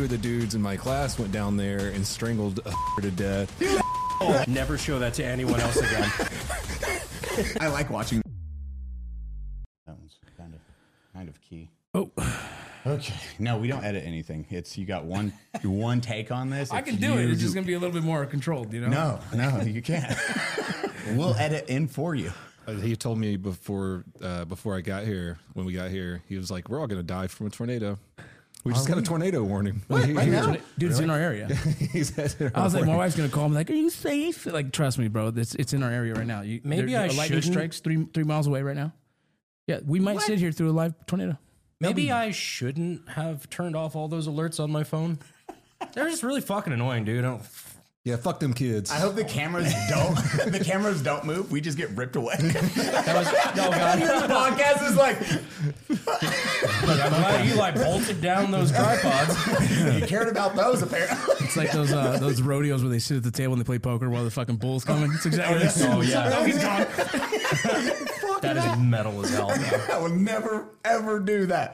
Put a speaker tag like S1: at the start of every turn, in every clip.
S1: of the dudes in my class went down there and strangled a to death.
S2: Never show that to anyone else again.
S3: I like watching. That one's kind of key.
S4: Oh,
S3: okay. No, we don't edit anything. It's you got one take on this.
S4: I can do it. It's just gonna be a little bit more controlled, you know.
S3: No, you can't. We'll edit in for you.
S1: He told me before I got here, when we got here, he was like, "We're all gonna die from a tornado." We just got a tornado warning.
S4: Right now? Dude, it's in our area. I was like, my wife's gonna call me like, "Are you safe?" Like, trust me, bro. It's in our area right now.
S2: Maybe
S4: a lightning strikes 3 miles away right now. Yeah, we might sit here through a live tornado.
S2: Maybe I shouldn't have turned off all those alerts on my phone. They're just really fucking annoying, dude.
S1: Yeah, fuck them kids.
S3: I hope the cameras don't move. We just get ripped away.
S2: No, God.
S3: The podcast is like,
S2: Look, I'm glad you bolted down those tripods.
S3: you cared about those apparently.
S4: It's like those rodeos where they sit at the table and they play poker while the fucking bull's coming. It's exactly this.
S2: Oh yeah.
S4: No, he's gone.
S2: That is metal as hell.
S3: I will never ever do that.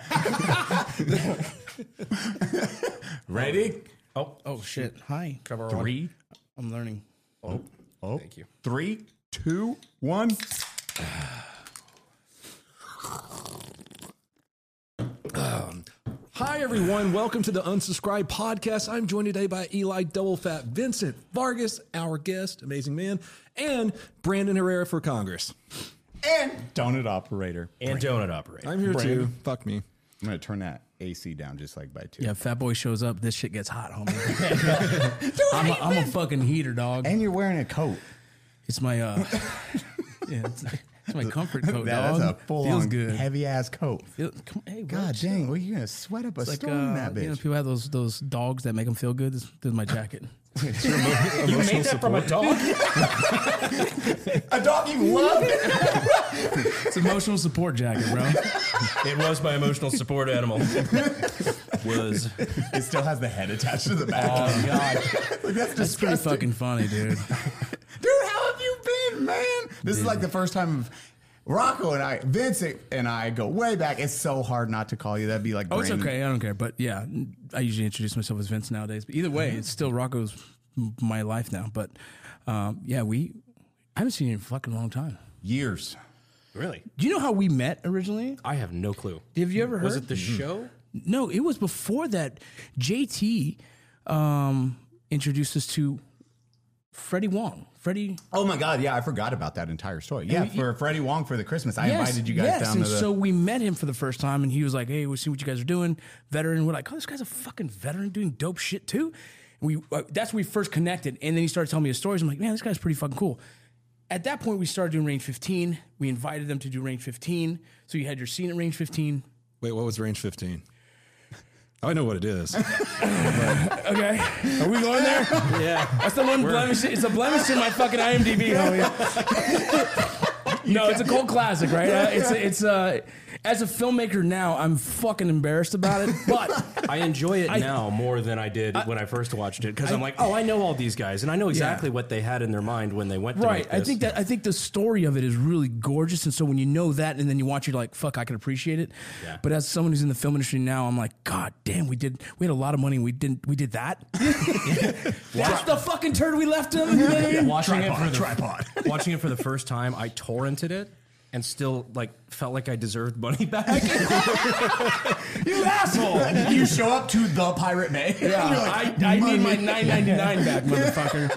S3: Ready?
S4: Oh shit. Hi.
S2: Trevor,
S3: 3.
S4: I'm learning.
S3: Oh,
S2: thank you.
S3: 3, 2, 1.
S1: Hi, everyone. Welcome to the Unsubscribed Podcast. I'm joined today by Eli Double Fat Vincent Vargas, our guest, amazing man, and Brandon Herrera for Congress.
S3: And donut operator.
S2: And donut operator.
S1: I'm here
S3: Brandon.
S1: too. Fuck me.
S3: I'm going to turn that AC down just like by 2.
S4: Yeah, if Fat Boy shows up, this shit gets hot, homie. I'm a fucking heater, dog.
S3: And you're wearing a coat.
S4: It's my it's my comfort coat, dog.
S3: That's a full
S4: Feels
S3: on
S4: good.
S3: heavy ass coat.
S4: Hey,
S3: God dang, well, you're going to sweat up a
S4: like
S3: storm in that bitch.
S4: you know, people have those dogs that make them feel good. This is my jacket.
S2: You made that from a dog?
S3: A dog you love?
S4: It's emotional support jacket, bro.
S2: It was my emotional support animal.
S3: It still has the head attached to the back.
S2: Oh, God.
S3: Like, that's
S4: That's pretty
S3: disgusting.
S4: fucking funny, dude.
S3: Dude, how have you been, man? This is like the first time Rocco and I, Vincent and I go way back. It's so hard not to call you. That'd be like
S4: Oh, it's
S3: Brandon.
S4: okay. I don't care. But yeah, I usually introduce myself as Vince nowadays. But either way, it's still Rocco's my life now. But yeah, I haven't seen you in a fucking long time.
S3: Years.
S2: Really?
S4: Do you know how we met originally?
S2: I have no clue.
S4: Have you ever heard?
S2: Was it the show?
S4: No, it was before that. JT introduced us to Freddie Wong.
S3: Oh my God, yeah, I forgot about that entire story. Yeah, for Freddie Wong for the Christmas. I invited you guys down to the...
S4: So we met him for the first time, and he was like, "Hey, we'll see what you guys are doing." Veteran. We're like, "Oh, this guy's a fucking veteran doing dope shit too." And that's when we first connected, and then he started telling me his stories. I'm like, "Man, this guy's pretty fucking cool." At that point, we started doing Range 15. We invited them to do Range 15. So you had your scene at Range 15.
S1: Wait, what was Range 15? I know what it is.
S4: Okay, are we going there?
S2: Yeah.
S4: That's the one blemish. It's a blemish in my fucking IMDb, homie. No, it's a cult classic, right? It's as a filmmaker now, I'm fucking embarrassed about it, but
S2: I enjoy it now more than I did when I first watched it because I'm like, oh, I know all these guys and I know exactly what they had in their mind when they went to make this.
S4: I think the story of it is really gorgeous, and so when you know that and then you watch it, like, fuck, I can appreciate it.
S2: Yeah.
S4: But as someone who's in the film industry now, I'm like, God damn, we had a lot of money and we did that. That's the fucking turd we left him.
S2: Watching it for the first time, I torrented it and still felt like I deserved money back.
S3: You asshole! You show up to the Pirate Bay.
S4: Yeah, I need my $9.99 back, motherfucker.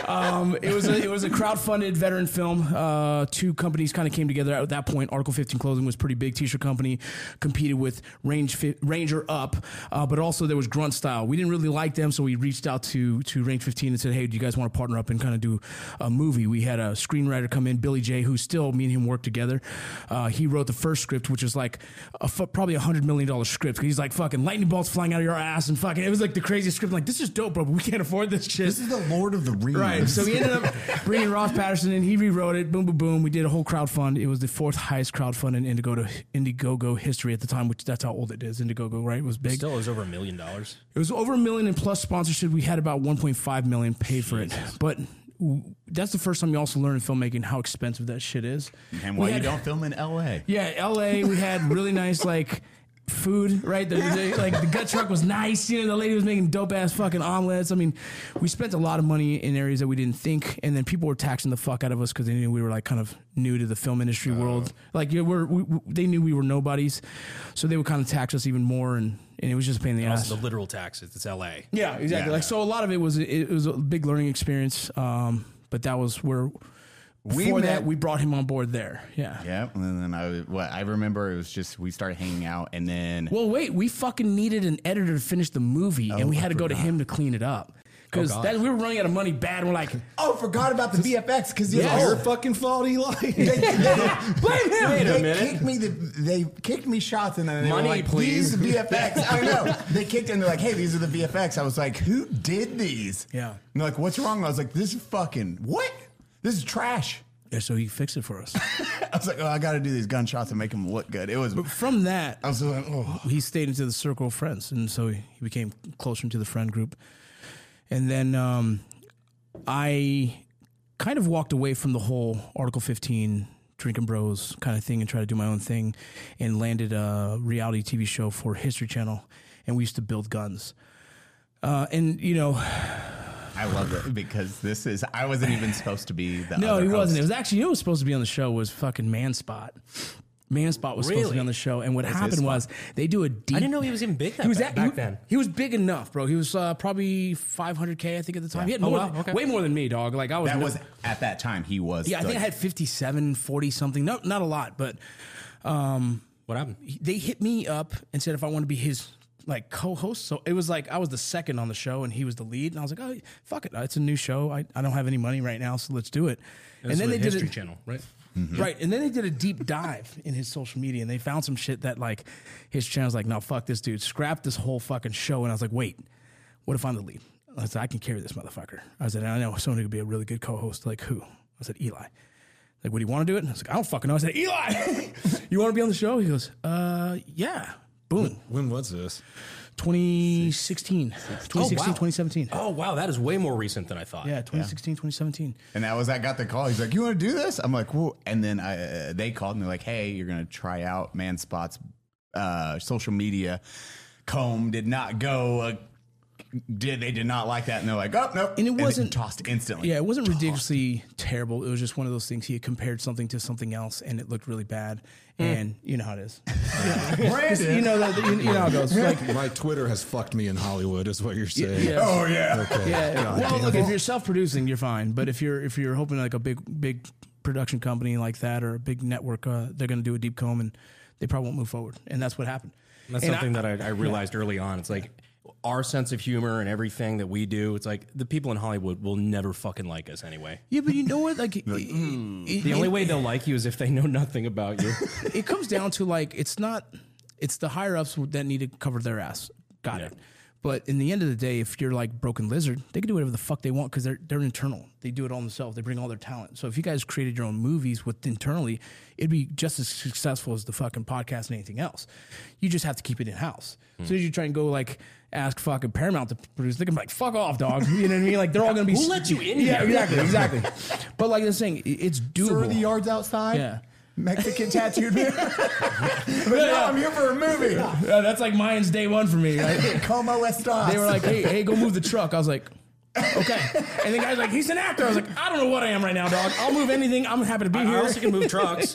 S4: It was a crowdfunded veteran film. Two companies kind of came together at that point. Article 15 Clothing was a pretty big t-shirt company, competed with Ranger Up, but also there was Grunt Style. We didn't really like them, so we reached out to Range 15 and said, "Hey, do you guys want to partner up and kind of do a movie?" We had a screenwriter come in, Billy J, who still me and him work together. He wrote the first script, which was like probably $100 million script. He's like, fucking lightning bolts flying out of your ass, and fucking, it was like the craziest script. I'm like, this is dope, bro, but we can't afford this shit.
S3: This is the Lord of the Rings.
S4: Right. So we ended up bringing Ross Patterson in. He rewrote it. Boom, boom, boom. We did a whole crowdfund. It was the 4th highest crowdfund in Indiegogo history at the time, which that's how old it is. Indiegogo, right? It was big.
S2: Still, it was over $1 million.
S4: It was over $1 million and plus sponsorship. We had about 1.5 million paid for it. But that's the first time you also learn in filmmaking how expensive that shit is.
S3: And why you don't film in LA.
S4: Yeah, LA, we had really nice, food, right? Like the gut truck was nice. You know, the lady was making dope ass fucking omelets. I mean, we spent a lot of money in areas that we didn't think, and then people were taxing the fuck out of us because they knew we were like kind of new to the film industry world. Like they knew we were nobodies, so they would kind of tax us even more, and it was just a pain in the ass.
S2: Also, the literal taxes. It's L.A.
S4: Yeah, exactly. Like so, a lot of it was a big learning experience. But that was where. Before that, we brought him on board there. Yeah.
S3: Yeah. And then I remember it was just, we started hanging out and then.
S4: Well, wait, we fucking needed an editor to finish the movie and we had to go to him to clean it up. Because we were running out of money bad. We're like,
S3: forgot about the VFX. Because
S1: it's your fucking fault, Eli.
S3: Blame him.
S2: Wait a minute.
S3: They kicked me shots and then they
S2: money,
S3: were like,
S2: please.
S3: These are VFX. I know. They kicked and they're like, hey, these are the VFX. I was like, who did these?
S4: Yeah.
S3: And they're like, what's wrong? I was like, this is fucking, what? This is trash.
S4: Yeah, so he fixed it for us.
S3: I was like, I got to do these gunshots and make them look good. It was.
S4: But from that,
S3: I was like,
S4: he stayed into the circle of friends, and so he became closer into the friend group. And then I kind of walked away from the whole Article 15 drinking bros kind of thing and tried to do my own thing, and landed a reality TV show for History Channel, and we used to build guns. And you know.
S3: I love it because I wasn't even supposed to be the
S4: No,
S3: other
S4: he wasn't.
S3: host.
S4: It was actually, you know, who was supposed to be on the show was fucking Manspot. Manspot was supposed to be on the show, and what happened was they do a deep.
S2: I didn't know he was even big back then.
S4: He was big enough, bro. He was probably 500K, I think, at the time. He had way more than me, dog. Like I was.
S3: That was at that time. He was.
S4: Yeah, I think I had 57, 40 something. No, not a lot, but
S2: What happened?
S4: they hit me up and said if I wanted to be his like co-host. So it was like I was the second on the show and he was the lead, and I was like, oh fuck it, it's a new show. I don't have any money right now, so let's do it.
S2: And then they did History Channel, right?
S4: Mm-hmm. Right, and then they did a deep dive in his social media, and they found some shit that like his channel's like, no, fuck this dude, scrap this whole fucking show. And I was like, wait, what if I'm the lead? I said, I can carry this motherfucker. I said, I know someone who could be a really good co-host. Like who? I said, Eli. Like, would you want to do it? And I was like, I don't fucking know. I said, Eli, you want to be on the show? He goes, yeah. Boom.
S1: When was this?
S4: 2016, 2017.
S2: Oh, wow. That is way more recent than I thought.
S4: Yeah, 2016, 2017.
S3: And that was, I got the call. He's like, you want to do this? I'm like, whoa. And then they called and they're like, hey, you're going to try out Manspot's social media. Comb did not go. They did not like that. And they're like, oh, no.
S4: And it wasn't
S3: tossed instantly.
S4: Yeah, it wasn't ridiculously terrible. It was just one of those things. He had compared something to something else and it looked really bad. And you know how it is.
S3: Brandon.
S4: You know how it goes. Like,
S1: My Twitter has fucked me in Hollywood, is what you're saying.
S4: yeah.
S3: Oh, yeah.
S1: Okay.
S4: Yeah. Well, look, if you're self-producing, you're fine. But if you're hoping like a big production company like that or a big network, they're going to do a deep comb and they probably won't move forward. And that's what happened.
S2: That's something that I realized early on. It's like our sense of humor and everything that we do. It's like the people in Hollywood will never fucking like us anyway.
S4: Yeah, but you know what? Like,
S2: The only way they'll like you is if they know nothing about you.
S4: it comes down to like it's the higher ups that need to cover their ass. Got it. But in the end of the day, if you're like Broken Lizard, they can do whatever the fuck they want because they're internal. They do it all themselves. They bring all their talent. So if you guys created your own movies with internally, it'd be just as successful as the fucking podcast and anything else. You just have to keep it in house. So as you try and go like ask fucking Paramount to produce, they can be like, fuck off, dog. You know what I mean? Like they're all gonna be.
S2: Who let you in
S4: Yeah,
S2: here?
S4: exactly. But like I'm saying, it's doable.
S3: Sir, the yards outside.
S4: Yeah.
S3: Mexican tattooed man. But now I'm here for a movie.
S4: Yeah, that's like Mayans day one for me, right?
S3: Como estas?
S4: They were like, hey, go move the truck. I was like, okay. And the guy's like, he's an actor. I was like, I don't know what I am right now, dog. I'll move anything. I'm happy to be here.
S2: I also can move trucks.
S4: I'm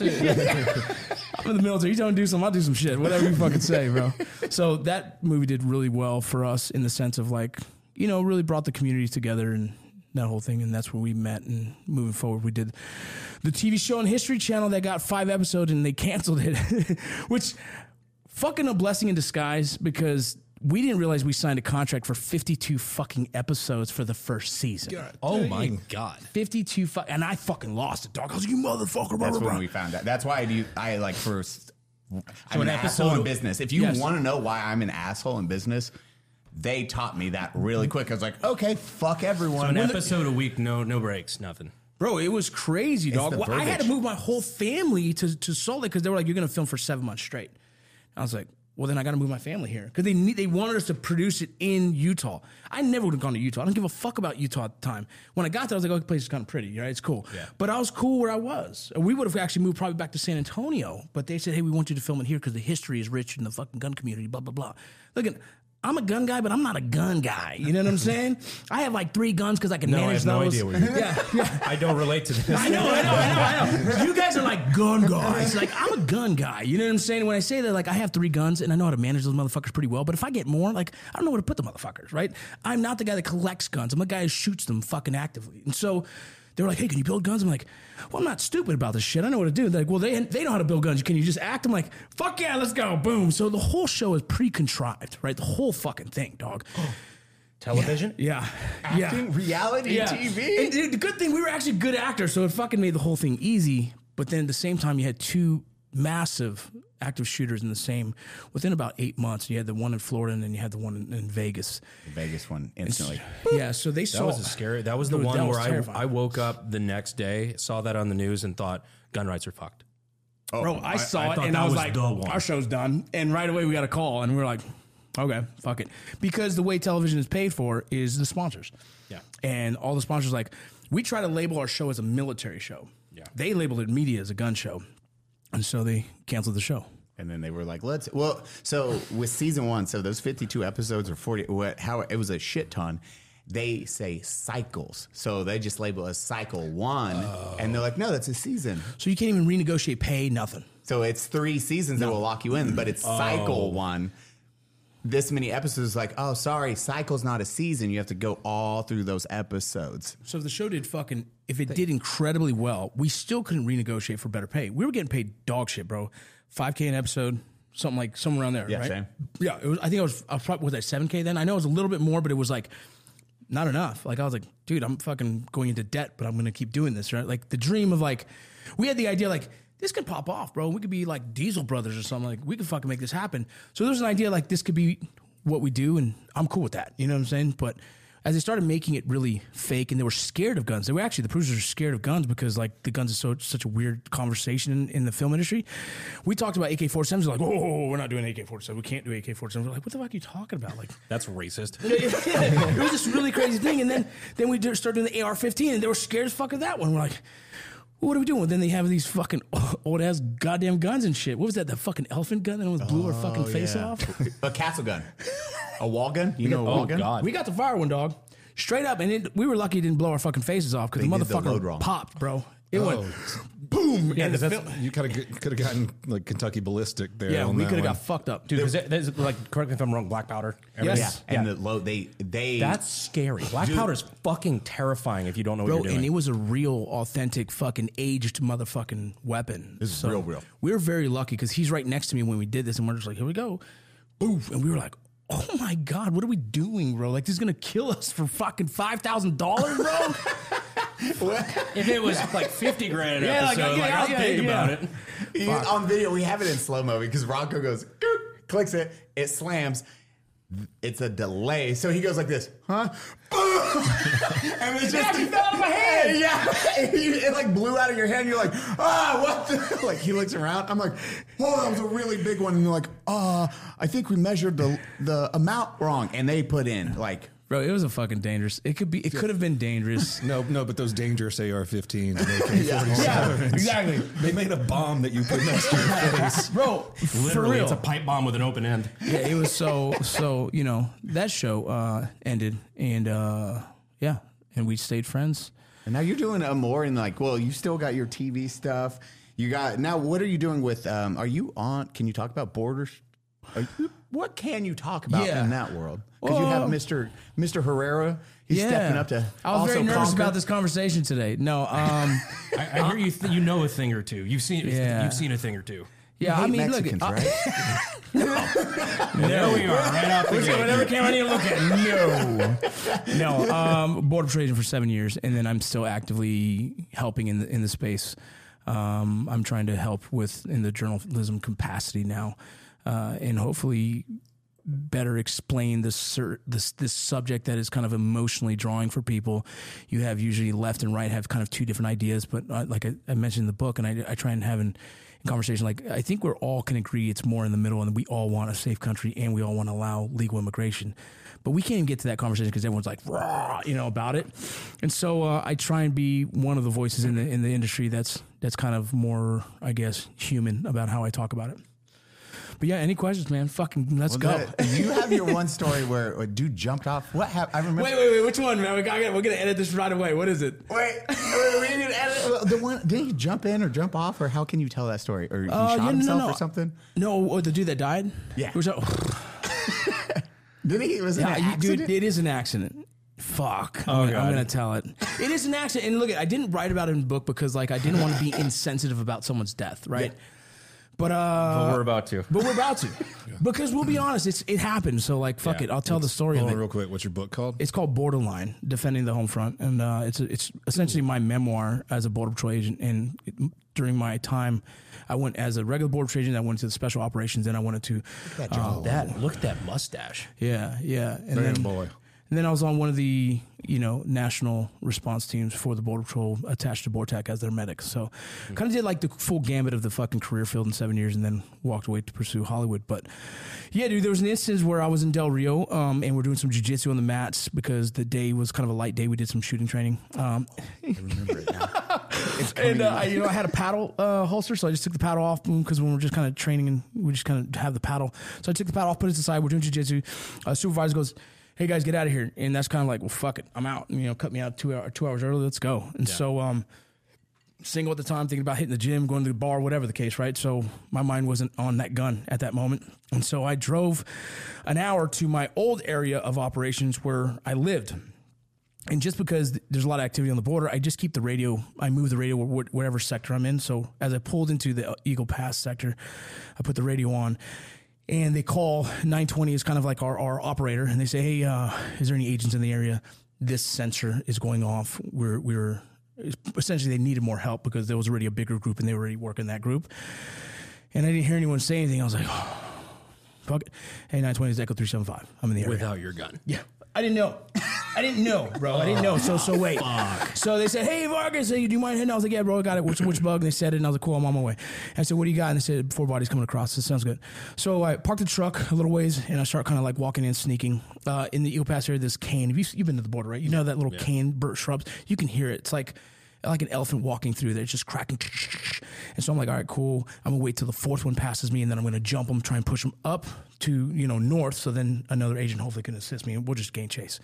S4: in the military. You don't do something, I'll do some shit. Whatever you fucking say, bro. So that movie did really well for us in the sense of like, you know, really brought the community together and that whole thing. And that's where we met. And moving forward, we did the TV show on History Channel that got 5 episodes and they canceled it, which fucking a blessing in disguise because we didn't realize we signed a contract for 52 fucking episodes for the first season.
S2: Oh my God.
S4: 52 and I fucking lost it, dog. I was like, you motherfucker.
S3: That's
S4: blah,
S3: when we found out. That's why I like first. I'm
S2: an
S3: an asshole
S2: episode-
S3: in business. If you want to know why I'm an asshole in business, they taught me that really quick. I was like, okay, fuck everyone.
S2: So an episode a week, no breaks, nothing.
S4: Bro, it was crazy, dog.
S3: the
S4: Well, I had to
S3: verbiage.
S4: move my whole family to Salt Lake because they were like, you're going to film for 7 months straight. I was like, well, then I got to move my family here because they wanted us to produce it in Utah. I never would have gone to Utah. I don't give a fuck about Utah at the time. When I got there, I was like, oh, the place is kind of pretty, right? It's cool. Yeah. But I was cool where I was. We would have actually moved probably back to San Antonio, but they said, hey, we want you to film it here because the history is rich in the fucking gun community, blah, blah, blah. Look, I'm a gun guy, but I'm not a gun guy. You know what I'm saying? I have like 3 guns because I can manage
S2: I have
S4: those.
S2: no idea what you're
S4: Yeah.
S2: I don't relate to this.
S4: I know. You guys are like gun guys. Like, I'm a gun guy. You know what I'm saying? When I say that, like, I have 3 guns and I know how to manage those motherfuckers pretty well, but if I get more, like, I don't know where to put the motherfuckers, right? I'm not the guy that collects guns. I'm the guy who shoots them fucking actively. And so they were like, hey, can you build guns? I'm like, well, I'm not stupid about this shit. I know what to do. They're like, well, they know how to build guns. Can you just act? I'm like, fuck yeah, let's go. Boom. So the whole show is pre-contrived, right? The whole fucking thing, dog.
S2: Television?
S4: Yeah.
S3: Acting, reality TV.
S4: And dude, the good thing, we were actually good actors, so it fucking made the whole thing easy. But then at the same time, you had 2 massive active shooters in the same, within about 8 months. You had the one in Florida and then you had the one in Vegas.
S3: The Vegas one instantly.
S4: Yeah, so they saw.
S2: That was a scary. That was the one where I woke up the next day, saw that on the news, and thought gun rights are fucked.
S3: Oh,
S4: Bro, I saw it
S2: thought
S4: and
S2: that
S4: I was
S2: was
S4: like,
S2: the one.
S4: our show's done. And right away we got a call and we were like, okay, fuck it. Because the way television is paid for is the sponsors.
S2: Yeah.
S4: And all the sponsors, like, we try to label our show as a military show.
S2: Yeah.
S4: They labeled it media as a gun show. And so they canceled the show.
S3: And then they were like, so with season 1, so those 52 episodes or 40, it was a shit ton. They say cycles. So they just label it as cycle 1. And they're like, no, that's a season.
S4: So you can't even renegotiate pay, nothing.
S3: So it's 3 seasons that will lock you in, but it's cycle 1. This many episodes, like, oh, sorry, cycle's not a season. You have to go all through those episodes.
S4: So if the show did if it did incredibly well, we still couldn't renegotiate for better pay. We were getting paid dog shit, bro. $5K an episode, somewhere around there,
S3: Yeah,
S4: right?
S3: same.
S4: Yeah, I think I was probably, was I $7K then? I know it was a little bit more, but it was like not enough. Like I was like, dude, I'm fucking going into debt, but I'm going to keep doing this, right? Like the dream of like, we had the idea like, this could pop off, bro. We could be like Diesel Brothers or something. Like we could fucking make this happen. So there's an idea like this could be what we do, and I'm cool with that. You know what I'm saying? But as they started making it really fake, and they were scared of guns. They were actually, the producers are scared of guns because like the guns is such a weird conversation in the film industry. We talked about AK-47s. They're like, oh, we're not doing AK-47. We can't do AK-47s. We're like, what the fuck are you talking about? Like
S2: That's racist.
S4: it was this really crazy thing. And then we started doing the AR-15, and they were scared as fuck of that one. We're like, what are we doing? Then they have these fucking old ass goddamn guns and shit. What was that? That fucking elephant gun that almost blew our fucking face off?
S3: A castle gun. A wall gun? You know a wall gun?
S2: God.
S4: We got the fire one, dog. Straight up. And we were lucky it didn't blow our fucking faces off because the
S3: They did the load
S4: motherfucker
S3: wrong.
S4: popped, bro. It went boom.
S2: Yeah,
S4: and
S2: because
S4: the
S2: that's
S4: film-
S1: You could have gotten like Kentucky ballistic there.
S4: yeah,
S1: on
S4: we
S1: that
S4: could have
S1: one.
S4: got fucked up.
S2: Dude, because there's like, correct me if I'm wrong, black powder.
S4: Yes.
S3: Yeah. And the load, they
S2: That's scary. Black powder is fucking terrifying if you don't know what
S4: Bro,
S2: you're doing.
S4: and it was a real, authentic, fucking aged motherfucking weapon.
S3: This is real.
S4: We were very lucky because he's right next to me when we did this, and we're just like, here we go. Boof. And we were like, oh my God, what are we doing, bro? Like, this is going to kill us for fucking $5,000, bro?
S2: If it was like 50 grand an
S4: Yeah, like,
S2: episode,
S4: yeah,
S2: I'll
S4: yeah,
S2: think
S4: yeah.
S2: about it.
S3: on video, we have it in slow mo because Rocco goes, clicks it, it slams. It's a delay. So he goes like this, huh? And it's just,
S4: actually fell out of my hand.
S3: Yeah. It like blew out of your hand. You're like, what the? Like he looks around. I'm like, oh, that was a really big one. And you're like, I think we measured the amount wrong. And they put in like,
S4: Bro, it was a fucking dangerous. It could have been dangerous.
S1: No, but those dangerous AR-15s and AK-47s.
S4: Yeah, exactly.
S1: They made a bomb that you put next to your face.
S4: Bro, for
S2: Literally,
S4: real.
S2: it's a pipe bomb with an open end.
S4: Yeah, it was so, you know, that show ended and yeah, and we stayed friends.
S3: and now you're doing more in like, well, you still got your TV stuff. You got, now what are you doing with, are you on, can you talk about Borders? What can you talk about
S4: Yeah.
S3: in that world? Because you have Mr. Herrera. He's stepping up to.
S4: I was very
S3: also
S4: nervous
S3: conquer.
S4: about this conversation today. No,
S2: I hear you. You know a thing or two. You've seen a thing or two.
S4: yeah,
S3: Hate
S4: I mean,
S3: Mexicans,
S4: look,
S3: right?
S2: There we are, right out the gate.
S4: whatever camera I need to look at. No, Board of Trade for 7 years, and then I'm still actively helping in the space. I'm trying to help in the journalism capacity now, and hopefully better explain this subject that is kind of emotionally drawing for people. You have usually left and right have kind of two different ideas, but like I mentioned in the book, and I try and have in conversation, like I think we're all can agree it's more in the middle, and we all want a safe country, and we all want to allow legal immigration. But we can't even get to that conversation because everyone's like, rah, about it. And so I try and be one of the voices in the industry that's kind of more, I guess, human about how I talk about it. But yeah, any questions, man? Fucking let's go.
S3: You have your one story where a dude jumped off. What happened? I remember.
S4: Wait, which one, man? We're gonna edit this right away. What is it?
S3: Wait, we need to edit. The one, did he jump in or jump off, or how can you tell that story? Or he shot himself or something?
S4: No, the dude that died.
S3: Yeah.
S4: Did he? Was it an accident? Dude, it is an accident. Fuck. I'm gonna tell it. It is an accident. And look, I didn't write about it in the book because like I didn't want to be insensitive about someone's death, right? Yeah. But
S2: we're about to.
S4: Because we'll be honest, it happened. So like, fuck it. I'll tell the story.
S1: Hold on real quick. What's your book called?
S4: It's called Borderline: Defending the Home Front, and it's essentially my memoir as a Border Patrol agent. And during my time, I went as a regular Border Patrol agent. I went to the special operations, and I wanted to.
S2: Look at that mustache.
S4: Yeah. And then I was on one of the, national response teams for the Border Patrol attached to BORTAC as their medic. So kind of did like the full gambit of the fucking career field in 7 years and then walked away to pursue Hollywood. But yeah, dude, there was an instance where I was in Del Rio and we're doing some jiu-jitsu on the mats because the day was kind of a light day. We did some shooting training.
S3: I remember it now.
S4: And I had a paddle holster, so I just took the paddle off because when we're just kind of training and we just kind of have the paddle. So I took the paddle off, put it aside. We're doing jiu-jitsu. Supervisor goes, "Hey guys, get out of here." And that's kind of like, well, fuck it, I'm out. Cut me out 2 hours early. Let's go. And so, single at the time, thinking about hitting the gym, going to the bar, whatever the case, right? So my mind wasn't on that gun at that moment. And so I drove an hour to my old area of operations where I lived. And just because there's a lot of activity on the border, I just keep the radio. I move the radio whatever sector I'm in. So as I pulled into the Eagle Pass sector, I put the radio on. And they call 920 is kind of like our operator, and they say, "Hey, is there any agents in the area? This sensor is going off. We're essentially they needed more help because there was already a bigger group and they were already working that group." And I didn't hear anyone say anything. I was like, "Oh, fuck it. Hey, 920 is Echo 375. I'm in the area
S2: without your gun."
S4: Yeah, I didn't know. Bro. I didn't know. So wait. So they said, "Hey, Vargas, do you mind hitting?" I was like, "Yeah, bro, I got it. Which bug?" And they said it, and I was like, "Cool, I'm on my way." And I said, "What do you got?" And they said, 4 bodies coming across. This sounds good. So I parked the truck a little ways, and I start kind of like walking in, sneaking. In the Eagle Pass area, this cane. You've been to the border, right? You know that little cane, burnt shrubs. You can hear it. It's like an elephant walking through there. It's just cracking. And so I'm like, all right, cool. I'm going to wait till the 4th one passes me, and then I'm going to jump them, try and push them up to, north, so then another agent hopefully can assist me, and we'll just gain chase.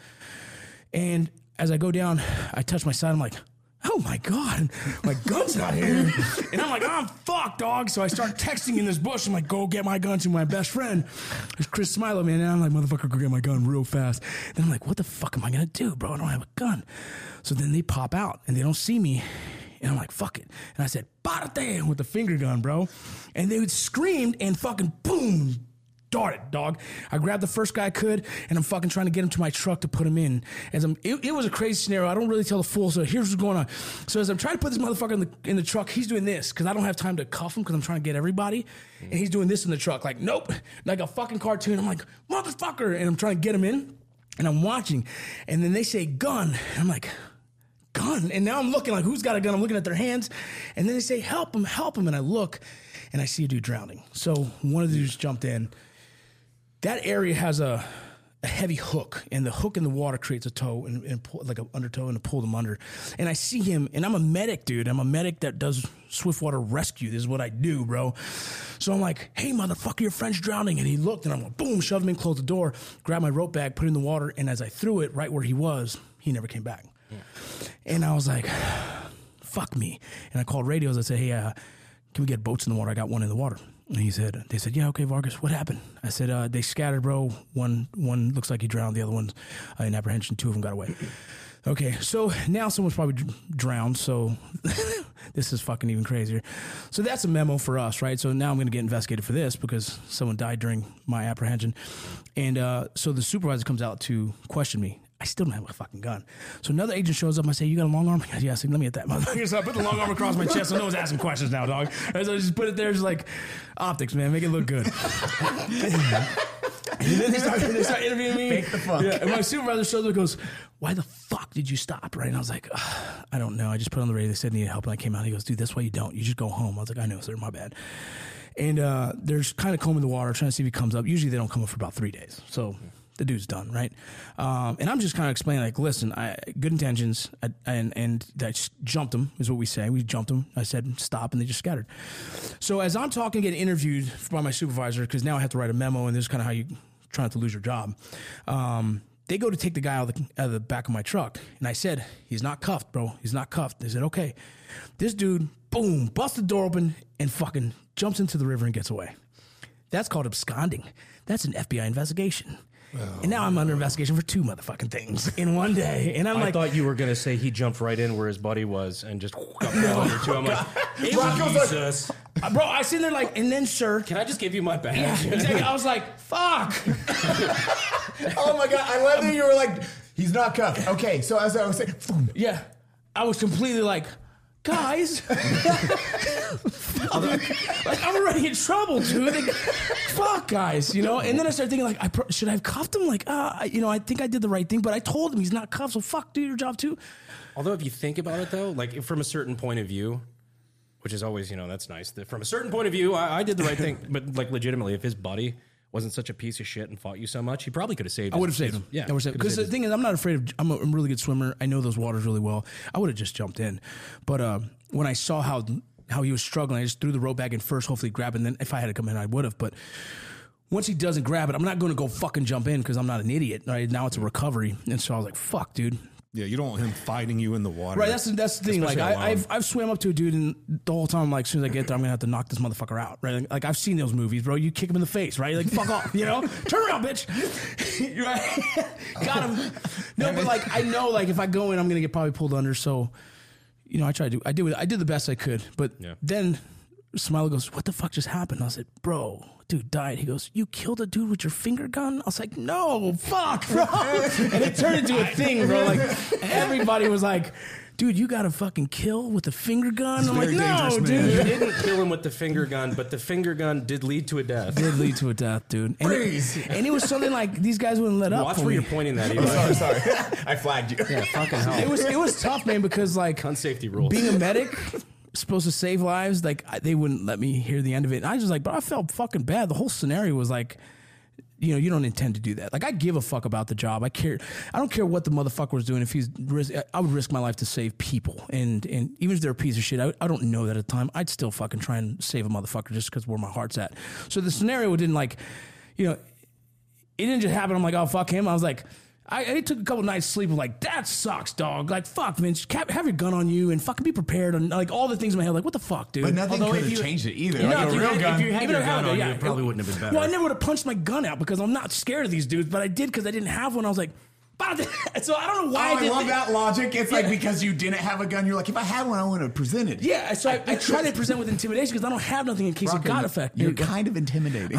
S4: And as I go down, I touch my side. I'm like, oh my God, my gun's not here. And I'm like, I'm fucked, dog. So I start texting in this bush. I'm like, go get my gun to my best friend. It's Chris Smilo, man. And I'm like, motherfucker, go get my gun real fast. Then I'm like, what the fuck am I going to do, bro? I don't have a gun. So then they pop out and they don't see me. And I'm like, fuck it. And I said, "Parate," with the finger gun, bro. And they screamed and fucking boom, darted, dog. I grabbed the first guy I could, and I'm fucking trying to get him to my truck to put him in. It was a crazy scenario. I don't really tell the full, so here's what's going on. So as I'm trying to put this motherfucker in the truck, he's doing this, because I don't have time to cuff him, because I'm trying to get everybody, and he's doing this in the truck, like, nope, like a fucking cartoon. I'm like, motherfucker, and I'm trying to get him in, and I'm watching, and then they say gun, and I'm like, gun, and now I'm looking like, who's got a gun? I'm looking at their hands, and then they say, help him, and I look, and I see a dude drowning. So one of the dudes jumped in. That area has a heavy hook, and the hook in the water creates a tow and pull, like an undertow, and to pull them under. And I see him, and I'm a medic, dude. I'm a medic that does swiftwater rescue. This is what I do, bro. So I'm like, hey, motherfucker, your friend's drowning. And he looked, and I'm like, boom, shoved him in, closed the door, grabbed my rope bag, put it in the water, and as I threw it right where he was, he never came back. Yeah. And I was like, fuck me. And I called radios. I said, hey, can we get boats in the water? I got one in the water. And they said, yeah, okay, Vargas, what happened? I said, they scattered, bro. One looks like he drowned. The other one's in apprehension. 2 of them got away. Okay, so now someone's probably drowned, so this is fucking even crazier. So that's a memo for us, right? So now I'm going to get investigated for this because someone died during my apprehension. And so the supervisor comes out to question me. I still don't have a fucking gun. So another agent shows up. I say, you got a long arm? Yeah, I said, let me get that motherfucker. So I put the long arm across my chest so no one's asking questions now, dog. And so I just put it there, just like optics, man. Make it look good. And then they start interviewing me.
S3: Fake the funk.
S4: Yeah, and my supervisor shows up and goes, why the fuck did you stop? Right? And I was like, I don't know. I just put on the radio. They said needed help. And I came out. He goes, dude, that's why you don't. You just go home. I was like, I know, sir. My bad. And they're kind of combing the water, trying to see if he comes up. Usually they don't come up for about 3 days. So the dude's done, right? And I'm just kind of explaining, like, listen, good intentions, and I just jumped him, is what we say. We jumped him. I said, stop, and they just scattered. So as I'm talking, getting interviewed by my supervisor, because now I have to write a memo, and this is kind of how you try not to lose your job. They go to take the guy out of the back of my truck, and I said, he's not cuffed, bro. He's not cuffed. They said, okay. This dude, boom, busts the door open and fucking jumps into the river and gets away. That's called absconding. That's an FBI investigation. And now I'm under investigation for 2 motherfucking things in one day. And I
S2: thought you were going to say he jumped right in where his buddy was and just got down under too. I'm like, Jesus.
S4: Bro, I sit there like, and then, sir.
S2: Can I just give you my badge?
S4: Yeah, exactly. I was like, fuck.
S3: Oh my God. I love that you were like, he's not cuffed. Okay. So as I was saying,
S4: yeah, I was completely like, guys, like I'm already in trouble, dude. Like, fuck, guys, you know. And then I started thinking, like, should I have cuffed him? Like, you know, I think I did the right thing, but I told him he's not cuffed, so fuck, do your job too.
S2: Although, if you think about it, though, like from a certain point of view, which is always, you know, that's nice. From a certain point of view, I did the right thing. But like, legitimately, if his buddy wasn't such a piece of shit and fought you so much, he probably could have saved him.
S4: I would have saved him. Yeah, because the thing is, I'm not afraid of. I'm a really good swimmer. I know those waters really well. I would have just jumped in, but when I saw how he was struggling, I just threw the rope back in first, hopefully grab it. And then if I had to come in, I would have. But once he doesn't grab it, I'm not going to go fucking jump in because I'm not an idiot. Right now, it's a recovery, and so I was like, "Fuck, dude."
S1: Yeah, you don't want him fighting you in the water.
S4: Right, that's the thing. Especially like I've swam up to a dude, and the whole time I'm like, as soon as I get there, I'm gonna have to knock this motherfucker out. Right, like I've seen those movies, bro. You kick him in the face, right? Like fuck off, you know? Turn around, bitch. Right? Got him. No, but like I know, like if I go in, I'm gonna get probably pulled under. So, you know, I did the best I could. But then Smiley goes, "What the fuck just happened?" I said, "Bro, dude died." He goes, "You killed a dude with your finger gun?" I was like, "No, fuck, bro." And it turned into a thing, bro. Like everybody was like, "Dude, you got a fucking kill with a finger gun?" I'm like, "No, dude."
S2: You didn't kill him with the finger gun, but the finger gun did lead to a death.
S4: Did lead to a death, dude. And it was something like these guys wouldn't let up.
S2: Watch
S4: for
S2: where
S4: me.
S2: you're pointing that. Eli.
S3: sorry. I flagged you.
S2: Yeah, fucking hell.
S4: It was tough, man, because like
S2: gun safety rules.
S4: Being a medic. Supposed to save lives, like they wouldn't let me hear the end of it. And I was just like, but I felt fucking bad. The whole scenario was like, you know, you don't intend to do that. Like I give a fuck about the job. I don't care what the motherfucker was doing. If I would risk my life to save people. And even if they're a piece of shit, I don't know that at the time. I'd still fucking try and save a motherfucker just because where my heart's at. So the scenario didn't like, you know, it didn't just happen. I'm like, oh fuck him. I was like. I took a couple nights sleep. I'm like, that sucks, dog. Like, fuck, man. Just have your gun on you and fucking be prepared. And like all the things in my head, like, what the fuck, dude?
S3: But nothing could have changed it either.
S4: Yeah,
S3: like a real gun.
S2: If you had your gun on you, it probably wouldn't have been better.
S4: Well, I never would have punched my gun out because I'm not scared of these dudes, but I did because I didn't have one. I was like, so I don't know why.
S3: I love that logic. It's like because you didn't have a gun, you're like, if I had one, I would have presented.
S4: Yeah, so I try to present with intimidation because I don't have nothing in case it got affected.
S3: You're kind of intimidating.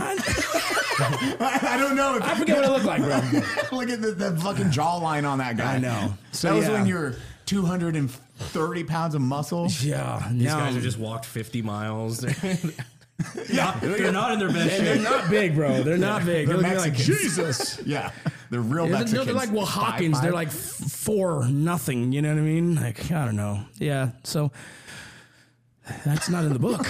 S3: I don't know.
S4: I forget what I look like, bro.
S3: Look at the fucking jawline on that guy.
S4: I know.
S3: So that was when you were 230 pounds of muscle.
S4: Yeah.
S2: These guys have just walked 50 miles. Yeah, they're not in their best shape.
S4: They're not big, bro. They're not big.
S3: They're
S4: like
S3: Mexicans.
S4: Jesus.
S3: Yeah, they're real Mexicans.
S4: They're like Will Hawkins.
S3: 5'5".
S4: They're like 4-0. You know what I mean? Like I don't know. Yeah. So that's not in the book.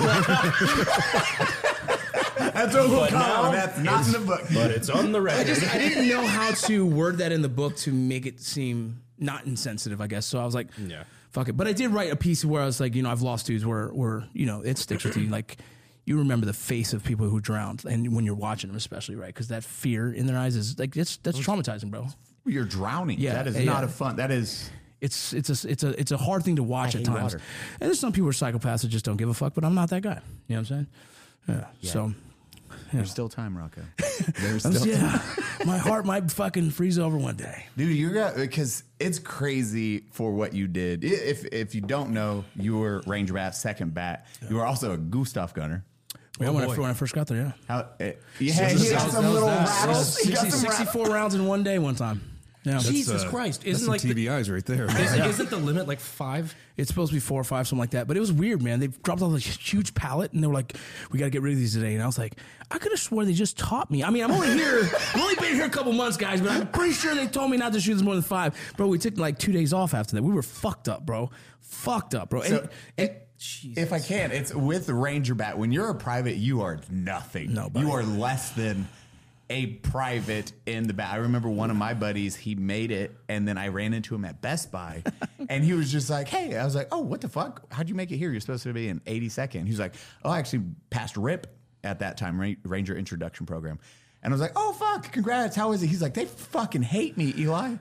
S3: That's what we'll call it. That's not in the book,
S2: but it's on the record.
S4: I didn't know how to word that in the book to make it seem not insensitive, I guess. So I was like,
S2: yeah.
S4: Fuck it. But I did write a piece where I was like, you know, I've lost dudes where you know, it sticks with you. Like, you remember the face of people who drowned, and when you're watching them, especially, right? Because that fear in their eyes is like that's traumatizing, bro.
S3: You're drowning.
S4: Yeah,
S3: that is not a fun. That is.
S4: It's a hard thing to watch at times.
S3: Water.
S4: And there's some people who are psychopaths that just don't give a fuck. But I'm not that guy. You know what I'm saying? Yeah. So.
S3: There's still time, Rocco. There's still time.
S4: My heart might fucking freeze over one day.
S3: Dude, because it's crazy for what you did. If you don't know, you were Ranger Bat, second bat. You were also a Gustav gunner.
S4: Yeah, when I first got there,
S3: he got some little rattles.
S4: 64 rounds in one day one time. Yeah.
S2: Jesus Christ.
S1: That's
S2: Isn't
S1: some
S2: like the,
S1: TBIs right there.
S2: isn't the limit like 5?
S4: It's supposed to be 4 or 5, something like that. But it was weird, man. They dropped off this huge pallet, and they were like, "We got to get rid of these today." And I was like, "I could have sworn they just taught me." I mean, I've only been here a couple months, guys, but I'm pretty sure they told me not to shoot this more than 5. Bro, we took like 2 days off after that. We were fucked up, bro. Fucked up, bro.
S3: So,
S4: And
S3: if I can, it's with the Ranger bat. When you're a private, you are nothing.
S4: Nobody.
S3: You are less than a private in the bat. I remember one of my buddies, he made it, and then I ran into him at Best Buy, and he was just like, "Hey," I was like, "Oh, what the fuck? How'd you make it here? You're supposed to be in 82nd." He's like, "Oh, I actually passed RIP at that time, Ranger Introduction Program." And I was like, "Oh, fuck, congrats. How is it?" He's like, "They fucking hate me, Eli."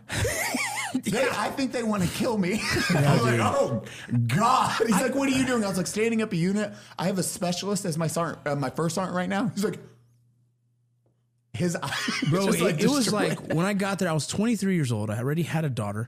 S3: I think they want to kill me. I was like, "Oh God!" He's like, "What are you doing?" I was like, "Standing up a unit. I have a specialist as my sergeant, my first sergeant right now." He's like, his eye,
S4: bro,
S3: just
S4: it was
S3: destroyed.
S4: like when I got there, I was 23 years old. I already had a daughter.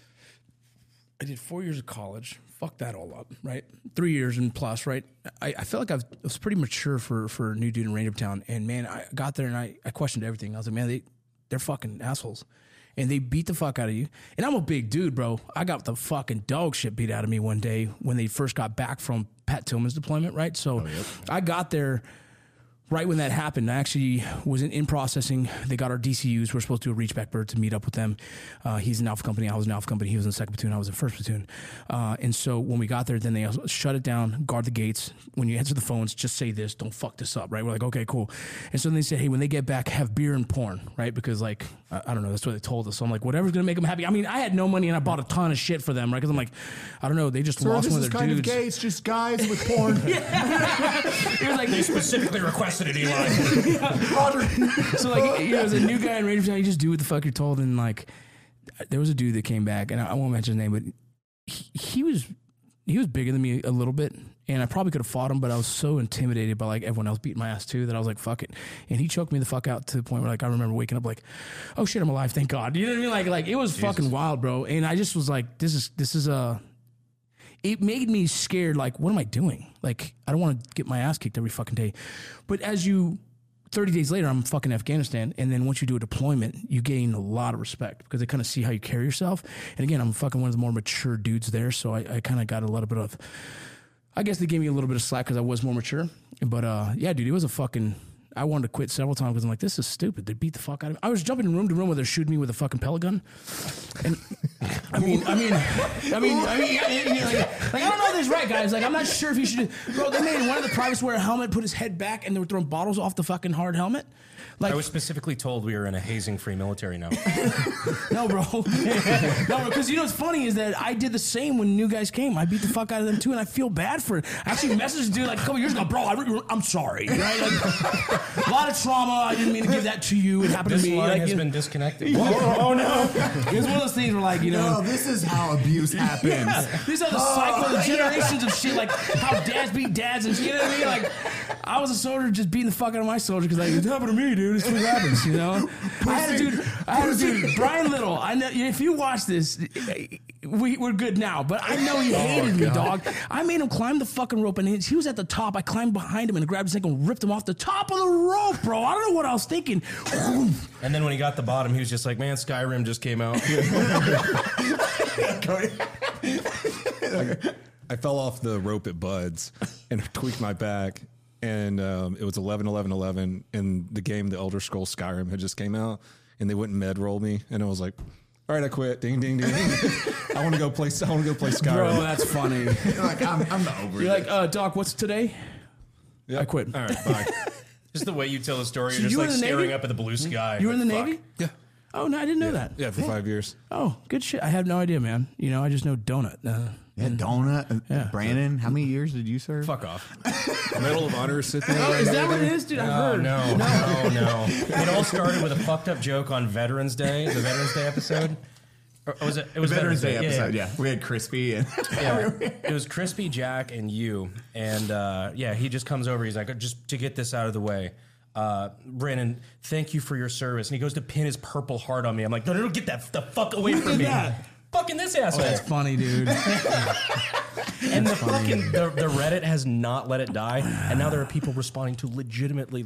S4: I did 4 years of college. Fuck that all up, right? 3 years and plus, right? I felt like I was pretty mature for a new dude in Ranger Town. And man, I got there and I questioned everything. I was like, man, they're fucking assholes. And they beat the fuck out of you. And I'm a big dude, bro. I got the fucking dog shit beat out of me one day when they first got back from Pat Tillman's deployment, right? So I got there right when that happened. I actually was in processing. They got our DCUs. We're supposed to do a reach back bird to meet up with them. He's in Alpha Company. I was in Alpha Company. He was in the 2nd platoon. I was in 1st platoon. And so when we got there, then they shut it down, guard the gates. When you answer the phones, just say this. Don't fuck this up, right? We're like, okay, cool. And so then they said, hey, when they get back, have beer and porn, right? Because like, I don't know. That's what they told us. So I'm like, whatever's going to make them happy. I mean, I had no money and I bought a ton of shit for them, right? Because I'm like, I don't know. They just lost
S3: this
S4: one
S3: is
S4: of their
S3: kind
S4: dudes.
S3: of gay. It's just guys with porn.
S4: It was like,
S2: They specifically requested it, Eli.
S4: So like, you know, as a new guy in Ranger Town, you just do what the fuck you're told. And like, there was a dude that came back, and I won't mention his name, but he was bigger than me a little bit, and I probably could have fought him, but I was so intimidated by like everyone else beating my ass too that I was like, fuck it. And he choked me the fuck out to the point where like I remember waking up like, oh shit, I'm alive, thank God. You know what I mean? Like it was fucking wild, bro. And I just was like, this is it made me scared. Like, what am I doing? Like, I don't want to get my ass kicked every fucking day. But 30 days later, I'm in fucking Afghanistan. And then once you do a deployment, you gain a lot of respect because they kind of see how you carry yourself. And again, I'm fucking one of the more mature dudes there. So I kind of got a little bit of, I guess they gave me a little bit of slack because I was more mature. But yeah, dude, it was a fucking, I wanted to quit several times because I'm like, this is stupid. They beat the fuck out of me. I was jumping room to room where they're shooting me with a fucking pellet gun. And I mean, like, I don't know if this is right, guys. Like, I'm not sure if you should. Bro, they made one of the privates wear a helmet, put his head back, and they were throwing bottles off the fucking hard helmet. Like,
S2: I was specifically told we were in a hazing-free military now.
S4: no, bro. No, because you know what's funny is that I did the same when new guys came. I beat the fuck out of them too, and I feel bad for it. I actually messaged the dude like a couple years ago, bro. I'm sorry, right? Like, a lot of trauma. I didn't mean to give that to you. It happened
S2: This
S4: to me.
S2: line
S4: Like,
S2: has
S4: you know,
S2: been disconnected. Oh no!
S4: it was one of those things where, like, you know.
S3: No, this is how abuse happens.
S4: Yeah, these are the cycle of generations of shit, like how dads beat dads and shit. You know what I mean? Like, I was a soldier just beating the fuck out of my soldier because like, it happened to me, dude. It's what happens, you know? I had a dude, Brian Little. I know if you watch this, we're good now, but I know he hated me, dog. I made him climb the fucking rope, and he was at the top. I climbed behind him and grabbed his ankle and ripped him off the top of the rope, bro. I don't know what I was thinking.
S2: And then when he got the bottom, he was just like, man, Skyrim just came out.
S1: I fell off the rope at Bud's and tweaked my back. And it was 11-11-11. And the game, The Elder Scrolls Skyrim, had just came out. And they wouldn't med roll me. And I was like, all right, I quit. Ding, ding, ding. I want to go play Skyrim.
S4: Bro, that's funny.
S3: You're like, I'm not over
S4: You're
S3: it.
S4: like, Doc, what's today?
S1: Yep.
S4: I quit.
S2: All right, bye. Just the way you tell the story, you're just
S4: you were
S2: like
S4: in the
S2: staring
S4: Navy?
S2: up at the blue sky.
S4: You were in the
S2: Like,
S4: Navy?
S2: fuck.
S1: Yeah.
S4: Oh, no, I didn't know that.
S1: Yeah, for 5 years.
S4: Oh, good shit. I have no idea, man. You know, I just know donut.
S3: Yeah, Donut.
S4: Yeah.
S3: Brandon, how many years did you serve?
S2: Fuck off.
S1: Medal of Honor is sitting there.
S4: Oh,
S1: right
S4: is
S1: now,
S4: that what
S1: dude.
S4: it is, dude? I
S2: Oh,
S4: heard.
S2: no. It all started with a fucked up joke on Veterans Day, the Veterans Day episode. Or was it? It was
S3: Veterans Day
S2: Yeah,
S3: episode, yeah. We had Crispy and
S2: Yeah. It was Crispy, Jack, and you. And yeah, he just comes over. He's like, just to get this out of the way. Brandon, thank you for your service. And he goes to pin his purple heart on me. I'm like, no, get that the fuck away from
S4: did
S2: me.
S4: that?
S2: Fucking this asshole.
S4: That's funny, dude.
S2: And the fucking the Reddit has not let it die, and now there are people responding to legitimately like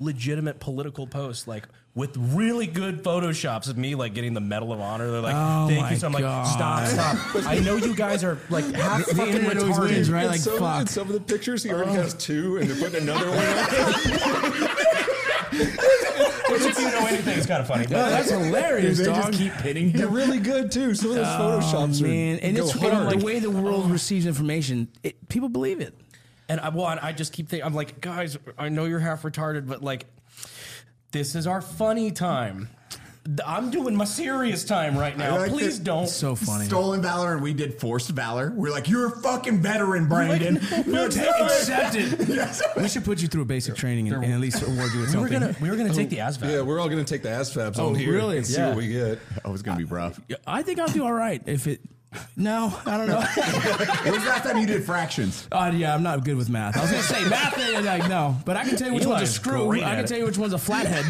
S2: legitimate political posts, like with really good photoshops of me like getting the Medal of Honor. They're like, thank you. So I'm like, stop. I know you guys are like half
S4: The
S2: fucking
S4: internet always wins,
S2: retarded.
S4: right? Like,
S1: some,
S4: fuck.
S1: in some of the pictures, he already has 2, and they're putting another one up.
S2: Which, if you know anything, is kind of funny.
S4: Oh, that's hilarious,
S3: They
S4: dog.
S3: just keep pitting
S1: They're
S3: him.
S1: really good too. Some of those photoshops
S4: Man, and
S1: go
S4: it's
S1: hard.
S4: the way the world receives information. People believe it.
S2: And I just keep thinking, I'm like, guys, I know you're half retarded, but like, this is our funny time. I'm doing my serious time right now.
S3: like
S2: Please
S3: that-
S2: don't.
S4: So funny.
S3: Stolen valor, and we did forced valor. We're like, you're a fucking veteran, Brandon.
S4: Accept it.
S3: Yes.
S4: We should put you through a basic training and at least award you with
S2: we were
S4: something.
S2: gonna take the ASVAB.
S1: Yeah, we're all going to take the ASVABs
S4: Oh,
S1: on here
S4: really?
S1: and see
S2: Yeah.
S1: what we get.
S3: Oh, it's gonna be rough.
S4: I think I'll do all right if it. No, I don't know.
S3: When was the last time you did fractions?
S4: Yeah, I'm not good with math. I was gonna say math, like no, but I can tell you which one's a
S2: Eli's
S4: screw.
S2: great
S4: I
S2: at
S4: can
S2: it.
S4: tell you which one's a flathead.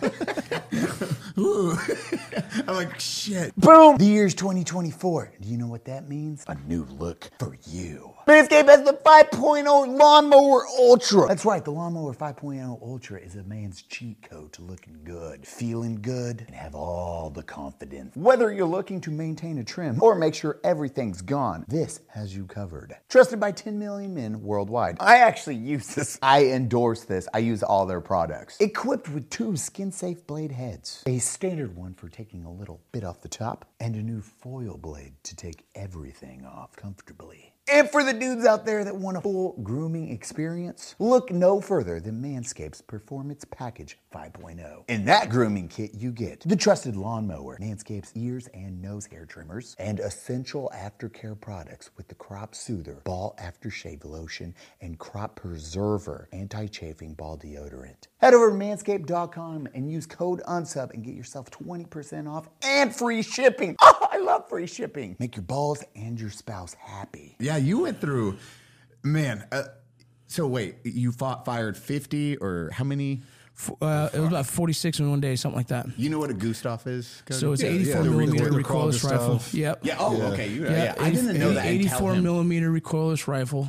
S3: Ooh. I'm like, shit.
S5: Boom! The year's 2024. Do you know what that means? A new look for you. Manscaped has the 5.0 Lawnmower Ultra. That's right, the Lawnmower 5.0 Ultra is a man's cheat code to looking good, feeling good, and have all the confidence. Whether you're looking to maintain a trim or make sure everything's gone, this has you covered. Trusted by 10 million men worldwide. I actually use this. I endorse this. I use all their products. Equipped with 2 skin-safe blade heads, a standard one for taking a little bit off the top, and a new foil blade to take everything off comfortably. And for the dudes out there that want a full grooming experience, look no further than Manscaped's Performance Package 5.0. In that grooming kit, you get the trusted lawnmower, Manscaped's ears and nose hair trimmers, and essential aftercare products with the Crop Soother, Ball Aftershave Lotion, and Crop Preserver Anti-Chafing Ball Deodorant. Head over to manscaped.com and use code UNSUB and get yourself 20% off and free shipping. Oh, I love free shipping. Make your balls and your spouse happy.
S3: Yeah, you went through, man. So wait, you fired 50 or how many?
S4: It was about 46 in one day, something like that.
S3: You know what a Gustav is? Cody?
S4: So it's
S1: Yeah,
S4: 84
S1: the
S4: millimeter
S1: recoil
S4: recoilless rifle.
S1: stuff.
S4: Yep.
S3: yeah. Oh,
S1: Yeah.
S3: okay. Yeah, I didn't know that.
S4: 84 millimeter recoilless rifle,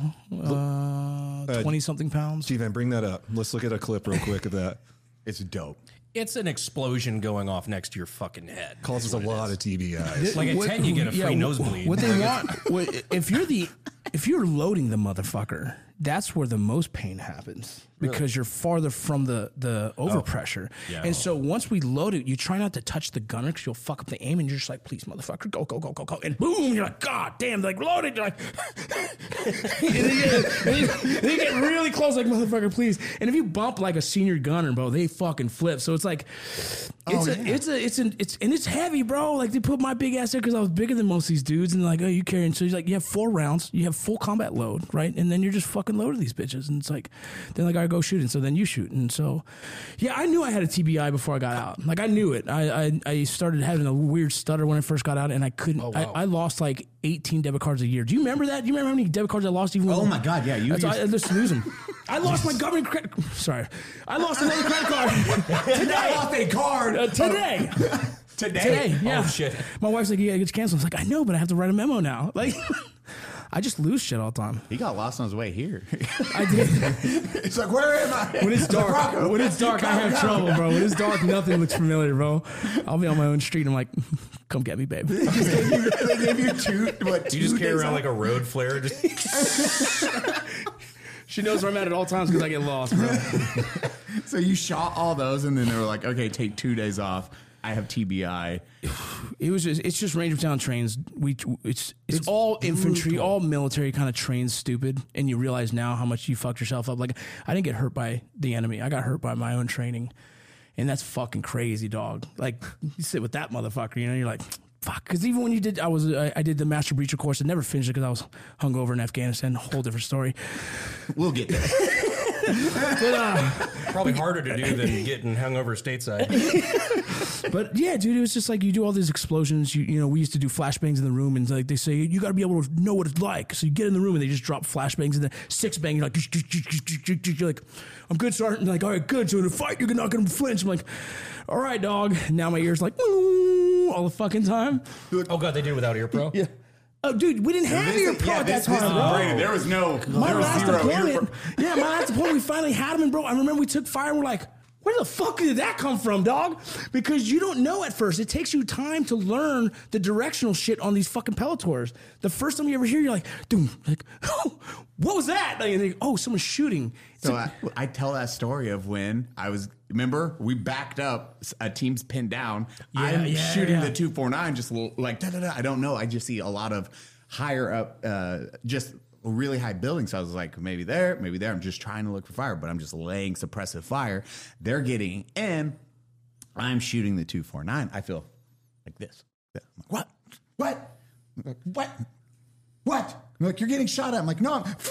S4: 20 something pounds.
S1: G-Van, bring that up. Let's look at a clip real quick of that.
S3: It's dope.
S2: It's an explosion going off next to your fucking head.
S1: Causes a lot of TBIs.
S2: Like at 10, you get a free nosebleed.
S4: What they want, if you're loading the motherfucker, that's where the most pain happens because you're farther from the overpressure.
S2: Yeah.
S4: And so once we load it, you try not to touch the gunner because you'll fuck up the aim, and you're just like, please, motherfucker, go, go, go, go, go. And boom, you're like, God damn, they're like, load it. You're like, and then you get really close, like, motherfucker, please. And if you bump like a senior gunner, bro, they fucking flip. So it's like, it's heavy, bro. Like they put my big ass there because I was bigger than most of these dudes, and like, oh, you carrying? So he's like, you have 4 rounds, you have full combat load, right? And then you're just fucking loaded these bitches, and it's like, then like I go shoot, and so then you shoot, and so, yeah, I knew I had a TBI before I got out. Like I knew it. I started having a weird stutter when I first got out, and I couldn't. I lost like 18 debit cards a year. Do you remember that? Do you remember how many debit cards I lost? Even
S3: Oh my God, yeah, you
S4: I just lose them. I lost my government credit. Sorry, I lost another credit card today.
S3: I lost a card
S4: Today. Today, yeah.
S2: Oh, shit.
S4: My wife's like, yeah, it gets canceled. I was like, I know, but I have to write a memo now. Like, I just lose shit all the time.
S3: He got lost on his way here.
S4: I did.
S3: It's like, where am I?
S4: When it's dark, I have trouble, bro. When it's dark, nothing looks familiar, bro. I'll be on my own street. And I'm like, come get me, babe.
S3: They gave you two. What?
S2: You just carry around like a road flare. Just
S4: She knows where I'm at all times because I get lost, bro.
S3: So you shot all those, and then they were like, okay, take 2 days off. I have TBI.
S4: It's just Ranger Town trains. It's all infantry, all military kind of trains, stupid. And you realize now how much you fucked yourself up. Like, I didn't get hurt by the enemy. I got hurt by my own training. And that's fucking crazy, dog. Like, you sit with that motherfucker, you know, you're like, fuck. Because even when you did, I did the Master Breacher course. I never finished it because I was hungover in Afghanistan. A whole different story.
S3: We'll get there.
S2: probably harder to do than getting hungover stateside.
S4: But yeah, dude, it was just like you do all these explosions. You know, we used to do flashbangs in the room, and like they say, you got to be able to know what it's like. So you get in the room, and they just drop flashbangs, and then 6 bang. You're like, you're like, I'm good, Sergeant. And like, all right, good. So in a fight, you're not going to flinch. I'm like, all right, dog. Now my ears like all the fucking time.
S2: Oh god, they did it without ear pro.
S4: Yeah. Oh, dude, we didn't have ear pro at that time, bro.
S3: Brandon, there was no.
S4: My
S3: there was
S4: last
S3: zero
S4: deployment, my last deployment, we finally had them, and bro, I remember we took fire, and we're like, Where the fuck did that come from, dog? Because you don't know at first. It takes you time to learn the directional shit on these fucking Pelletors. The first time you ever hear, you're like, dude, like, oh, what was that? Like, you think, oh, someone's shooting.
S3: So I tell that story of when I was, remember, we backed up, a team's pinned down. I'm shooting the 249, just like, da-da-da. I don't know. I just see a lot of higher up, just really high buildings. So I was like, maybe there, maybe there. I'm just trying to look for fire, but I'm just laying suppressive fire. They're getting in. I'm shooting the 249. I feel like this. I'm like, what? What? I'm like, what? What? I'm like, you're getting shot at. I'm like, no, I'm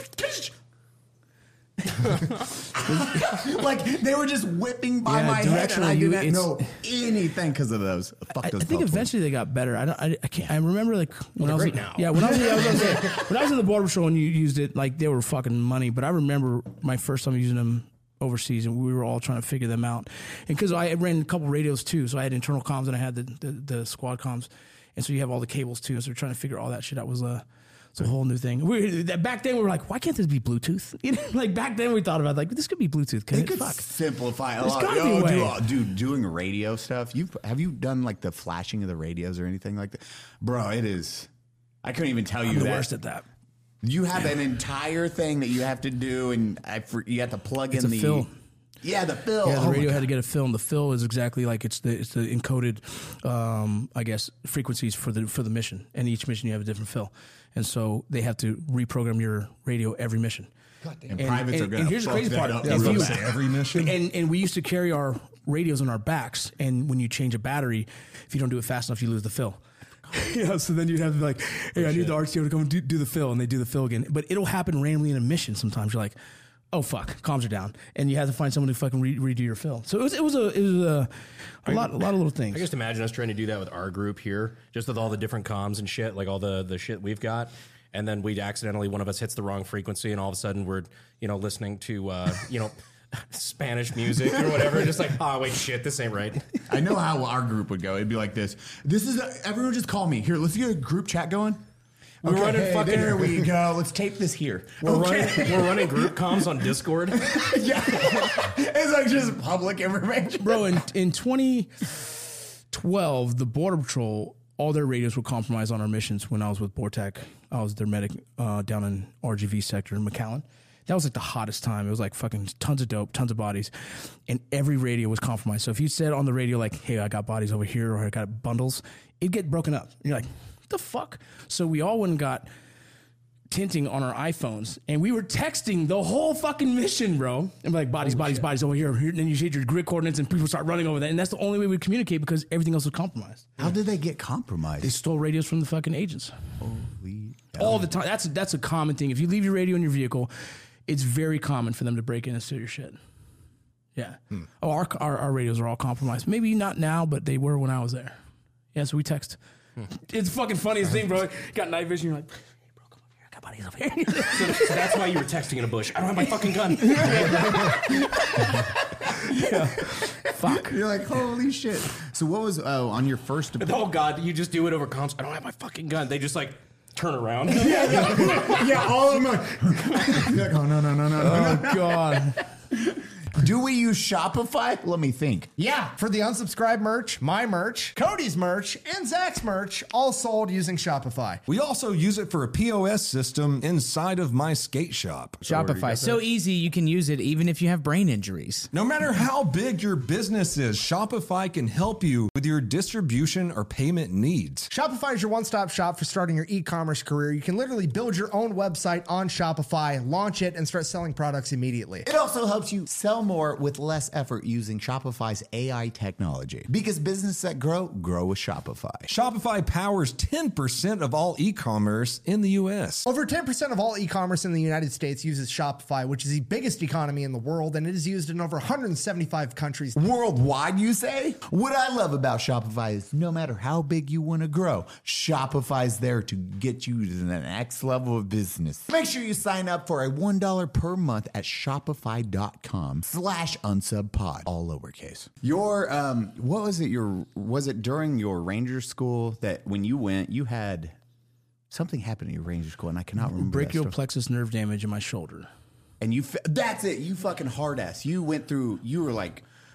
S3: like they were just whipping by my head, and I didn't know anything because of those.
S4: I think eventually they got better. I can't. I remember like when I was when I was in the Border Patrol and you used it, like they were fucking money. But I remember my first time using them overseas, and we were all trying to figure them out. And because I ran a couple radios too, so I had internal comms and I had the squad comms, and so you have all the cables too. So we're trying to figure all that shit out. It's a whole new thing. Back then, we were like, why can't this be Bluetooth? You know, like back then, we thought about like this could be Bluetooth.
S3: They could simplify a lot. Dude, doing radio stuff. Have you done like the flashing of the radios or anything like that, bro? It is. I couldn't even tell you
S4: I'm the
S3: that.
S4: worst at that.
S3: You have an entire thing that you have to do, and you have to plug in the
S4: fill.
S3: Yeah, the fill.
S4: Yeah, the radio had to get a fill, and the fill is exactly like it's the encoded, I guess, frequencies for the mission. And each mission you have a different fill, and so they have to reprogram your radio every mission.
S3: And privates are going to
S4: here's the crazy part.
S1: Every mission.
S4: And we used to carry our radios on our backs, and when you change a battery, if you don't do it fast enough, you lose the fill. Yeah, so then you'd have to be like, hey, I need the RTO to come do the fill, and they do the fill again. But it'll happen randomly in a mission sometimes. You're like, oh fuck, comms are down, and you have to find someone to fucking redo your fill. So it was a lot of little things.
S2: I just imagine us trying to do that with our group here, just with all the different comms and shit, like all the shit we've got, and then we accidentally one of us hits the wrong frequency, and all of a sudden we're listening to Spanish music or whatever, just like, oh wait, shit, this ain't right.
S3: I know how our group would go. It'd be like this. This is everyone just call me here. Let's get a group chat going.
S2: We're running fucking.
S3: There we go. Let's tape this here.
S2: We're running group comms on Discord.
S3: Yeah, it's like just public information,
S4: bro. In 2012, the Border Patrol, all their radios were compromised on our missions. When I was with BORTAC, I was their medic down in RGV sector in McAllen. That was like the hottest time. It was like fucking tons of dope, tons of bodies, and every radio was compromised. So if you said on the radio like, "Hey, I got bodies over here," or "I got bundles," it'd get broken up. And you're like, the fuck? So we all went and got tinting on our iPhones, and we were texting the whole fucking mission, bro. And like, bodies over here. And then you hit your grid coordinates, and people start running over that. And that's the only way we communicate because everything else was compromised.
S3: How did they get compromised?
S4: They stole radios from the fucking agents.
S3: Holy
S4: all the time. That's a common thing. If you leave your radio in your vehicle, it's very common for them to break in and steal your shit. Yeah. Oh, our radios are all compromised. Maybe not now, but they were when I was there. Yeah, so we text. It's the fucking funniest thing, bro. Got night vision. You're like, hey, bro, come over here. I got bodies over here.
S2: So that's why you were texting in a bush. I don't have my fucking gun.
S4: Yeah. Fuck.
S3: You're like, holy shit. So what was on your first?
S2: Oh God, you just do it over comms. I don't have my fucking gun. They just like turn around.
S3: Yeah, all of them. You're like, oh no.
S4: Oh God.
S3: Do we use Shopify? Let me think.
S6: Yeah, for the unsubscribed merch, my merch, Cody's merch, and Zach's merch, all sold using Shopify.
S1: We also use it for a POS system inside of my skate shop.
S7: Shopify, so easy you can use it even if you have brain injuries.
S1: No matter how big your business is, Shopify can help you with your distribution or payment needs.
S6: Shopify is your one-stop shop for starting your e-commerce career. You can literally build your own website on Shopify, launch it, and start selling products immediately.
S3: It also helps you sell more with less effort using Shopify's AI technology. Because businesses that grow with Shopify.
S1: Shopify powers 10% of all e-commerce in the U.S.
S6: Over 10% of all e-commerce in the United States uses Shopify, which is the biggest economy in the world, and it is used in over 175 countries.
S3: Worldwide, you say? What I love about Shopify is no matter how big you want to grow, Shopify's there to get you to the next level of business. Make sure you sign up for a $1 per month at shopify.com/unsubpod, all lowercase. Your, what was it? Was it during your Ranger school that when you went, you had something happen at your Ranger school, and I cannot remember.
S4: Brachial plexus nerve damage in my shoulder.
S3: And that's it. You fucking hard ass. You went through, you were like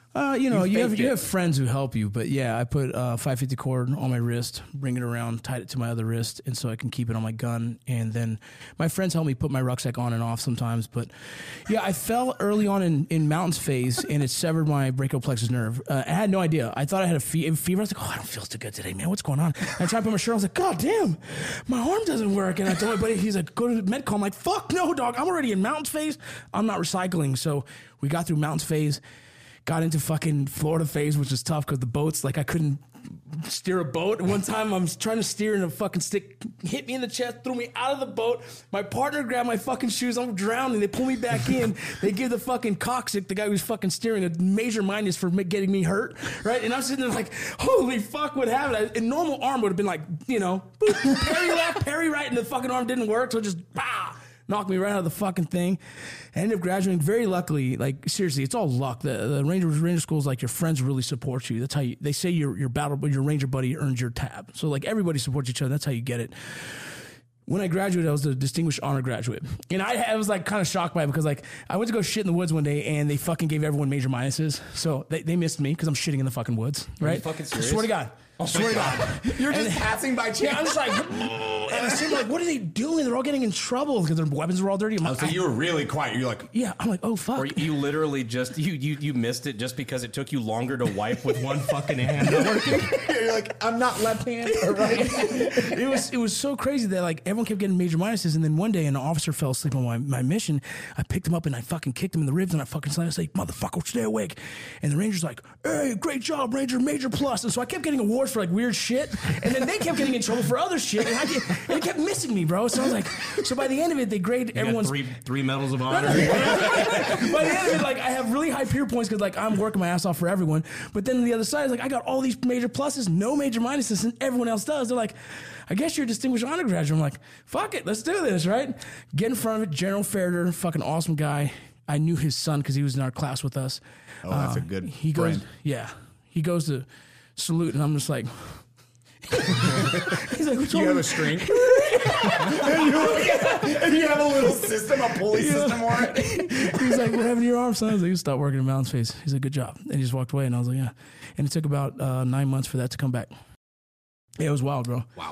S4: You know, you have friends who help you, but yeah, I put 550 cord on my wrist, bring it around, tied it to my other wrist, and so I can keep it on my gun. And then my friends help me put my rucksack on and off sometimes. But yeah, I fell early on in mountains phase, and it severed my brachial plexus nerve. I had no idea. I thought I had a fever. I was like, oh, I don't feel so good today, man. What's going on? And I tried to put my shirt on. I was like, God damn, my arm doesn't work. And I told my buddy, he's like, go to Medco. I'm like, fuck no, dog. I'm already in mountains phase. I'm not recycling. So we got through mountains phase. Got into fucking Florida phase, which is tough because the boats, like I couldn't steer a boat. One time I was trying to steer and a fucking stick hit me in the chest, threw me out of the boat. My partner grabbed my fucking shoes. I'm drowning. They pull me back in. They give the fucking coccyx, the guy who's fucking steering, a major minus for getting me hurt, right? And I'm sitting there like, holy fuck, what happened? A normal arm would have been like, you know, boop, parry left, parry right, and the fucking arm didn't work, so it just, bah! Knocked me right out of the fucking thing. I ended up graduating very luckily. Like seriously, it's all luck. The Ranger school is like your friends really support you. That's how they say your Ranger buddy earns your tab. So like everybody supports each other. That's how you get it. When I graduated, I was a distinguished honor graduate, and I was like kind of shocked by it because like I went to go shit in the woods one day, and they fucking gave everyone major minuses. So they missed me because I'm shitting in the fucking woods. Right?
S2: Are you fucking serious?
S4: I swear to God. I swear to God.
S3: You're just passing by chance.
S4: Yeah, I'm just like, and I seem like, what are they doing? They're all getting in trouble because their weapons are all dirty. I'm like,
S3: So you were really quiet. You're like,
S4: yeah. I'm like, oh fuck.
S2: Or you literally just you missed it just because it took you longer to wipe with one fucking hand.
S3: you're like, I'm not left hand or right.
S4: It was so crazy that like everyone kept getting major minuses, and then one day an officer fell asleep on my mission. I picked him up and I fucking kicked him in the ribs, and I fucking slammed. I say, motherfucker, stay awake. And the Ranger's like, hey, great job, Ranger, major plus. And so I kept getting awards for like weird shit. And then they kept getting in trouble for other shit, and they kept missing me, bro. So I was like, so by the end of it, they grade everyone's
S2: three medals of honor.
S4: By the end of it, like I have really high peer points because like I'm working my ass off for everyone. But then the other side is like I got all these major pluses, no major minuses, and everyone else does. They're like, I guess you're a distinguished honor graduate. I'm like, fuck it, let's do this, right? Get in front of it. General Ferreter, fucking awesome guy. I knew his son because he was in our class with us.
S3: Oh, that's a good
S4: He
S3: friend.
S4: goes, yeah. He goes to salute, and I'm just like. He's like,
S3: You have a string? and you have a little system, a pulley system on it?
S4: He's like, what happened to your arm, son? I was like, you stop working in Mountains Phase. He's like, good job. And he just walked away, and I was like, yeah. And it took about 9 months for that to come back. Yeah, it was wild, bro.
S2: Wow.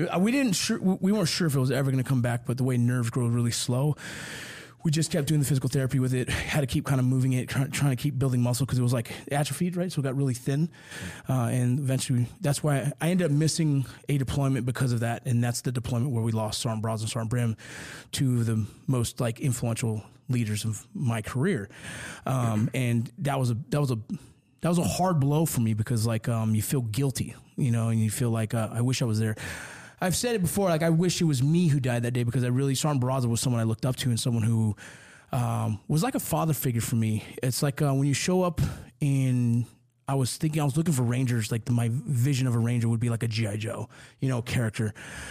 S4: We weren't sure if it was ever going to come back, but the way nerves grow really slow, we just kept doing the physical therapy with it. Had to keep kind of moving it, trying to keep building muscle because it was like atrophied, right? So it got really thin. And eventually, that's why I ended up missing a deployment because of that. And that's the deployment where we lost Sergeant Bros and Sergeant Brim, two of the most like influential leaders of my career. And that was a hard blow for me because like you feel guilty, you know, and you feel like I wish I was there. I've said it before, like I wish it was me who died that day because Sergeant Barraza was someone I looked up to and someone who was like a father figure for me. It's like when you show up and I was looking for Rangers, like my vision of a Ranger would be like a G.I. Joe, you know, character.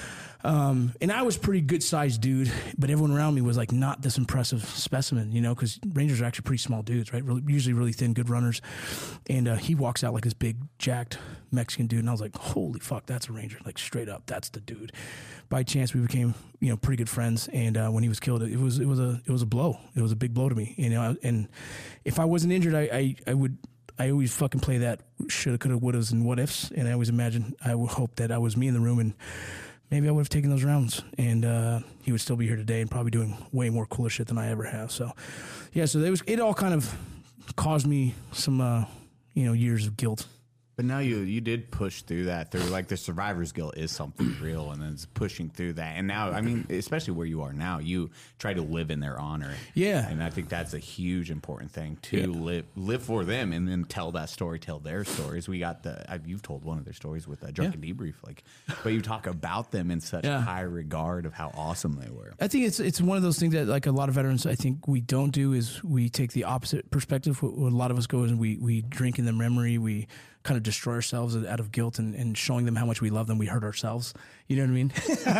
S4: And I was a pretty good sized dude, but everyone around me was like not this impressive specimen, you know, because Rangers are actually pretty small dudes, right? Usually really thin, good runners. And he walks out like this big, jacked Mexican dude, and I was like, holy fuck, that's a Ranger. Like straight up, that's the dude. By chance, we became, you know, pretty good friends. And when he was killed, it was a blow. It was a big blow to me, you know. And if I wasn't injured, I always fucking play that shoulda, coulda, wouldas, and what ifs. And I always imagine, I would hope that I was me in the room and maybe I would have taken those rounds, and he would still be here today and probably doing way more cooler shit than I ever have. So, yeah, so it all kind of caused me some, years of guilt.
S3: But now you did push through that, through like the survivor's guilt is something real, and then it's pushing through that. And now, I mean, especially where you are now, you try to live in their honor.
S4: Yeah.
S3: And I think that's a huge important thing to live for them and then tell that story, tell their stories. We got you've told one of their stories with Drunken Debrief, but you talk about them in such high regard of how awesome they were.
S4: I think it's one of those things that like a lot of veterans, I think we don't do is we take the opposite perspective. What a lot of us go is we drink in their memory, we kind of destroy ourselves out of guilt and showing them how much we love them, we hurt ourselves. You know what I mean?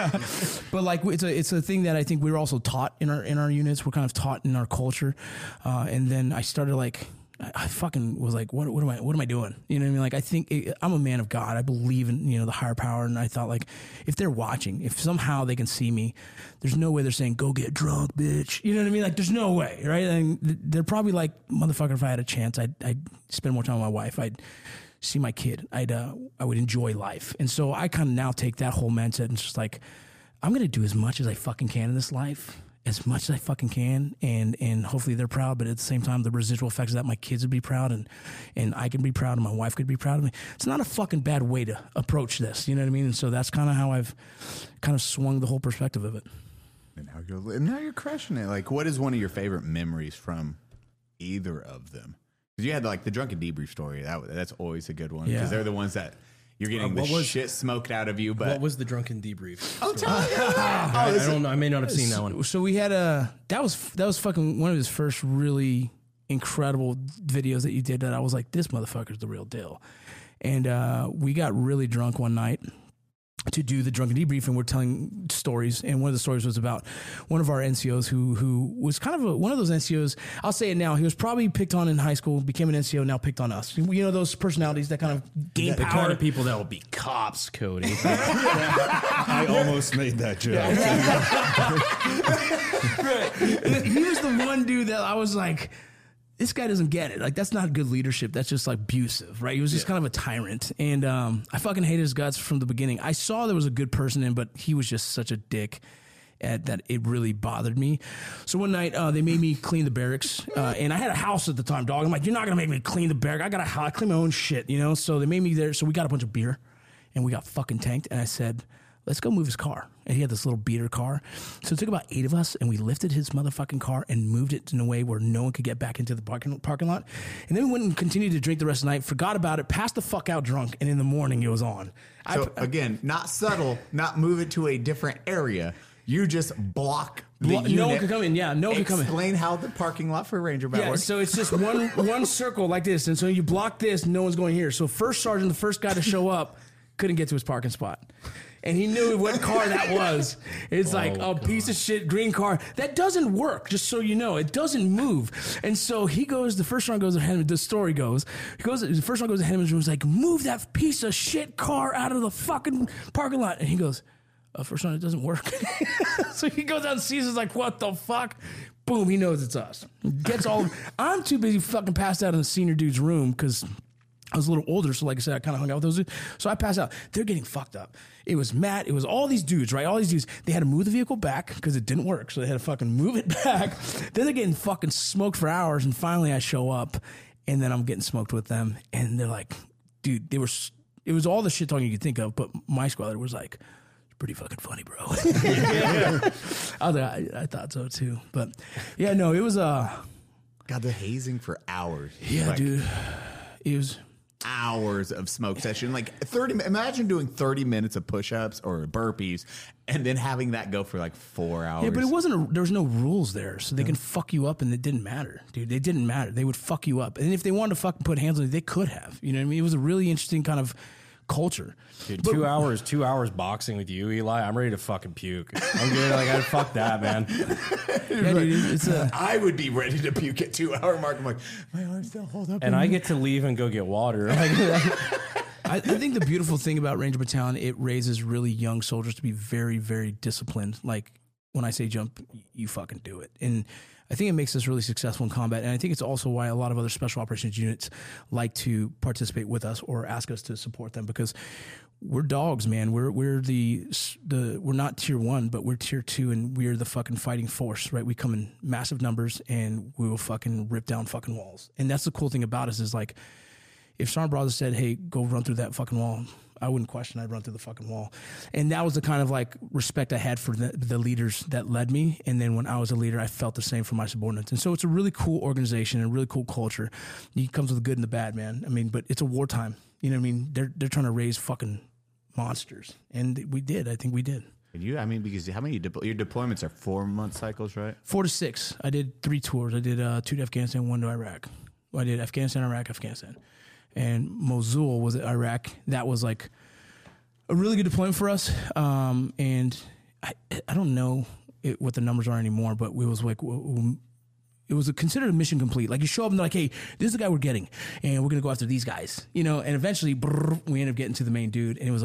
S4: But like it's a thing that I think we're also taught in our units. We're kind of taught in our culture. And then I started like I fucking was like, what am I doing? You know what I mean? Like, I think I'm a man of God. I believe in, the higher power. And I thought, like, if they're watching, if somehow they can see me, there's no way they're saying, go get drunk, bitch. You know what I mean? Like, there's no way, right? And they're probably like, motherfucker, if I had a chance, I'd spend more time with my wife. I'd see my kid. I would enjoy life. And so I kind of now take that whole mindset and just like, I'm going to do as much as I fucking can in this life. As much as I fucking can, and hopefully they're proud, but at the same time, the residual effects of that, my kids would be proud, and I can be proud, and my wife could be proud of me. It's not a fucking bad way to approach this, you know what I mean? And so that's kind of how I've kind of swung the whole perspective of it.
S3: And now you're crushing it. Like, what is one of your favorite memories from either of them? Because you had like the drunken debrief story. That's always a good one because they're the ones that you're getting the shit smoked out of you. But
S2: what was the drunken debrief?
S3: Oh, tell me.
S2: I don't know. I may not have seen that one.
S4: So we had that was fucking one of his first really incredible videos that you did that I was like, this motherfucker's the real deal. And we got really drunk one night to do the drunken debrief, and we're telling stories. And one of the stories was about one of our NCOs who was kind of one of those NCOs. I'll say it now. He was probably picked on in high school, became an NCO, now picked on us. You know those personalities that kind of gain
S2: The
S4: power.
S2: kind of people that will be cops, Cody.
S1: I almost made that joke.
S4: Right. He was the one dude that I was like, this guy doesn't get it. Like, that's not good leadership. That's just like abusive, right? He was just kind of a tyrant. And I fucking hated his guts from the beginning. I saw there was a good person in, but he was just such a dick that it really bothered me. So one night they made me clean the barracks. And I had a house at the time, dog. I'm like, you're not going to make me clean the barrack. I got a house. I clean my own shit, So they made me there. So we got a bunch of beer and we got fucking tanked. And I said, let's go move his car. And he had this little beater car. So it took about 8 of us, and we lifted his motherfucking car and moved it in a way where no one could get back into the parking lot. And then we went and continued to drink the rest of the night, forgot about it, passed the fuck out drunk, and in the morning it was on.
S3: So again, not subtle, not move it to a different area. You just block the unit.
S4: No one could come in. Yeah, no one could come in.
S3: Explain how the parking lot for Ranger Bat works.
S4: So it's just one circle like this. And so you block this, no one's going here. So first sergeant, the first guy to show up, couldn't get to his parking spot. And he knew what car that was. It's like a piece of shit green car. That doesn't work, just so you know. It doesn't move. And so he goes, the first one goes ahead of him, the story goes, the first one goes ahead of him and was like, move that piece of shit car out of the fucking parking lot. And he goes, first one, it doesn't work. So he goes out and sees us like, what the fuck? Boom, he knows it's us. Gets all, I'm too busy fucking passed out in the senior dude's room because I was a little older, so like I said, I kind of hung out with those dudes. So I passed out. They're getting fucked up. It was Matt. It was all these dudes, right? All these dudes. They had to move the vehicle back because it didn't work. So they had to fucking move it back. Then they're getting fucking smoked for hours. And finally I show up and then I'm getting smoked with them. And they're like, dude, it was all the shit talking you could think of. But my squad was like, it's pretty fucking funny, bro. I was like, I thought so too. But yeah, no, it was,
S3: God, the hazing for hours.
S4: Yeah, like, dude. It was
S3: hours of smoke session, like 30. Imagine doing 30 minutes of push-ups or burpees, and then having that go for like 4 hours.
S4: Yeah, but it wasn't. There was no rules there, so they can fuck you up, and it didn't matter, dude. It didn't matter. They would fuck you up, and if they wanted to fucking put hands on you, they could have. You know what I mean? It was a really interesting kind of culture.
S2: Dude, 2 hours boxing with you, Eli. I'm ready to fucking puke. I'm good. Like, I fuck that, man.
S4: Yeah, dude,
S3: I would be ready to puke at 2 hour mark. I'm like, my arms don't hold up.
S2: And I get to leave and go get water.
S4: I think the beautiful thing about Ranger Battalion, it raises really young soldiers to be very, very disciplined. Like, when I say jump, you fucking do it. And I think it makes us really successful in combat. And I think it's also why a lot of other special operations units like to participate with us or ask us to support them, because we're dogs, man. We're we're not tier 1, but we're tier 2, and we're the fucking fighting force, right? We come in massive numbers and we will fucking rip down fucking walls. And that's the cool thing about us is, like, if Sergeant Brothers said, hey, go run through that fucking wall, I wouldn't question. I'd run through the fucking wall. And that was the kind of like respect I had for the leaders that led me. And then when I was a leader, I felt the same for my subordinates. And so it's a really cool organization and a really cool culture. It comes with the good and the bad, man. I mean, but it's a wartime. You know what I mean? They're trying to raise fucking monsters. And we did. I think we did.
S3: And you, I mean, because how many your deployments are 4-month cycles, right?
S4: 4 to 6. I did 3 tours. I did 2 to Afghanistan, 1 to Iraq. I did Afghanistan, Iraq, Afghanistan. And Mosul was Iraq. That was like a really good deployment for us. And I don't know what the numbers are anymore, but it was like, it it was considered a mission complete. Like you show up and they're like, hey, this is the guy we're getting, and we're gonna go after these guys, you know. And eventually, we ended up getting to the main dude, and it was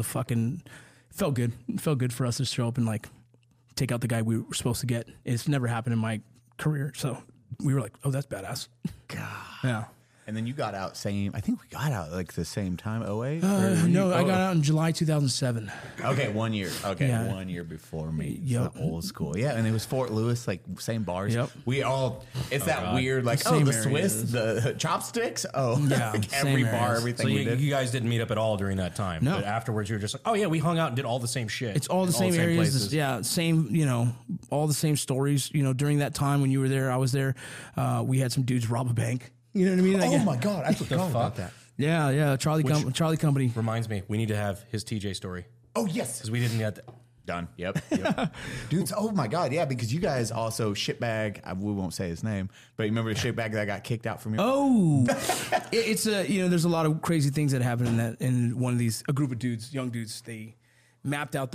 S4: felt good. It felt good for us to show up and like take out the guy we were supposed to get. It's never happened in my career, so we were like, oh, that's badass.
S3: God.
S4: Yeah.
S3: And then you got out I think we got out like the same time, 08?
S4: No, I got out in July 2007.
S3: Okay, 1 year. Okay,
S4: Yeah.
S3: 1 year before me.
S4: Yep.
S3: So old school. Yeah, and it was Fort Lewis, like same bars.
S4: Yep.
S3: We all, it's that weird, like,
S4: Same
S3: the
S4: areas.
S3: Swiss, the chopsticks. Oh,
S4: Yeah,
S3: like
S4: same
S3: every bar,
S4: areas.
S3: everything
S2: So
S3: we did.
S2: you guys didn't meet up at all during that time.
S4: No.
S2: But afterwards, you were just like, oh yeah, we hung out and did all the same shit.
S4: It's all the same areas.
S2: places.
S4: Yeah, same, you know, all the same stories. You know, during that time when you were there, I was there. We had some dudes rob a bank. You know what I mean? Like,
S6: Oh my God, I forgot about that.
S4: Yeah. Charlie Company.
S2: Reminds me, we need to have his TJ story
S3: Oh, yes.
S2: because we didn't get that.
S3: Done. Yep. Dudes, oh my God. Yeah, because you guys also, shitbag, we won't say his name, but you remember the shitbag that got kicked out from your.
S4: Oh, it's you know, there's a lot of crazy things that happen in one of these, a group of dudes, young dudes. They mapped out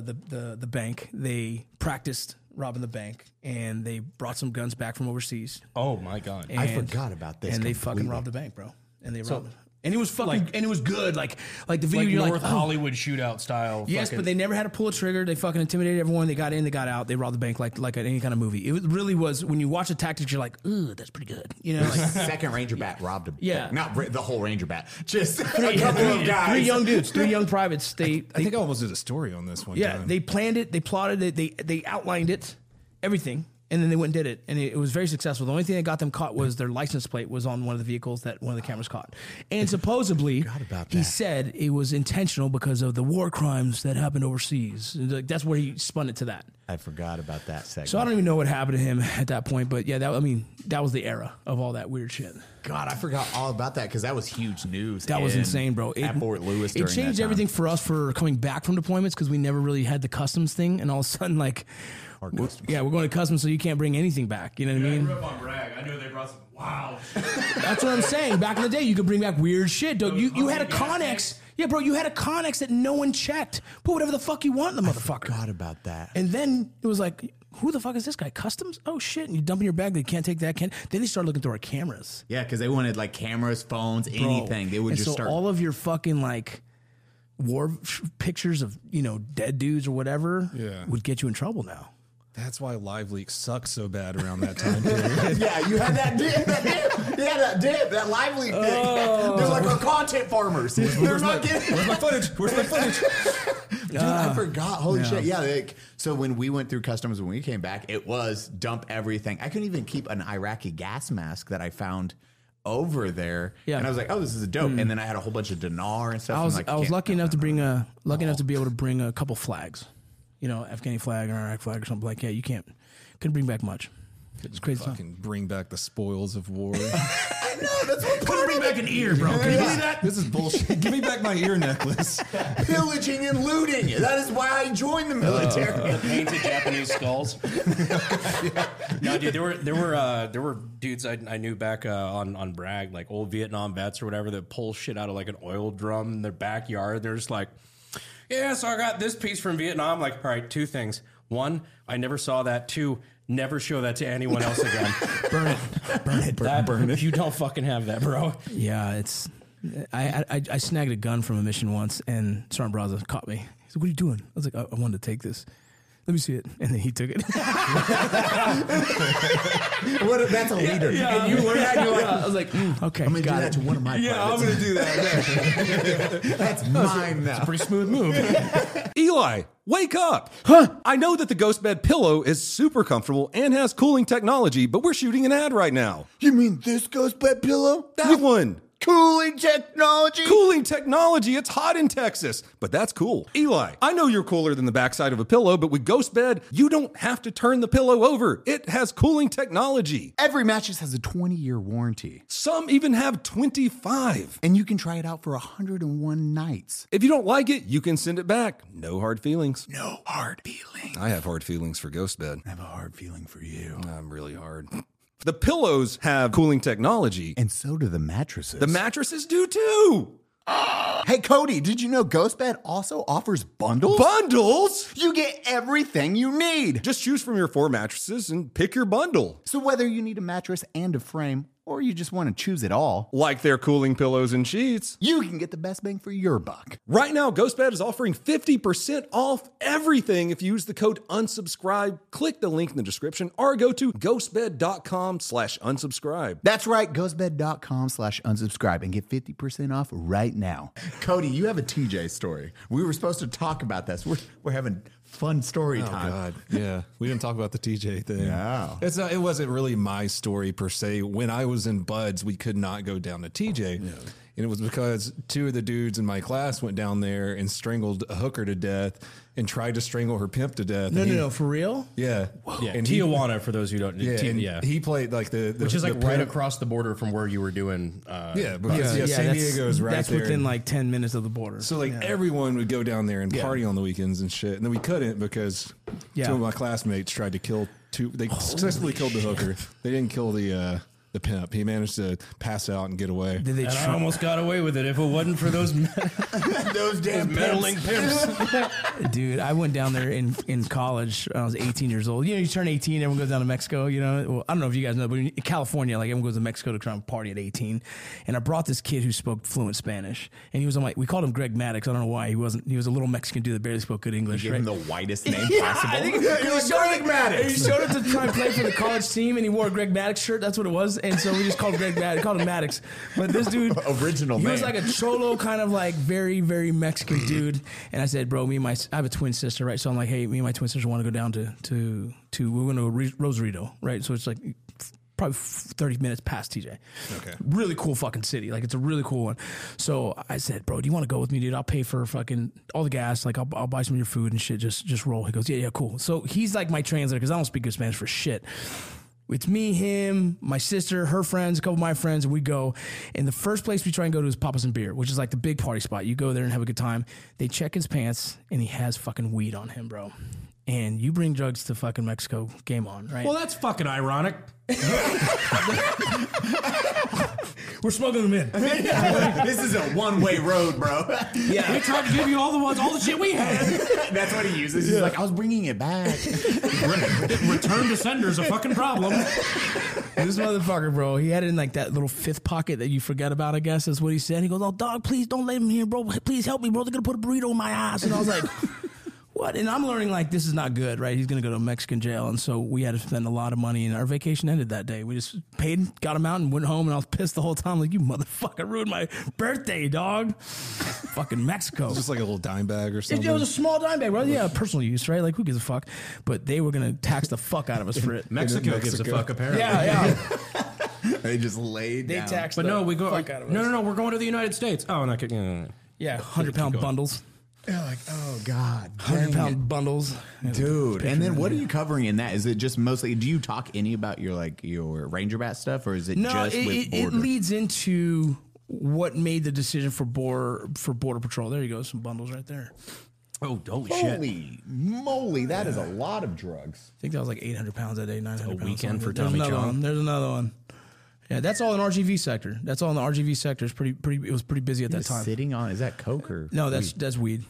S4: the bank. They practiced robbing the bank, and they brought some guns back from overseas.
S2: Oh my god!
S3: I forgot about this
S4: And they
S3: completely.
S4: fucking robbed the bank, bro. And they robbed it. And it was fucking, and it was good. Like the video,
S2: Like
S4: you're
S2: North
S4: like, oh.
S2: Hollywood shootout style.
S4: Yes, but they never had to pull a trigger. They fucking intimidated everyone. They got in, they got out. They robbed the bank like any kind of movie. It really was. When you watch the tactics, you're like, ooh, that's pretty good. You know, like
S3: Second Ranger Bat robbed a
S4: Yeah.
S3: not the whole Ranger Bat, just a couple of guys.
S4: three young dudes, three young privates.
S1: I think I almost did a story on this one time.
S4: They planned it, they plotted it, they outlined it, everything, and then they went and did it, and it was very successful. The only thing that got them caught was their license plate was on one of the vehicles that one of the cameras caught, and supposedly he said it was intentional because of the war crimes that happened overseas. That's where he spun it to that.
S3: I forgot about that segment.
S4: So I don't even know what happened to him at that point, but yeah, that was the era of all that weird shit.
S3: God, I forgot all about that because that was huge news.
S4: That was insane, bro.
S3: At Fort Lewis,
S4: it
S3: during
S4: changed
S3: that time.
S4: everything for us for coming back from deployments because we never really had the customs thing, and all of a sudden, like, we're going to customs, so you can't bring anything back. You know what I mean?
S2: up on Bragg. I knew they brought some. Wow.
S4: That's what I'm saying. Back in the day, you could bring back weird shit. Dude. You had a Connex. Yeah, bro, you had a Connex that no one checked. Put whatever the fuck you want in the motherfucker.
S3: Forgot about that.
S4: And then it was like, who the fuck is this guy? Customs? Oh shit! And you dump in your bag. They can't take that. Then they started looking through our cameras.
S3: Yeah, because they wanted like cameras, phones, anything. They would
S4: And
S3: just
S4: so
S3: start.
S4: all of your fucking like pictures of dead dudes or whatever would get you in trouble now.
S1: That's why Live Leak sucks so bad around that time period.
S3: Yeah, you had that dip. That live leak thing. They're like our content farmers. They're not getting.
S1: Where's my footage? Where's my footage?
S3: Dude, I forgot. Holy shit. Yeah. So when we went through customs, when we came back, it was dump everything. I couldn't even keep an Iraqi gas mask that I found over there.
S4: Yeah.
S3: And I was like, oh, this is a dope. And then I had a whole bunch of dinar and stuff.
S4: I was lucky enough to bring enough to be able to bring a couple flags, Afghani flag or Iraq flag or something like that. You couldn't bring back much. It's crazy stuff.
S1: Fucking bring back the spoils of war.
S3: I know. That's what
S4: Couldn't bring back an ear, bro. Can you believe that?
S1: This is bullshit. Give me back my ear necklace.
S3: pillaging and looting. That is why I joined the military.
S2: Painted Japanese skulls. No, dude, there were dudes I knew back on Bragg, like old Vietnam vets or whatever, that pull shit out of like an oil drum in their backyard. They're just like, yeah, so I got this piece from Vietnam. Like, all right, two things. One, I never saw that. Two, never show that to anyone else again.
S4: Burn it.
S2: You don't fucking have that, bro.
S4: Yeah, it's. I snagged a gun from a mission once, and Sergeant Braza caught me. He said, "What are you doing?" I was like, "I wanted to take this. Let me see it." And then he took it.
S3: That's a leader.
S4: Yeah,
S3: And you learned that. You're like,
S4: I was like, okay,
S3: I'm going to do
S4: got
S3: that
S4: it.
S3: to one of my privates.
S1: going to do that.
S3: That's mine now.
S2: Pretty smooth move.
S8: Eli, wake up! Huh? I know that the Ghost Bed pillow is super comfortable and has cooling technology, but we're shooting an ad right now.
S3: You mean this Ghost Bed pillow?
S8: That one!
S3: Cooling technology?
S8: Cooling technology, it's hot in Texas, but that's cool. Eli, I know you're cooler than the backside of a pillow, but with Ghost Bed, you don't have to turn the pillow over. It has cooling technology.
S3: Every mattress has a 20-year warranty.
S8: Some even have 25.
S3: And you can try it out for 101 nights.
S8: If you don't like it, you can send it back. No hard feelings.
S3: No hard feelings.
S8: I have hard feelings for Ghost Bed.
S3: I have a hard feeling for you.
S8: I'm really hard. The pillows have cooling technology.
S3: And so do the mattresses.
S8: The mattresses do too.
S3: Hey, Cody, did you know GhostBed also offers bundles?
S8: Bundles?
S3: You get everything you need.
S8: Just choose from your 4 mattresses and pick your bundle.
S3: So whether you need a mattress and a frame, or you just want to choose it all,
S8: Like their cooling pillows and sheets.
S3: you can get the best bang for your buck.
S8: Right now, GhostBed is offering 50% off everything if you use the code unsubscribe. Click the link in the description or go to ghostbed.com/unsubscribe.
S3: That's right, ghostbed.com/unsubscribe and get 50% off right now. Cody, you have a TJ story. We were supposed to talk about this. We're having fun story time.
S1: God, yeah. We didn't talk about the TJ thing.
S3: No.
S1: It wasn't really my story per se. When I was in Buds, we could not go down to TJ. And it was because 2 of the dudes in my class went down there and strangled a hooker to death and tried to strangle her pimp to death.
S4: No, for real?
S1: Yeah.
S2: Yeah,
S1: And
S2: Tijuana, for those who don't know.
S1: and he played like the
S2: Which is like
S1: the
S2: right
S1: pimp.
S2: across the border from where you were doing.
S1: Because San Diego is right
S4: that's
S1: there.
S4: within like 10 minutes of the border.
S1: So like everyone would go down there and party on the weekends and shit, and then we couldn't because 2 of my classmates tried to kill 2. They successfully killed the hooker. They didn't kill the pimp. He managed to pass out and get away.
S4: Did they
S2: And I almost got away with it if it wasn't for those
S3: Those damn
S2: meddling pimps.
S4: Dude, I went down there in college when I was 18 years old. You know, you turn 18, everyone goes down to Mexico, you know. Well, I don't know if you guys know, but in California, like everyone goes to Mexico to try and party at 18. And I brought this kid who spoke fluent Spanish. And he was on we called him Greg Maddox. I don't know why. He was a little Mexican dude that barely spoke good English.
S3: Give
S4: right?
S3: him the whitest name possible.
S4: I think he showed up to try and play for the college team, and he wore a Greg Maddox shirt. That's what it was. And so we just called Greg Maddox, called him Maddox. But this dude,
S3: Original
S4: he was
S3: name.
S4: like a cholo, kind of like very, very Mexican dude. And I said, bro, I have a twin sister, right? So I'm like, hey, me and my twin sister want to go down to we're going to Rosarito, right? So it's like probably 30 minutes past TJ.
S1: Okay.
S4: Really cool fucking city. Like, it's a really cool one. So I said, bro, do you want to go with me, dude? I'll pay for fucking all the gas. Like, I'll buy some of your food and shit. Just roll. He goes, yeah, cool. So he's like my translator because I don't speak good Spanish for shit. It's me, him, my sister, her friends, a couple of my friends, and we go. And the first place we try and go to is Papas and Beer, which is like the big party spot. You go there and have a good time. They check his pants, and he has fucking weed on him, bro. And you bring drugs to fucking Mexico, game on, right?
S2: Well, that's fucking ironic.
S4: We're smuggling them in.
S3: This is a one-way road, bro.
S4: Yeah,
S2: We tried to give you all the shit we had.
S3: That's what he uses. He's like, I was bringing it back.
S2: Return to sender's a fucking problem.
S4: this motherfucker, bro, he had it in like that little fifth pocket that you forget about, I guess is what he said. He goes, oh, dog, please don't let him here, bro. Please help me, bro. They're going to put a burrito in my ass. And I was like... What? And I'm learning like this is not good, right? He's going to go to Mexican jail. And so we had to spend a lot of money, and our vacation ended that day. We just paid, got him out, and went home, and I was pissed the whole time. Like, you motherfucker ruined my birthday, dog. Fucking Mexico.
S1: Just like a little dime bag or something.
S4: It was a small dime bag, bro. Yeah, personal use, right? Like, who gives a fuck? But they were going to tax the fuck out of us for it.
S2: Mexico gives a fuck, apparently.
S4: Yeah.
S3: They just laid
S4: They
S3: down.
S4: taxed
S2: But
S4: the
S2: no, we go.
S4: fuck out of us.
S2: No, we're going to the United States. Oh, not kidding.
S4: Yeah, 100-pound bundles.
S3: They're like, oh, God.
S4: 100-pound bundles.
S3: Dude, and then what are you covering in that? Is it just mostly, do you talk any about your Ranger Bat stuff, or is it just with Border?
S4: It leads into what made the decision for Border Patrol. There you go, some bundles right there.
S2: Oh, holy shit.
S3: Holy moly, that is a lot of drugs.
S4: I think that was like 800 pounds that day, 900 pounds.
S2: weekend for
S4: There's
S2: Tommy
S4: another
S2: Chong.
S4: one. There's another one. Yeah, that's all in RGV sector. That's all in the RGV sector. It's pretty. It was pretty busy at that time.
S3: Sitting on, is that coke or?
S4: No, that's weed.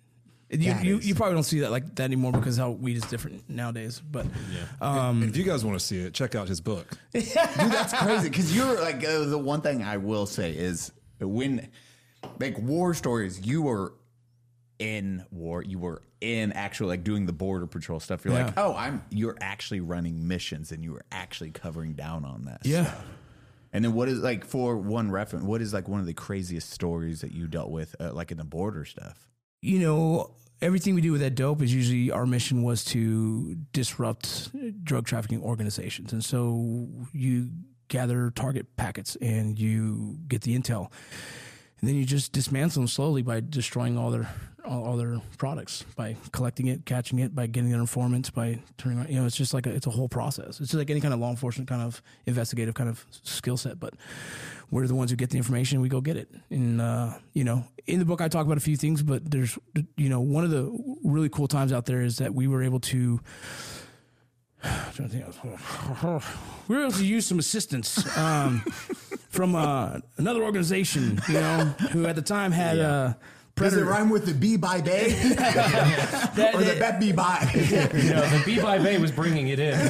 S4: You probably don't see that like that anymore because how weed is different nowadays. But
S1: And if you guys want to see it, check out his book.
S3: Dude, that's crazy. Because you're like, the one thing I will say is when, like, war stories, you were in war, you were in actual, like, doing the Border Patrol stuff. You're like, you're actually running missions and you were actually covering down on that.
S4: yeah.
S3: And then what is, like, for one reference, what is, like, one of the craziest stories that you dealt with, like, in the border stuff?
S4: You know, everything we do with that dope is usually our mission was to disrupt drug trafficking organizations. And so you gather target packets and you get the intel. And then you just dismantle them slowly by destroying all their products, by collecting it, catching it, by getting their informants, by turning around. You know, it's just like it's a whole process. It's just like any kind of law enforcement kind of investigative kind of skill set. But we're the ones who get the information. We go get it. And you know, in the book I talk about a few things, but there's, you know, one of the really cool times out there is that we were able to. We were able to use some assistance. from another organization, who at the time had
S3: Does
S4: Predator.
S3: it rhyme with the B by Bay? Or the Bet B by?
S2: The B by Bay was bringing it in.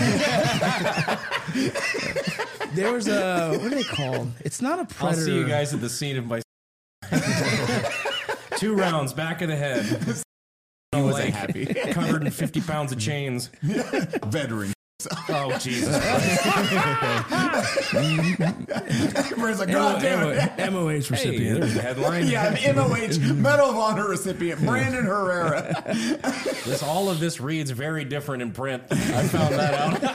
S4: There was a, what are they called? It's not a Predator.
S2: I'll see you guys at the scene of my 2 rounds, back of the head.
S3: He wasn't happy.
S2: Covered in 50 pounds of chains.
S3: Veteran.
S2: Oh, Jesus.
S3: Where's like, God damn it.
S4: MOH
S2: Hey,
S4: recipient.
S2: there's the headline.
S3: Yeah, an MOH Medal of Honor recipient, Brandon Herrera.
S2: All of this reads very different in print. I found that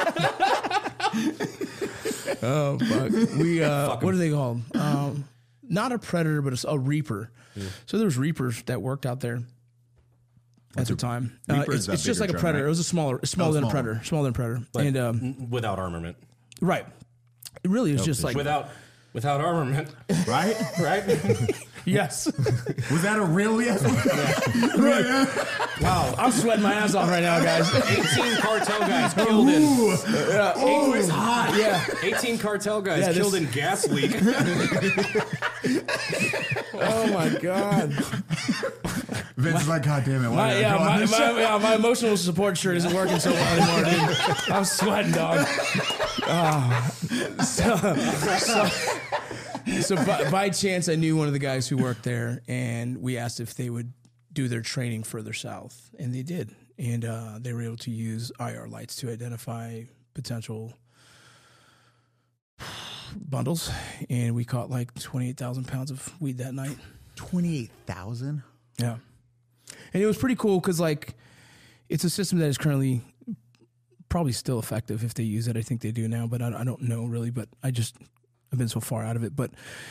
S2: out.
S4: Oh, fuck. We, what are they called? Not a Predator, but a Reaper. Yeah. So there was Reapers that worked out there at the time. It's just like a Predator. Right? It was smaller than a Predator. Smaller than Predator.
S2: But
S4: and
S2: without armament.
S4: Right. It really is just like...
S2: Without armament.
S3: Right?
S4: Yes.
S3: Was that a real yes?
S4: Wow. I'm sweating my ass off right now, guys.
S2: 18 cartel guys killed in...
S3: It's hot.
S4: Yeah.
S2: 18 cartel guys killed in gas leak.
S4: Oh, my God.
S3: Vince is like, God damn it. Why did I go on this show?
S4: My emotional support shirt isn't working so well anymore, dude. I'm sweating, dog. So by chance, I knew one of the guys who worked there, and we asked if they would do their training further south, and they did. And they were able to use IR lights to identify potential bundles, and we caught like 28,000 pounds of weed that night.
S3: 28,000?
S4: Yeah. And it was pretty cool because, like, it's a system that is currently probably still effective if they use it. I think they do now, but I don't know really. But I've been so far out of it. But,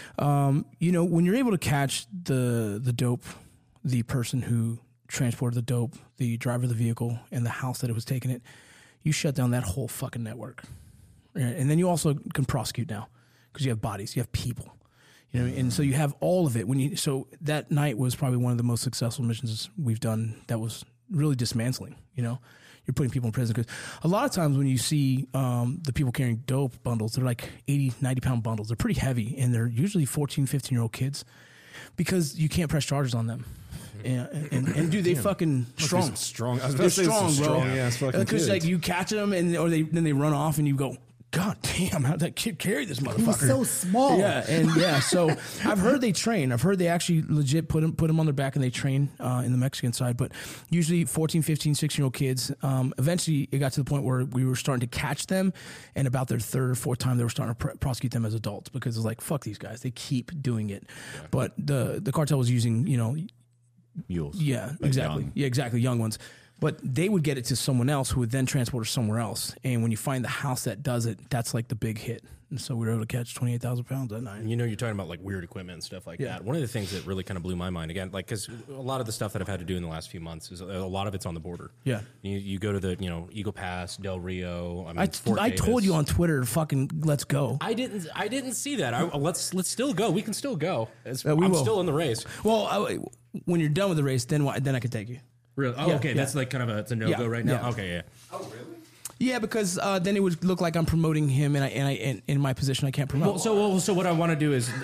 S4: when you're able to catch the dope, the person who transported the dope, the driver of the vehicle, and the house that it was taking it, you shut down that whole fucking network. And then you also can prosecute now because you have bodies, you have people. And so you have all of it. So that night was probably one of the most successful missions we've done. That was really dismantling. You're putting people in prison because a lot of times when you see the people carrying dope bundles, they're like 80, 90 pound bundles. They're pretty heavy, and they're usually 14, 15-year-old kids because you can't press charges on them. And dude, they fucking strong.
S1: Strong. I was
S4: They're
S1: about to say
S4: strong, bro.
S1: strong ass fucking
S4: Because
S1: kids.
S4: like you catch them, then they run off, and you go, God damn, how'd that kid carry this motherfucker?
S3: He was so small.
S4: Yeah, so I've heard they train. I've heard they actually legit put them on their back and they train in the Mexican side. But usually 14, 15, 16-year-old kids. Eventually, it got to the point where we were starting to catch them, and about their third or fourth time, they were starting to prosecute them as adults because it's like, fuck these guys. They keep doing it. Yeah. But the cartel was using,
S3: mules.
S4: Yeah, like exactly. Yeah, exactly. Young ones. But they would get it to someone else who would then transport it somewhere else. And when you find the house that does it, that's like the big hit. And so we were able to catch 28,000 pounds that night.
S2: You're talking about like weird equipment and stuff like that. One of the things that really kind of blew my mind again, like, because a lot of the stuff that I've had to do in the last few months is a lot of it's on the border. Yeah. You go to the, Eagle Pass, Del Rio.
S4: I told you on Twitter, fucking let's go.
S2: I didn't see that. Let's still go. We can still go. I'm still in the race.
S4: Well, when you're done with the race, then I can take you.
S2: Really? Oh, yeah, okay. Yeah. That's like kind of it's a no-go right now? Yeah. Okay, yeah.
S3: Oh, really?
S4: Yeah, because then it would look like I'm promoting him, and in my position, I can't promote.
S2: So what I want to do is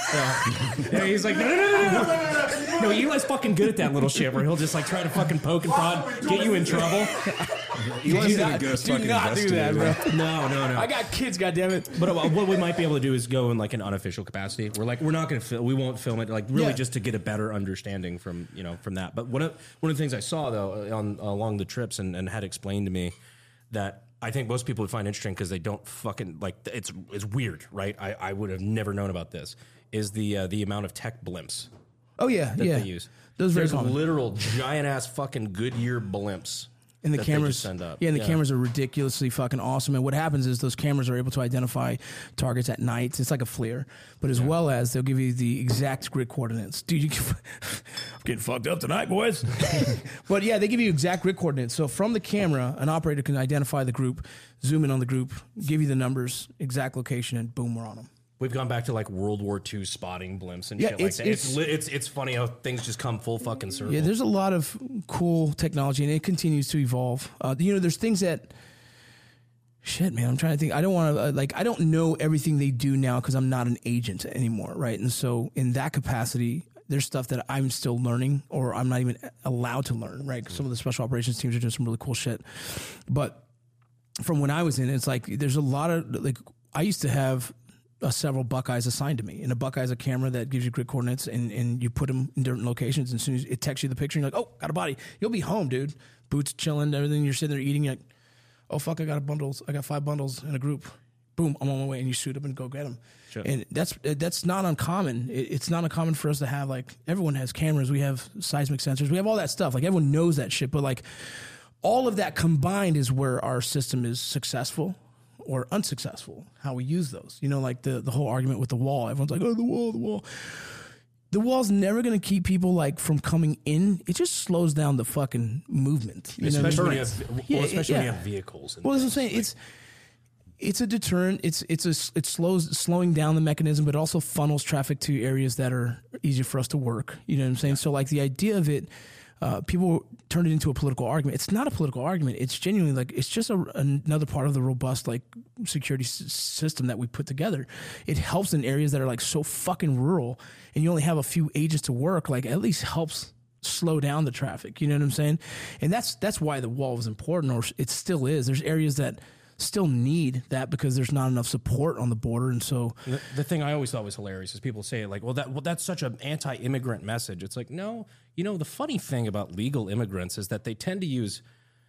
S2: he's like, no, Eli's fucking good at that little shit where he'll just like try to fucking poke and prod, get you in trouble.
S4: Do not do that, bro.
S2: No.
S4: I got kids, goddammit.
S2: But what we might be able to do is go in like an unofficial capacity. We're not going to we won't film it, like really just to get a better understanding from that. But one of the things I saw though along the trips and had explained to me that I think most people would find interesting because they don't fucking like it's weird, right? I would have never known about this. Is the amount of tech blimps?
S4: Oh yeah,
S2: that they use.
S4: Those
S2: There's
S4: very common.
S2: Literal giant ass fucking Goodyear blimps.
S4: And the cameras
S2: send up.
S4: Yeah, and the cameras are ridiculously fucking awesome. And what happens is those cameras are able to identify targets at night. It's like a FLIR, but as well as they'll give you the exact grid coordinates. Dude, I'm getting fucked up tonight, boys. But yeah, they give you exact grid coordinates. So from the camera, an operator can identify the group, zoom in on the group, give you the numbers, exact location, and boom, we're on them.
S2: We've gone back to like World War II spotting blimps and shit like that. It's funny how things just come full fucking circle.
S4: Yeah, there's a lot of cool technology, and it continues to evolve. There's things that Shit, man, I'm trying to think. I don't want to I don't know everything they do now because I'm not an agent anymore, right? And so in that capacity, there's stuff that I'm still learning or I'm not even allowed to learn, right? Some of the special operations teams are doing some really cool shit. But from when I was in, it's like there's a lot of I used to have several Buckeyes assigned to me, and a Buckeye is a camera that gives you grid coordinates, and you put them in different locations. And as soon as it texts you the picture, you're like, oh, got a body. You'll be home, dude. Boots chilling, everything. You're sitting there eating. You're like, oh fuck, I got 5 bundles in a group. Boom, I'm on my way, and you suit up and go get them. Sure. And that's not uncommon. It's not uncommon for us to have everyone has cameras. We have seismic sensors. We have all that stuff. Everyone knows that shit. But all of that combined is where our system is successful or unsuccessful. How we use those. The whole argument with the wall. Everyone's like, oh, the wall. The wall's never going to keep people from coming in. It just slows down the fucking movement.
S2: Especially when you have vehicles.
S4: Well, that's what I'm saying. It's a deterrent. It slowing down the mechanism, but also funnels traffic to areas that are easier for us to work. You know what I'm saying? Yeah. So the idea of it, people turn it into a political argument. It's not a political argument. It's genuinely it's just another part of the robust security system that we put together. It helps in areas that are so fucking rural, and you only have a few agents to work. At least helps slow down the traffic. You know what I'm saying? And that's why the wall was important, or it still is. There's areas that still need that because there's not enough support on the border. And so
S2: the thing I always thought was hilarious is people say that's such an anti-immigrant message. It's no, the funny thing about legal immigrants is that they tend to use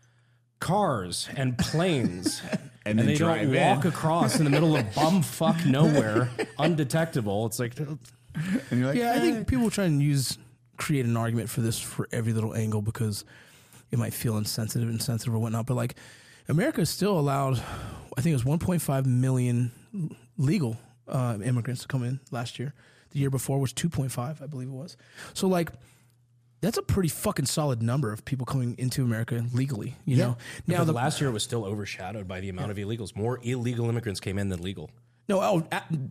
S2: cars and planes and they don't walk across in the middle of bumfuck nowhere undetectable. It's and
S3: you're
S4: I think people try and create an argument for this for every little angle because it might feel insensitive or whatnot. But America is still allowed, I think it was 1.5 million legal immigrants to come in last year. The year before was 2.5, I believe it was. So that's a pretty fucking solid number of people coming into America legally. You know. Now
S2: last year it was still overshadowed by the amount of illegals. More illegal immigrants came in than legal.
S4: No,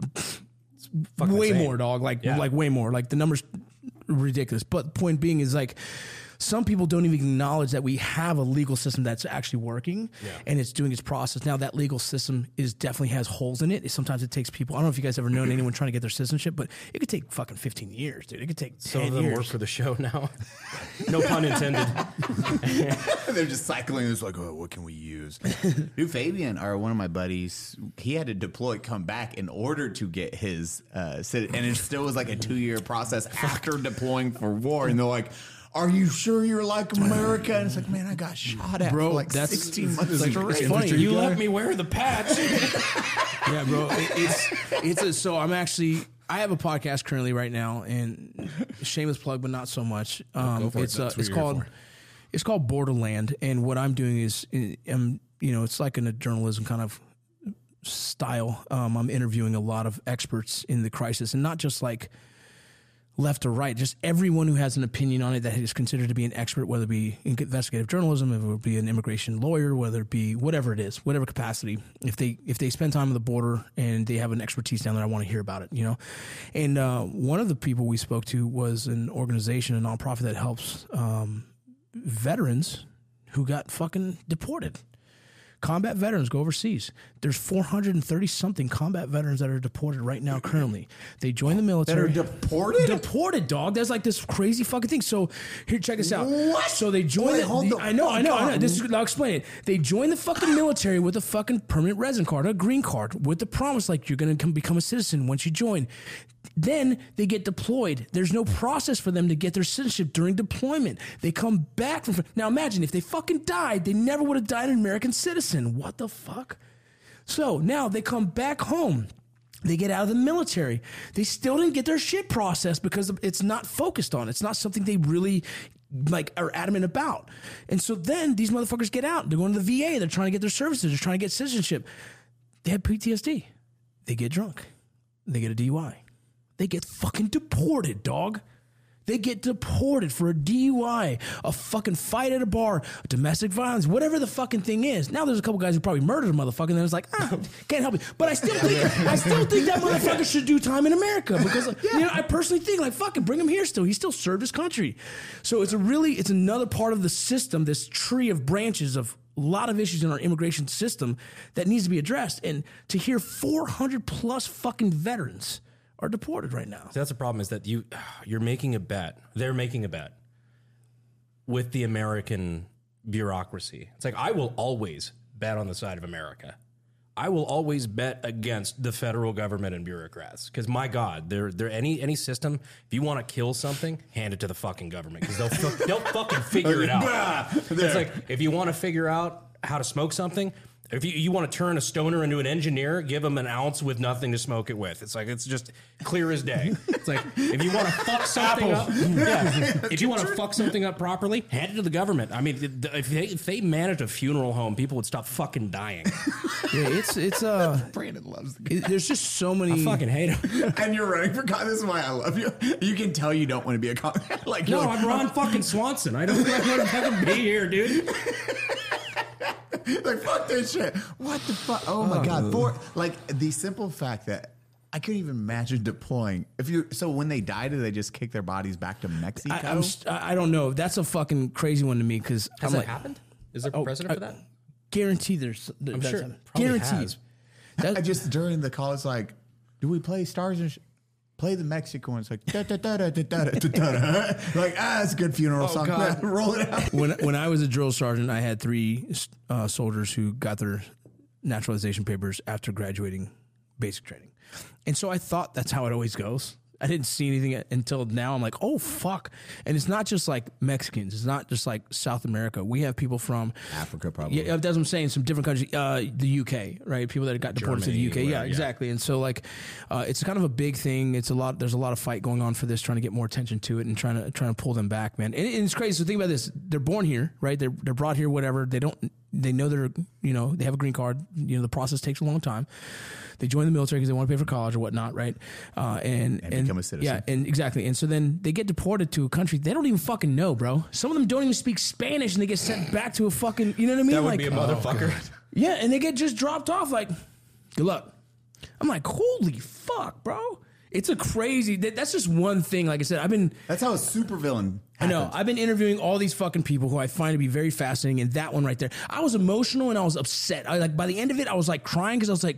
S4: way
S2: insane.
S4: More, dog. Way more. The number's ridiculous. But the point being is some people don't even acknowledge that we have a legal system that's actually working and it's doing its process. Now that legal system definitely has holes in it. Sometimes it takes people, I don't know if you guys ever known anyone trying to get their citizenship, but it could take fucking 15 years, dude. It could take 10
S2: Some of them
S4: years.
S2: work for the show now. No pun intended.
S3: They're just cycling. It's what can we use? Dude, Fabian, or one of my buddies, he had to come back in order to get his and it still was a 2-year process after deploying for war. And they're like, are you sure you're like America? And it's man, I got shot at for
S4: that's
S3: 16 months straight.
S4: It's funny.
S2: You let me wear the patch.
S4: Yeah, bro. So I have a podcast currently right now, and shameless plug, but not so much. It's called Borderland, and what I'm doing is, it's in a journalism kind of style. I'm interviewing a lot of experts in the crisis, and not just left or right, just everyone who has an opinion on it that is considered to be an expert, whether it be investigative journalism, if it would be an immigration lawyer, whether it be whatever it is, whatever capacity. If they spend time on the border and they have an expertise down there, I want to hear about it, And one of the people we spoke to was an organization, a nonprofit that helps veterans who got fucking deported. Combat veterans go overseas. There's 430 something combat veterans that are deported right now currently. They join the military.
S3: That are deported?
S4: Deported, dog. That's this crazy fucking thing. So here, check this out.
S3: What?
S4: So they join I know. I'll explain it. They join the fucking military with a fucking permanent resident card, a green card, with the promise you're going to become a citizen once you join. Then they get deployed. There's no process for them to get their citizenship during deployment. They come back from... Now imagine if they fucking died, they never would have died an American citizen. What the fuck? So now they come back home. They get out of the military. They still didn't get their shit processed because it's not focused on. It's not something they really are adamant about. And so then these motherfuckers get out. They're going to the VA. They're trying to get their services. They're trying to get citizenship. They have PTSD. They get drunk. They get a DUI. They get fucking deported, dog. They get deported for a DUI, a fucking fight at a bar, domestic violence, whatever the fucking thing is. Now there's a couple guys who probably murdered a motherfucker, and then it's can't help it. But I still think that motherfucker should do time in America because I personally think fucking bring him here still. He still served his country. So it's another part of the system, this tree of branches of lot of issues in our immigration system that needs to be addressed. And to hear 400 plus fucking veterans are deported right now.
S2: So that's the problem, is that you're making a bet. They're making a bet with the American bureaucracy. It's like, I will always bet on the side of America. I will always bet against the federal government and bureaucrats, because my God, they're any system. If you want to kill something, hand it to the fucking government, because they'll fucking figure it out. It's like, if you want to figure out how to smoke something, if you want to turn a stoner into an engineer, give him an ounce with nothing to smoke it with. It's like, it's just clear as day. It's like, if you want to fuck something up, if you want to fuck something up properly, hand it to the government. I mean, if they managed a funeral home, people would stop fucking dying.
S4: Yeah, it's
S3: Brandon loves the
S4: there's just so many.
S2: I fucking hate him.
S3: And you're running for Congress. This is why I love you. You can tell you don't want to be a Congress. Like,
S2: No,
S3: you're like,
S2: I'm Ron fucking Swanson. I don't want to fucking be here, dude.
S3: like, fuck this shit. What the fuck? Oh my God. For like the simple fact that I couldn't even imagine deploying. So when they die, do they just kick their bodies back to Mexico?
S4: I don't know. That's a fucking crazy one to me, because
S2: Has
S4: I'm
S2: that
S4: like,
S2: happened? Is there a precedent for that?
S4: guarantee there's.
S2: I'm
S4: that's
S2: sure.
S4: happened.
S2: Probably
S4: Guaranteed.
S2: has.
S3: I just during the call, it's like, do we play stars and play the Mexican one? It's like da da da da da da da da. Like, it's a good funeral song.
S2: God.
S3: Roll it out.
S4: When I was a drill sergeant, I had 3 soldiers who got their naturalization papers after graduating basic training, and so I thought that's how it always goes. I didn't see anything until now. I'm like, oh fuck! And it's not just like Mexicans. It's not just like South America. We have people from
S3: Africa, probably.
S4: Yeah, that's what I'm saying. Some different countries. The UK, right? People that got deported
S2: Germany,
S4: to the UK.
S2: whatever,
S4: Yeah, exactly. And so like, it's kind of a big thing. It's a lot. There's a lot of fight going on for this, trying to get more attention to it and trying to pull them back, man. And it's crazy. So think about this: they're born here, right? They're brought here, whatever. They know they're, they have a green card. The process takes a long time. They join the military because they want to pay for college or whatnot, right? And
S3: become a citizen.
S4: Yeah, and exactly. And so then they get deported to a country they don't even fucking know, bro. Some of them don't even speak Spanish, and they get sent back to a fucking, you know what I mean?
S2: That would
S4: like,
S2: be a motherfucker.
S4: yeah, and they get just dropped off like, good luck. I'm like, holy fuck, bro. It's a crazy, that's just one thing. Like I said,
S3: That's how a supervillain
S4: I know.
S3: happens.
S4: I've been interviewing all these fucking people who I find to be very fascinating, and that one right there, I was emotional and I was upset. By the end of it, I was like crying because I was like,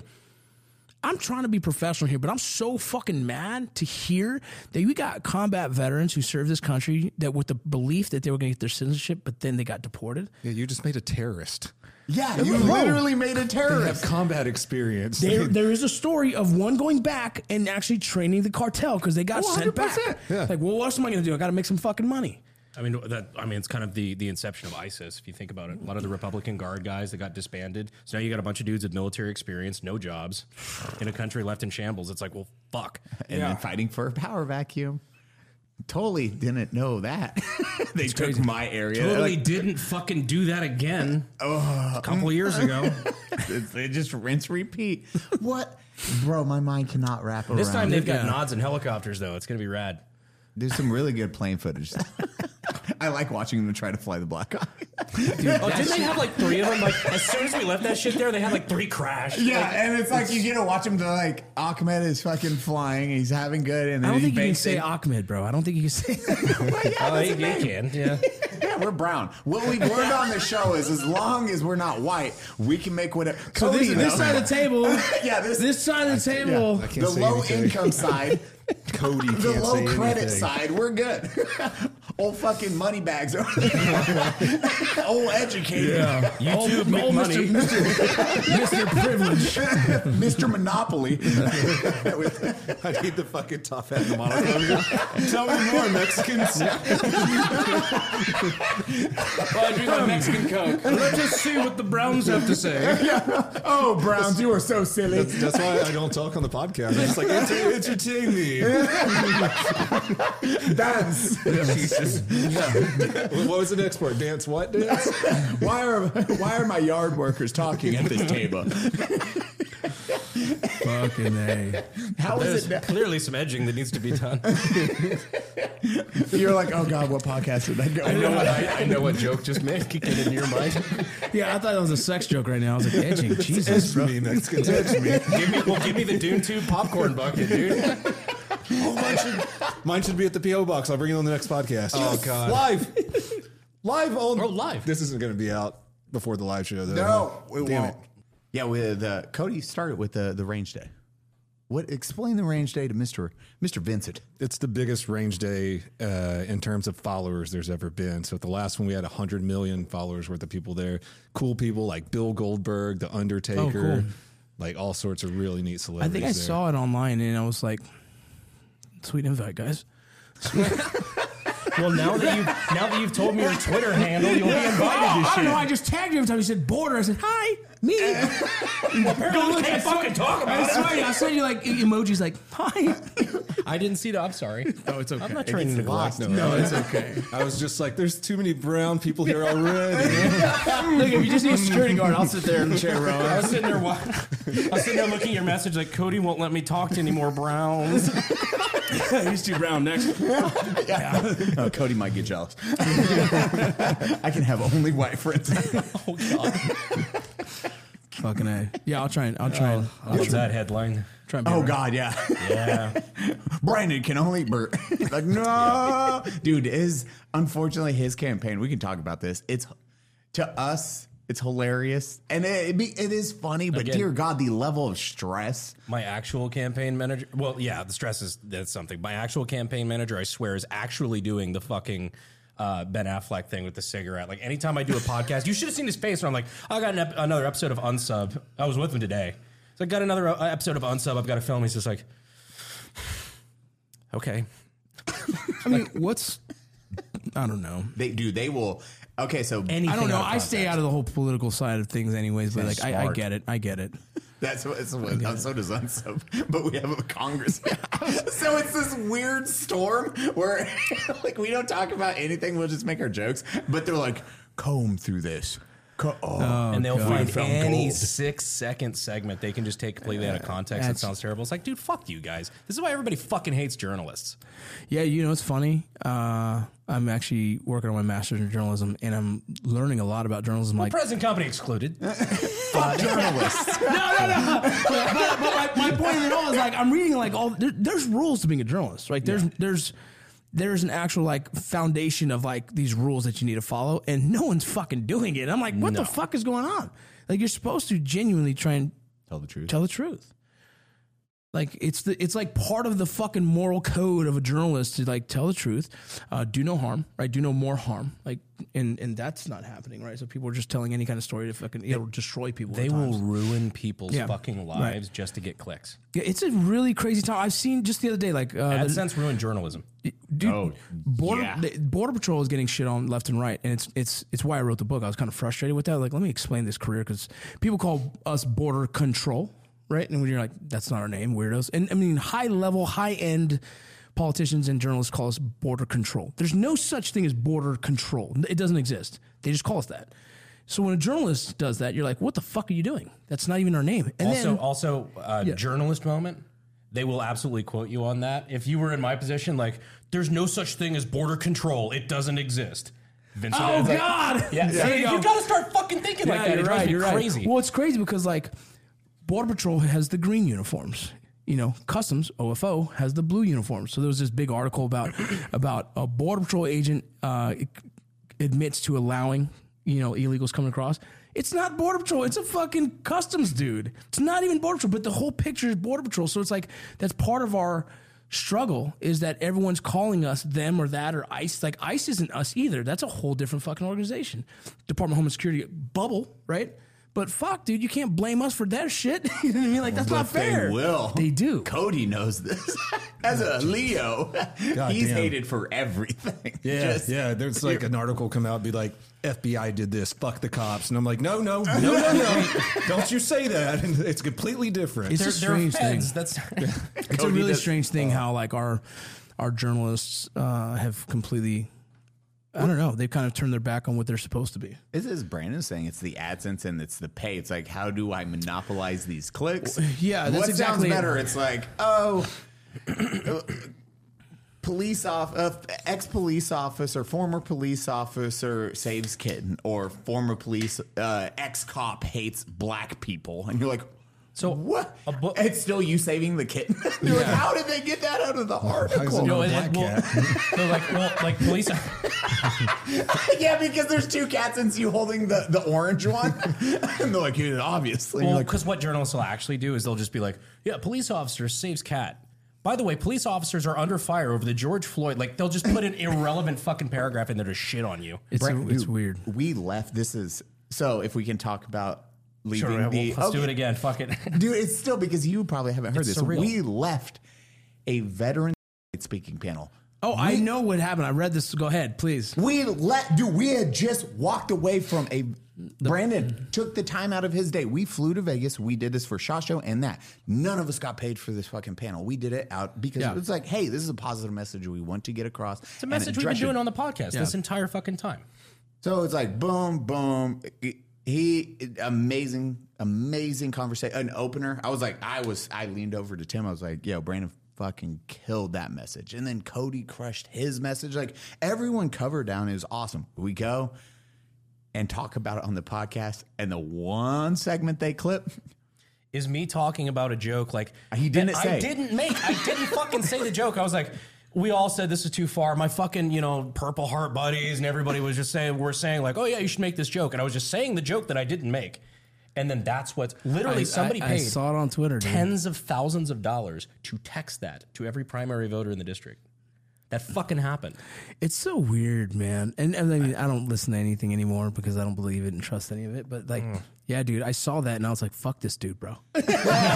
S4: I'm trying to be professional here, but I'm so fucking mad to hear that we got combat veterans who served this country that with the belief that they were going to get their citizenship, but then they got deported.
S1: Yeah, you just made a terrorist.
S3: Yeah, you
S4: Bro.
S3: literally made a
S1: They have
S3: terrorist.
S1: combat experience.
S4: There is a story of one going back and actually training the cartel because they got sent back.
S3: 100%.
S1: Yeah.
S4: Like, well, what else am I going to do? I got to make some fucking money.
S2: I mean, it's kind of the inception of ISIS, if you think about it. A lot of the Republican Guard guys that got disbanded. So now you got a bunch of dudes with military experience, no jobs, in a country left in shambles. It's like, well, fuck.
S3: And then fighting for a power vacuum. Totally didn't know that. They took my area.
S2: Totally
S3: Like,
S2: didn't fucking do that again a couple of years ago.
S3: they just rinse, repeat. What? Bro, my mind cannot wrap around.
S2: This time they've got
S4: Yeah.
S2: nods and helicopters, though. It's going to be rad.
S3: There's some really good plane footage. I like watching them try to fly the Black Eye.
S2: Didn't they have like 3 of them? Like, as soon as we left that shit there, they had like 3 crash.
S3: Yeah, and it's like you get to watch him to like Ahmed is fucking flying. He's having good, and then
S4: I don't
S3: he
S4: think you can
S3: bakes
S4: say
S3: in.
S4: Ahmed, bro. I don't think you can say that.
S2: Oh, you can. Yeah.
S3: Yeah, we're brown. What we've learned on the show is as long as we're not white, we can make whatever.
S4: So this
S3: knows.
S4: side of the table,
S3: Yeah,
S4: this side of the table.
S1: I can't
S3: the
S1: say
S3: low
S1: anything.
S3: income side,
S1: Cody
S3: the
S1: can't
S3: low
S1: say
S3: credit
S1: anything.
S3: side, we're good. Old fucking money bags over there. Old educated.
S2: YouTube
S4: Oh,
S2: McMoney.
S4: Mr. Privilege.
S3: Mr. Monopoly.
S1: I need the fucking tough hat and the monocle. Tell me more, Mexicans.
S2: Well, I drink my Mexican Coke. Let's just see what the Browns have to say.
S3: Oh, Browns, you are so silly.
S1: That's why I don't talk on the podcast. I'm just like, entertain me.
S3: Dance.
S1: What was the next part? Dance what? Dance?
S3: Why are my yard workers talking at this table?
S4: Fucking A.
S3: How is
S2: There's
S3: it?
S2: clearly some edging that needs to be done.
S3: You're like, oh god, what podcast did I go?
S2: I know what joke just made. Kick it into your mind.
S4: Yeah, I thought that was a sex joke right now. I was like, edging. Jesus,
S1: For me, Mexicans edge me.
S2: Give me the Dune 2 popcorn bucket, dude.
S1: Mine should be at the P.O. box. I'll bring it on the next podcast.
S2: Oh, God.
S1: Live on.
S2: Oh, live.
S1: This isn't going to be out before the live show, though.
S3: No, it won't. Yeah, with Cody started with the range day. Explain the range day to Mr. Vincent.
S1: It's the biggest range day in terms of followers there's ever been. So at the last one, we had 100 million followers worth of people there. Cool people like Bill Goldberg, The Undertaker, like all sorts of really neat
S4: I
S1: celebrities.
S4: think I saw it online and I was like, sweet invite, guys.
S2: Well, now that you've told me your Twitter handle, you'll be invited to
S4: I
S2: shit.
S4: don't know. I just tagged you every time you said border. I said, hi, me.
S2: Apparently, we can't fucking talk about it.
S4: I sent you like emojis like, hi.
S2: I didn't see that. I'm sorry.
S4: No, it's okay.
S2: I'm not trying to neglect.
S4: No, it's okay.
S1: I was just like, there's too many brown people here already.
S4: Look, if you just need a security guard, I'll sit there in the chair row.
S2: I was sitting there looking at your message like, Cody won't let me talk to any more Browns.
S4: He's too brown next.
S3: Oh, Cody might get jealous. I can have only white friends.
S2: Oh, God.
S4: Fucking A. Yeah, I'll try and
S2: What's that headline?
S4: try and be
S3: Oh
S4: right.
S3: God, yeah.
S2: Yeah.
S3: Brandon can only Bert. Like, no. Dude, unfortunately his campaign, we can talk about this. It's to us, it's hilarious. And it is funny, but
S2: Again,
S3: dear God, the level of stress.
S2: My actual campaign manager, well, yeah, the stress that's something. My actual campaign manager, I swear, is actually doing the fucking Ben Affleck thing with the cigarette. Like anytime I do a podcast, you should have seen his face when I'm like, I got another episode of Unsub. I was with him today. So I got another episode of Unsub. I've got to film. He's just like, okay.
S4: I mean, I don't know.
S3: They will. Okay, so
S2: Anything
S4: I don't know.
S2: out of
S4: I stay
S2: context.
S4: out of the whole political side of things anyways, but like I
S3: smart.
S4: get it. I get it.
S3: That's what so does Unsub. But we have a Congress. So it's this weird storm where like we don't talk about anything. We'll just make our jokes. But they're like, comb through this.
S2: And they'll find
S3: found
S2: any
S3: gold.
S2: 6-second segment they can just take completely out of context. That sounds terrible. It's like, dude, fuck you guys. This is why everybody fucking hates journalists.
S4: Yeah, you know, it's funny. I'm actually working on my master's in journalism, and I'm learning a lot about journalism. Like,
S2: Present company excluded.
S3: Fuck journalists.
S4: no. But my point in it all is like I'm reading like there's rules to being a journalist, right? There's an actual like foundation of like these rules that you need to follow, and no one's fucking doing it. I'm like, what the fuck is going on? Like you're supposed to genuinely try and
S3: Tell the truth.
S4: tell the truth. Like it's like part of the fucking moral code of a journalist to like tell the truth, do no harm, right? Do no more harm, like and that's not happening, right? So people are just telling any kind of story to fucking it'll destroy people.
S2: They
S4: at
S2: will
S4: times.
S2: ruin people's
S4: Yeah.
S2: fucking lives just to get clicks.
S4: Yeah, it's a really crazy time. I've seen just the other day, like
S2: AdSense ruined journalism.
S4: dude, Border Patrol is getting shit on left and right, and it's why I wrote the book. I was kind of frustrated with that. Like, let me explain this career because people call us Border Control. Right. And when you're like, that's not our name, weirdos. And I mean, high level, high end politicians and journalists call us border control. There's no such thing as border control. It doesn't exist. They just call us that. So when a journalist does that, you're like, what the fuck are you doing? That's not even our name. And
S2: Also, journalist moment. They will absolutely quote you on that. If you were in my position, like, there's no such thing as border control. It doesn't exist. Vincent,
S4: oh
S2: it's like,
S4: God.
S2: yeah.
S4: There
S2: You got to start fucking thinking like that. It drives me crazy.
S4: Well, it's crazy because like Border Patrol has the green uniforms. You know, Customs, OFO, has the blue uniforms. So there was this big article about a Border Patrol agent admits to allowing, illegals coming across. It's not Border Patrol. It's a fucking Customs dude. It's not even Border Patrol, but the whole picture is Border Patrol. So it's like, that's part of our struggle is that everyone's calling us them or that or ICE. Like ICE isn't us either. That's a whole different fucking organization. Department of Homeland Security bubble, right? But fuck, dude, you can't blame us for that shit. You know what I mean? Like, that's not fair.
S3: They will.
S4: They do.
S3: Cody knows this. As a Leo, he's
S1: damn.
S3: hated for everything.
S1: Yeah, yeah. There's like an article come out, be like, FBI did this, fuck the cops. And I'm like, no. Don't you say that. And it's completely different.
S4: It's a strange thing.
S2: That's
S4: It's a really strange thing how like our journalists have completely, I don't know, they've kind of turned their back on what they're supposed to be.
S3: This is Brandon saying it's the AdSense and it's the pay. It's like, how do I monopolize these clicks?
S4: Yeah, that's
S3: what
S4: exactly
S3: sounds better? It's like, ex-police officer, former police officer saves kid, or former police ex-cop hates black people, and you're like,
S2: So
S3: what?
S2: a book.
S3: It's still you saving the kitten. They're like, how did they get that out of the article?
S2: No, they're like, well, like police.
S3: Yeah, because there's two cats and you holding the orange one, and they're like, yeah, obviously.
S2: Well,
S3: You're like,
S2: because what journalists will actually do is they'll just be like, yeah, police officer saves cat. By the way, police officers are under fire over the George Floyd. Like, they'll just put an irrelevant fucking paragraph in there to shit on you.
S4: It's
S3: dude,
S4: weird.
S3: We left. This is so. If we can talk about leaving
S2: Sure, let's do
S3: okay.
S2: it again. Fuck it.
S3: Dude, it's still because you probably haven't heard
S2: It's
S3: this.
S2: surreal.
S3: We left a veteran speaking panel.
S4: Oh, I know what happened. I read this. Go ahead, please.
S3: We had just walked away from Brandon took the time out of his day. We flew to Vegas. We did this for SHOT Show and that. None of us got paid for this fucking panel. We did it out because it was like, hey, this is a positive message we want to get across.
S2: It's a message we've been doing on the podcast this entire fucking time.
S3: So it's like, boom, boom. Amazing conversation. An opener. I leaned over to Tim. I was like, yo, Brandon fucking killed that message. And then Cody crushed his message. Like, everyone covered down is awesome. We go and talk about it on the podcast. And the one segment they clip
S2: is me talking about a joke like
S3: he didn't say.
S2: I didn't fucking say the joke. I was like, we all said this is too far. My fucking, Purple Heart buddies and everybody was just saying, we're saying like, oh yeah, you should make this joke. And I was just saying the joke that I didn't make. And then that's what literally somebody paid.
S4: I saw it on Twitter. Dude.
S2: Tens of thousands of dollars to text that to every primary voter in the district. That fucking happened.
S4: It's so weird, man. And I mean, I don't listen to anything anymore because I don't believe it and trust any of it. But like, yeah, dude, I saw that and I was like, fuck this dude, bro.
S2: Fuck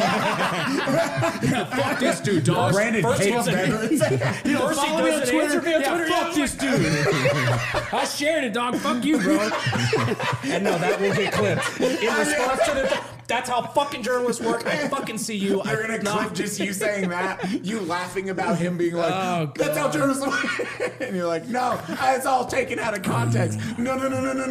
S2: this dude, dog.
S3: Brandon hates veterans.
S2: First
S4: follow me on Twitter.
S2: Fuck this dude. I shared it, dog. Fuck you, bro. And no, that will get clipped. In response to the... That's how fucking journalists work. I fucking see you.
S3: You're going to clip just you saying that, you laughing about him being like,
S4: Oh,
S3: that's how journalists work. And you're like, no, it's all taken out of context. No.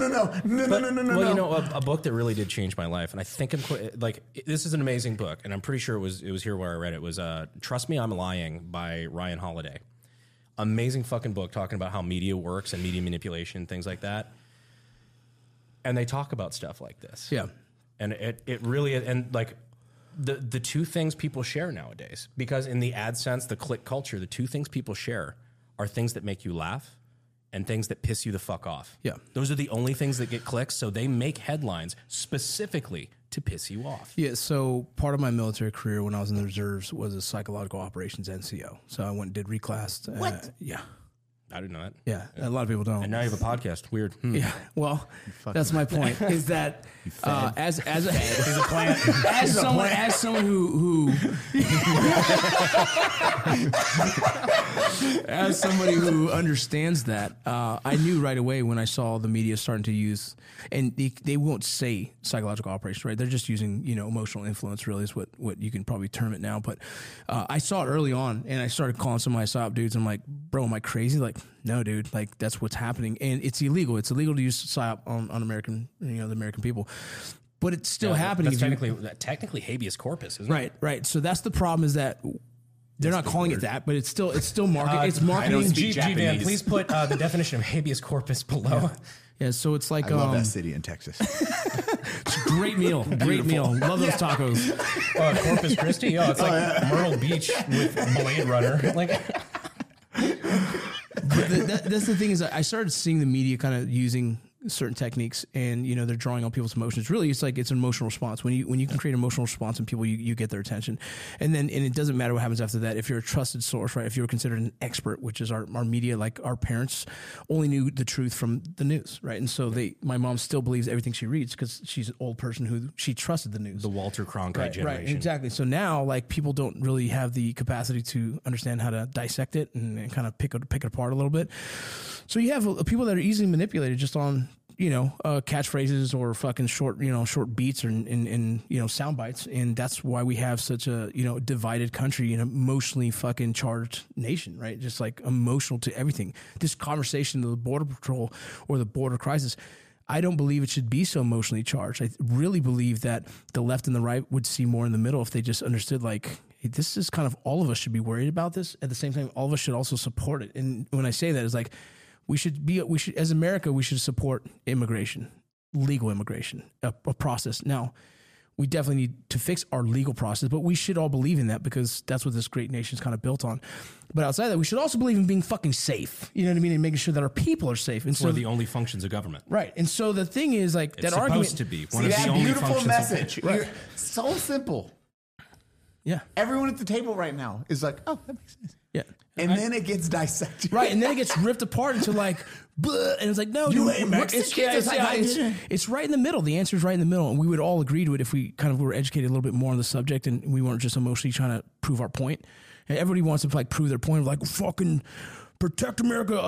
S2: Well, a book that really did change my life, and I think this is an amazing book, and I'm pretty sure it was here where I read it, was Trust Me, I'm Lying by Ryan Holiday. Amazing fucking book talking about how media works and media manipulation, things like that. And they talk about stuff like this.
S4: Yeah.
S2: And it really, and like the two things people share nowadays, because in the ad sense, the click culture, the two things people share are things that make you laugh and things that piss you the fuck off.
S4: Yeah.
S2: Those are the only things that get clicks. So they make headlines specifically to piss you off.
S4: Yeah, so part of my military career when I was in the reserves was a psychological operations NCO. So I went and did reclass.
S3: What?
S4: Yeah.
S2: I didn't know that.
S4: Yeah, a lot of people don't.
S2: And now you have a podcast. Weird.
S4: Yeah, well, that's my point. Is that as
S2: He's a plant.
S4: as someone who as somebody who understands that, I knew right away when I saw the media starting to use, and they won't say psychological operations, right? They're just using emotional influence. Really, is what you can probably term it now. But I saw it early on, and I started calling some of my SOP dudes. I'm like, bro, am I crazy? Like, no, dude. Like, that's what's happening, and it's illegal. It's illegal to use PSYOP on American, the American people. But it's still happening.
S2: That's technically habeas corpus, isn't it?
S4: Right. So that's the problem, is that they're not calling it that, but it's still marketing. It's marketing.
S2: G-Van, please put the definition of habeas corpus below.
S4: Yeah, so it's like
S3: I love that city in Texas.
S4: It's a great meal. Great meal. Love those tacos.
S2: Corpus Christi. Oh, it's like Myrtle Beach with Blade Runner. Like,
S4: that's the thing, is I started seeing the media kind of using certain techniques, and they're drawing on people's emotions. Really, it's like it's an emotional response. When you can create an emotional response in people, you get their attention, and it doesn't matter what happens after that. If you're a trusted source, right? If you're considered an expert, which is our media, like our parents only knew the truth from the news, right? And so my mom still believes everything she reads because she's an old person who she trusted the news.
S2: The Walter Cronkite generation.
S4: Right, exactly. So now, like, people don't really have the capacity to understand how to dissect it and kind of pick it apart a little bit. So you have people that are easily manipulated just on catchphrases or fucking short beats or in sound bites, and that's why we have such a divided country, an emotionally fucking charged nation, right? Just like emotional to everything. This conversation of the border patrol or the border crisis, I don't believe it should be so emotionally charged. I really believe that the left and the right would see more in the middle if they just understood, like, hey, this is kind of, all of us should be worried about this. At the same time, all of us should also support it. And when I say that, it's like, we should as America, we should support immigration, legal immigration, a process. Now, we definitely need to fix our legal process, but we should all believe in that because that's what this great nation is kind of built on. But outside of that, we should also believe in being fucking safe. You know what I mean? And making sure that our people are safe. And
S2: It's one of the only functions of government.
S4: right. And so the thing is, like,
S2: It's
S4: that
S2: supposed
S4: argument
S2: to be
S3: See
S2: one of the
S3: that
S2: only
S3: beautiful
S2: functions.
S3: message.
S4: Right.
S3: You're- So simple.
S4: Yeah.
S3: Everyone at the table right now is like, oh, that makes sense.
S4: Yeah.
S3: And then it gets dissected.
S4: Right, and then it gets ripped apart into like, bleh, and it's like, no,
S3: You
S4: dude,
S3: ain't
S4: it's,
S3: Mexican.
S4: yeah,
S3: It's like, I didn't.
S4: it's right in the middle. The answer is right in the middle, and we would all agree to it if we kind of were educated a little bit more on the subject, and we weren't just emotionally trying to prove our point. And everybody wants to like prove their point, like fucking protect America.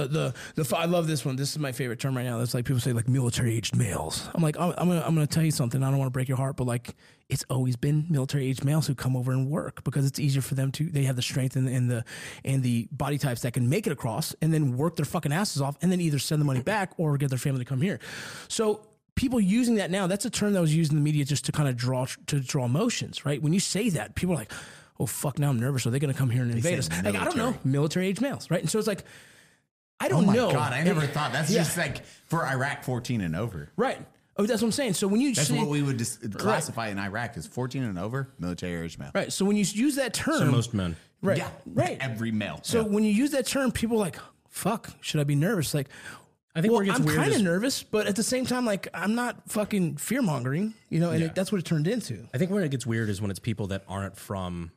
S4: I love this one. This is my favorite term right now. That's like people say like military aged males. I'm like, I'm gonna tell you something. I don't want to break your heart, but like, it's always been military aged males who come over and work because it's easier for them to. They have the strength and the body types that can make it across and then work their fucking asses off and then either send the money back or get their family to come here. So people using that now, that's a term that was used in the media just to kind of draw emotions, right? When you say that, people are like, oh fuck, now I'm nervous. Are they going to come here and invade us? Like, I don't know, military age males, right? And so it's like, I don't know.
S3: Oh my God, I never thought. That's just like for Iraq 14 and over.
S4: Right. Oh, that's what I'm saying. So when you
S3: That's
S4: say,
S3: what we would classify in Iraq as 14 and over, military age male.
S4: right. So when you use that term,
S2: So most men.
S4: right,
S3: Yeah,
S4: right,
S3: every male.
S4: So when you use that term, people are like, fuck, should I be nervous? Like,
S2: I think
S4: well,
S2: where it gets
S4: I'm
S2: weird
S4: kind of
S2: is-
S4: nervous, but at the same time, like, I'm not fucking fear mongering, you know, and that's what it turned into.
S2: I think where it gets weird is when it's people that aren't from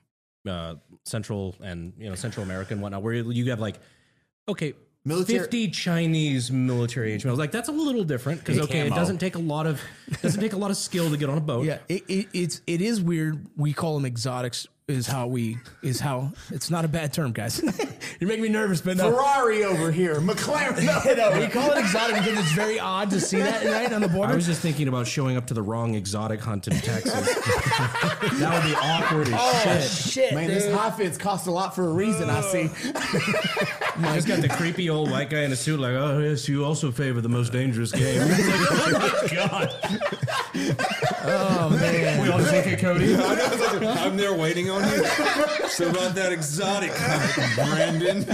S2: Central and Central America and whatnot, where you have like, okay,
S3: Military-
S2: 50 Chinese military age males. Like that's a little different because it
S3: Camo.
S2: doesn't take a lot of skill to get on a boat.
S4: Yeah, it is weird. We call them exotics. Is how it's not a bad term, guys. You're making me nervous, but no.
S3: Ferrari over here, McLaren.
S4: No, we call it exotic because it's very odd to see that right on the border.
S2: I was just thinking about showing up to the wrong exotic hunt in Texas. That would be awkward as shit.
S3: Man, this outfits cost a lot for a reason, I see.
S2: I just got the creepy old white guy in a suit, like, oh yes, you also favor the most dangerous game. It's like, oh my god.
S4: Oh man,
S2: We all just look at Cody.
S1: I'm there waiting on you. So about that exotic hunt, Brandon.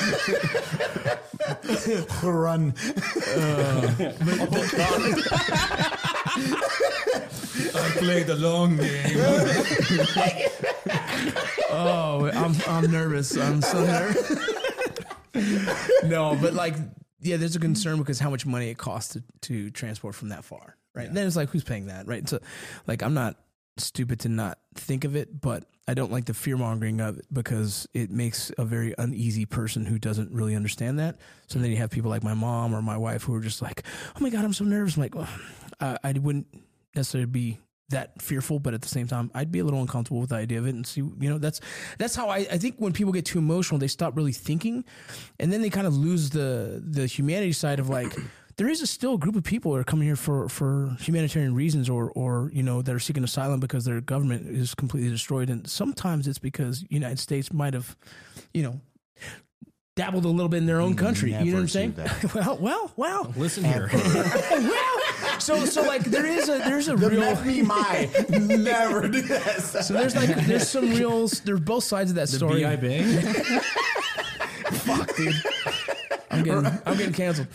S3: Run.
S1: I play the long game.
S4: oh, I'm nervous. I'm so nervous. No, but like, yeah, there's a concern because how much money it costs to transport from that far, right? And then it's like, who's paying that, right? So, like, I'm not stupid to not think of it, but I don't like the fear mongering of it because it makes a very uneasy person who doesn't really understand that. So then you have people like my mom or my wife who are just like, oh my God, I'm so nervous. I'm like, well, I wouldn't necessarily be that fearful, but at the same time, I'd be a little uncomfortable with the idea of it and see, that's how I think when people get too emotional, they stop really thinking and then they kind of lose the humanity side of like, there is still a group of people that are coming here for humanitarian reasons or that are seeking asylum because their government is completely destroyed. And sometimes it's because United States might have, dabbled a little bit in their own country. You know what I'm saying? Well.
S2: Listen here.
S4: So like there's a
S3: The
S4: real
S3: never do that.
S4: so there's some real there's both sides of that story.
S2: B.I. Bang.
S4: Fuck, dude. I'm getting canceled.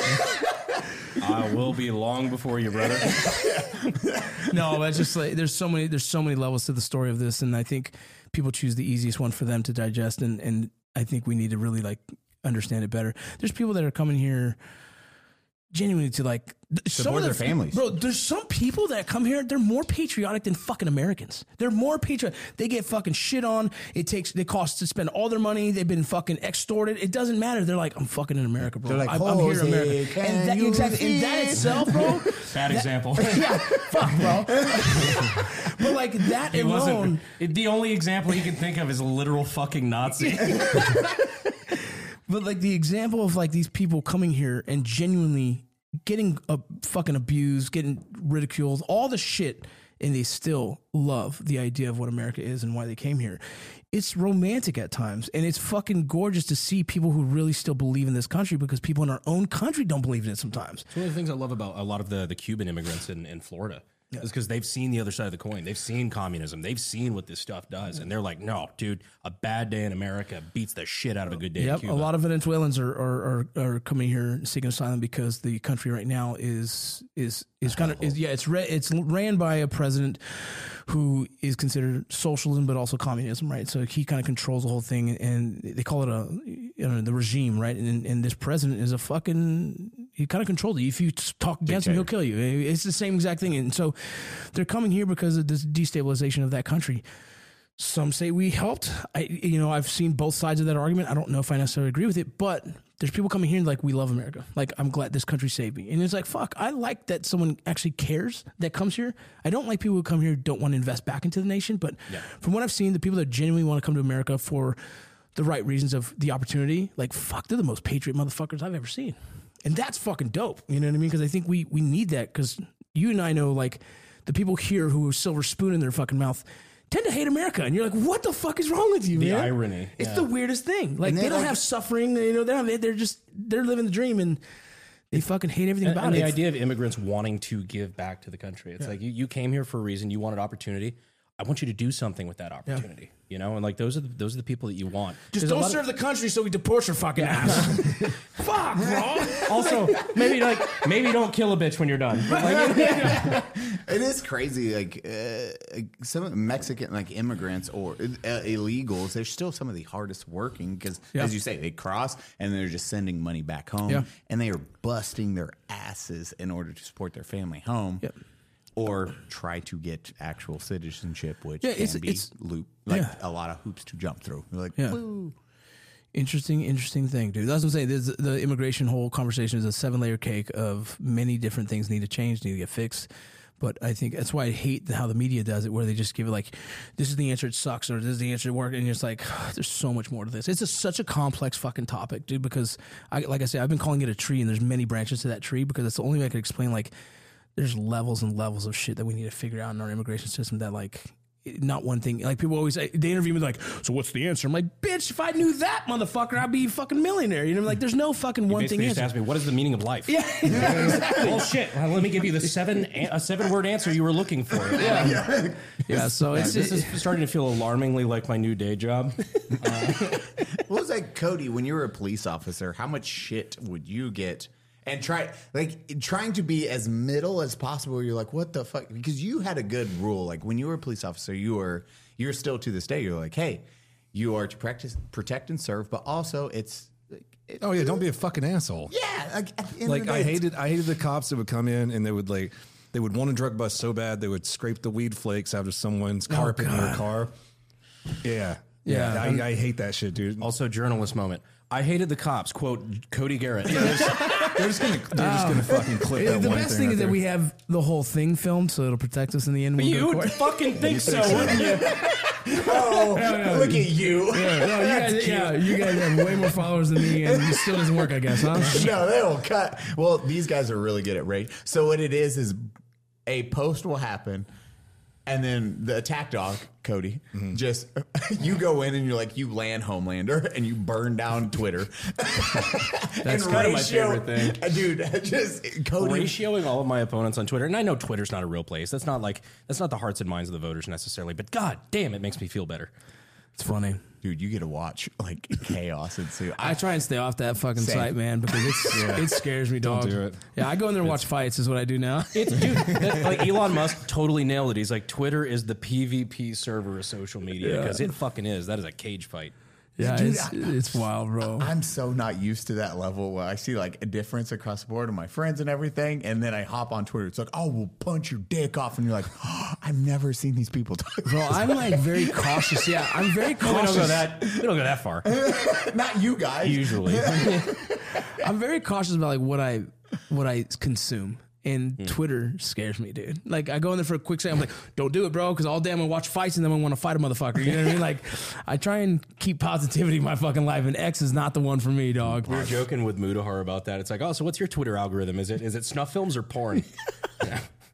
S2: I will be long before you, brother.
S4: No, that's just like there's so many levels to the story of this, and I think people choose the easiest one for them to digest, and I think we need to really like understand it better. There's people that are coming here genuinely to like
S3: Support their families.
S4: Bro, there's some people that come here, they're more patriotic than fucking Americans. They're more patriotic. They get fucking shit on. They cost to spend all their money. They've been fucking extorted. It doesn't matter. They're like, I'm fucking in America, bro.
S3: They're like,
S4: I'm here in America.
S3: Jose, can
S4: And that,
S3: you
S4: exactly. And that
S3: see?
S4: itself, bro.
S2: Bad example.
S4: Yeah, fuck, bro. But like that
S2: He
S4: alone.
S2: wasn't. The only example he can think of is a literal fucking Nazi.
S4: But like the example of like these people coming here and genuinely getting fucking abused, getting ridiculed, all the shit, and they still love the idea of what America is and why they came here. It's romantic at times, and it's fucking gorgeous to see people who really still believe in this country because people in our own country don't believe in it sometimes.
S2: It's one of the things I love about a lot of the Cuban immigrants in Florida. It's because they've seen the other side of the coin. They've seen communism. They've seen what this stuff does, and they're like, "No, dude, a bad day in America beats the shit out of a good day in
S4: Yep,
S2: Cuba."
S4: a lot of Venezuelans are coming here seeking asylum because the country right now is kind of it's ran by a president who is considered socialism but also communism, right? So he kind of controls the whole thing, and they call it the regime, right? And this president is he kind of controls it. If you talk against him, he'll kill you. It's the same exact thing, and so they're coming here because of this destabilization of that country. Some say we helped. I've seen both sides of that argument. I don't know if I necessarily agree with it, but there's people coming here like, we love America. Like, I'm glad this country saved me. And it's like, fuck, I like that someone actually cares that comes here. I don't like people who come here who don't want to invest back into the nation. But from what I've seen, the people that genuinely want to come to America for the right reasons of the opportunity, like, fuck, they're the most patriot motherfuckers I've ever seen. And that's fucking dope. You know what I mean? Because I think we need that, because you and I know, like, the people here who have silver spoon in their fucking mouth tend to hate America, and you're like, what the fuck is wrong with you, man?
S2: The irony.
S4: It's the weirdest thing. Like, they don't have suffering, they're living the dream, and they fucking hate everything about
S2: and
S4: it.
S2: the idea of immigrants wanting to give back to the country. It's like, you came here for a reason, you wanted opportunity. I want you to do something with that opportunity, and like, those are the people that you want.
S4: Just don't serve the country so we deport your fucking ass. Fuck, bro.
S2: Also, maybe don't kill a bitch when you're done.
S3: It is crazy. Like some of the Mexican immigrants or illegals, they're still some of the hardest working because, as you say, they cross and they're just sending money back home, and they are busting their asses in order to support their family home.
S4: Yep.
S3: Or try to get actual citizenship, which can be a lot of hoops to jump through. You're like, woo.
S4: Interesting thing, dude. That's what I'm saying. The immigration whole conversation is a 7-layer cake of many different things need to change, need to get fixed. But I think that's why I hate how the media does it, where they just give it like, this is the answer, it sucks, or this is the answer, it worked. And it's like, there's so much more to this. It's such a complex fucking topic, dude, because, like I said, I've been calling it a tree, and there's many branches to that tree, because that's the only way I can explain, like, there's levels and levels of shit that we need to figure out in our immigration system that, like, not one thing. Like, people always, they interview me like, so what's the answer? I'm like, bitch, if I knew that, motherfucker, I'd be a fucking millionaire. You know, like, there's no fucking one thing
S2: Just
S4: answer.
S2: ask me, what is the meaning of life?
S4: Yeah, exactly.
S2: Well, shit. Let me give you the a 7-word answer you were looking for.
S4: Yeah. So
S2: this is starting to feel alarmingly like my new day job.
S3: What was like, Cody, when you were a police officer, how much shit would you get? And trying to be as middle as possible. You're like, what the fuck? Because you had a good rule. Like, when you were a police officer, you're still to this day. You're like, hey, you are to protect and serve, but also
S1: don't be a fucking asshole.
S3: Yeah, like, at the end
S1: Like,
S3: of the day,
S1: I hated the cops that would come in and they would want a drug bust so bad they would scrape the weed flakes out of someone's carpet in their car. Yeah. I hate that shit, dude.
S2: Also, journalist moment. I hated the cops. Quote, Cody Garrett.
S1: They're just gonna fucking clip that
S4: the
S1: one
S4: best
S1: thing
S4: thing
S1: right
S4: is
S1: there.
S4: that we have the whole thing filmed, so it'll protect us in the end. When we go
S2: You
S4: to
S2: would
S4: court.
S2: fucking think so, wouldn't you?
S3: look at you.
S4: You guys have way more followers than me, and it still doesn't work, I guess, huh?
S3: No, they will cut. Well, these guys are really good at rate. So what it is a post will happen, and then the attack dog, Cody, just you go in and you're like, you land Homelander and you burn down Twitter.
S2: That's kind of my favorite thing.
S3: Dude, just Cody.
S2: Ratioing all of my opponents on Twitter, and I know Twitter's not a real place. That's not the hearts and minds of the voters necessarily, but god damn, it makes me feel better.
S4: It's funny.
S3: Dude, you get to watch like chaos ensue.
S4: I try and stay off that fucking site, man, because it scares me, dog.
S1: Don't do it.
S4: Yeah, I go in there and watch fights is what I do now.
S2: Dude, like Elon Musk totally nailed it. He's like, Twitter is the PvP server of social media, because it fucking is. That is a cage fight.
S4: Yeah,
S3: Dude,
S4: it's wild, bro.
S3: I'm so not used to that level where I see like a difference across the board of my friends and everything, and then I hop on Twitter. It's like, oh, we'll punch your dick off, and you're like, oh, I've never seen these people talk.
S4: Bro, I'm like very cautious. Yeah, I'm very cautious.
S2: We don't go that far.
S3: Not you guys.
S2: Usually.
S4: I'm very cautious about like what I consume. And Twitter scares me, dude. Like, I go in there for a quick second. I'm like, don't do it, bro, because all day I'm going to watch fights and then I want to fight a motherfucker. You know what I mean? Like, I try and keep positivity in my fucking life, and X is not the one for me, dog.
S2: We were joking with Mudahar about that. It's like, oh, so what's your Twitter algorithm? Is it snuff films or porn? Yeah.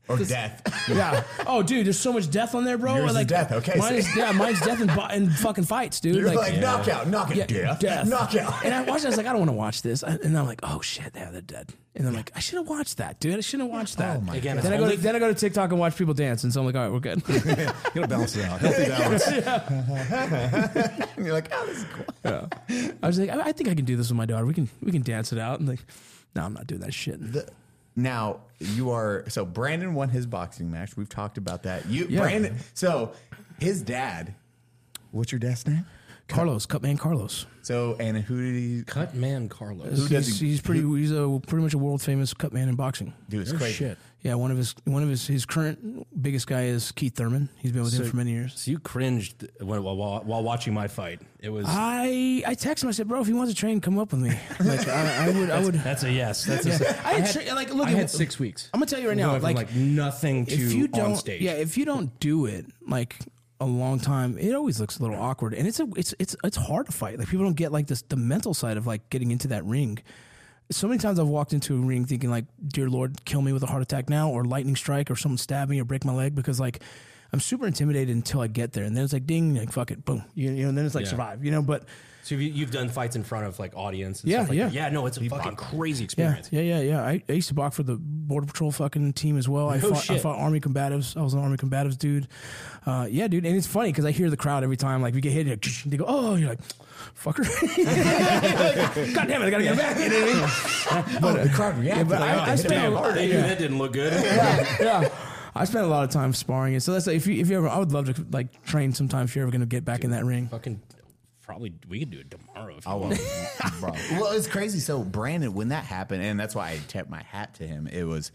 S3: Or death.
S4: Yeah. Oh, dude, there's so much death on there, bro.
S3: Yours is
S4: like
S3: death, okay.
S4: Mine's death and fucking fights, dude.
S3: You're like knockout, death, knockout.
S4: And I watched it, I was like, I don't want to watch this. And I'm like, oh shit, yeah, they're dead. And I'm like, I should have watched that, dude. I shouldn't have watched that.
S3: Oh my
S2: Again,
S3: God.
S4: Then I go to TikTok and watch people dance, and so I'm like, all right, we're good.
S1: You gotta balance it out. Healthy balance.
S3: And you're like, oh, this is cool.
S4: I was like, I think I can do this with my daughter. We can dance it out. And like, no, I'm not doing that shit.
S3: Now you are so Brandon won his boxing match. We've talked about that.
S4: Yeah.
S3: Brandon. So his dad. What's your dad's name?
S4: Carlos, Cutman Carlos.
S3: So and who did he?
S2: Cut man Carlos.
S3: Who does
S4: He's pretty much a world famous cut man in boxing.
S3: Dude, it's crazy.
S2: Shit.
S4: Yeah, one of his current biggest guy is Keith Thurman. He's been with him for many years.
S2: So you cringed while watching my fight. It was.
S4: I texted him. I said, "Bro, if you want to train, come up with me." Like I would.
S2: That's a yes. That's a.
S4: I had
S2: 6 weeks.
S4: I'm gonna tell you right now,
S2: Going from, like nothing
S4: if you
S2: to
S4: don't,
S2: on stage.
S4: yeah, if you don't do it like a long time, it always looks a little awkward, and it's hard to fight. Like people don't get like the mental side of like getting into that ring. So many times I've walked into a ring thinking like, dear Lord, kill me with a heart attack now, or lightning strike, or someone stab me or break my leg, because like I'm super intimidated until I get there, and then it's like ding, like fuck it, boom, you know, and then it's like survive, you know. But
S2: So you've done fights in front of like audience. And
S4: Yeah,
S2: stuff like
S4: yeah.
S2: that. Yeah, no, it's a fucking crazy
S4: yeah,
S2: experience.
S4: yeah. I used to box for the Border Patrol fucking team as well. I fought Army combatives. I was an Army combatives dude. Yeah, dude, and it's funny because I hear the crowd every time like we get hit, like, they go, oh, you're like, fucker. God damn it, I gotta get back. You know what I mean?
S3: The crowd reacted.
S4: but I spent a lot.
S2: That didn't look good.
S4: Yeah. I spent a lot of time sparring it. So that's like, if you ever, I would love to like train sometime if you're ever going to get back in that ring.
S2: Fucking probably we could do it tomorrow if you
S3: Oh,
S2: want.
S3: bro. Well, it's crazy. So Brandon, when that happened, and that's why I tipped my hat to him. It was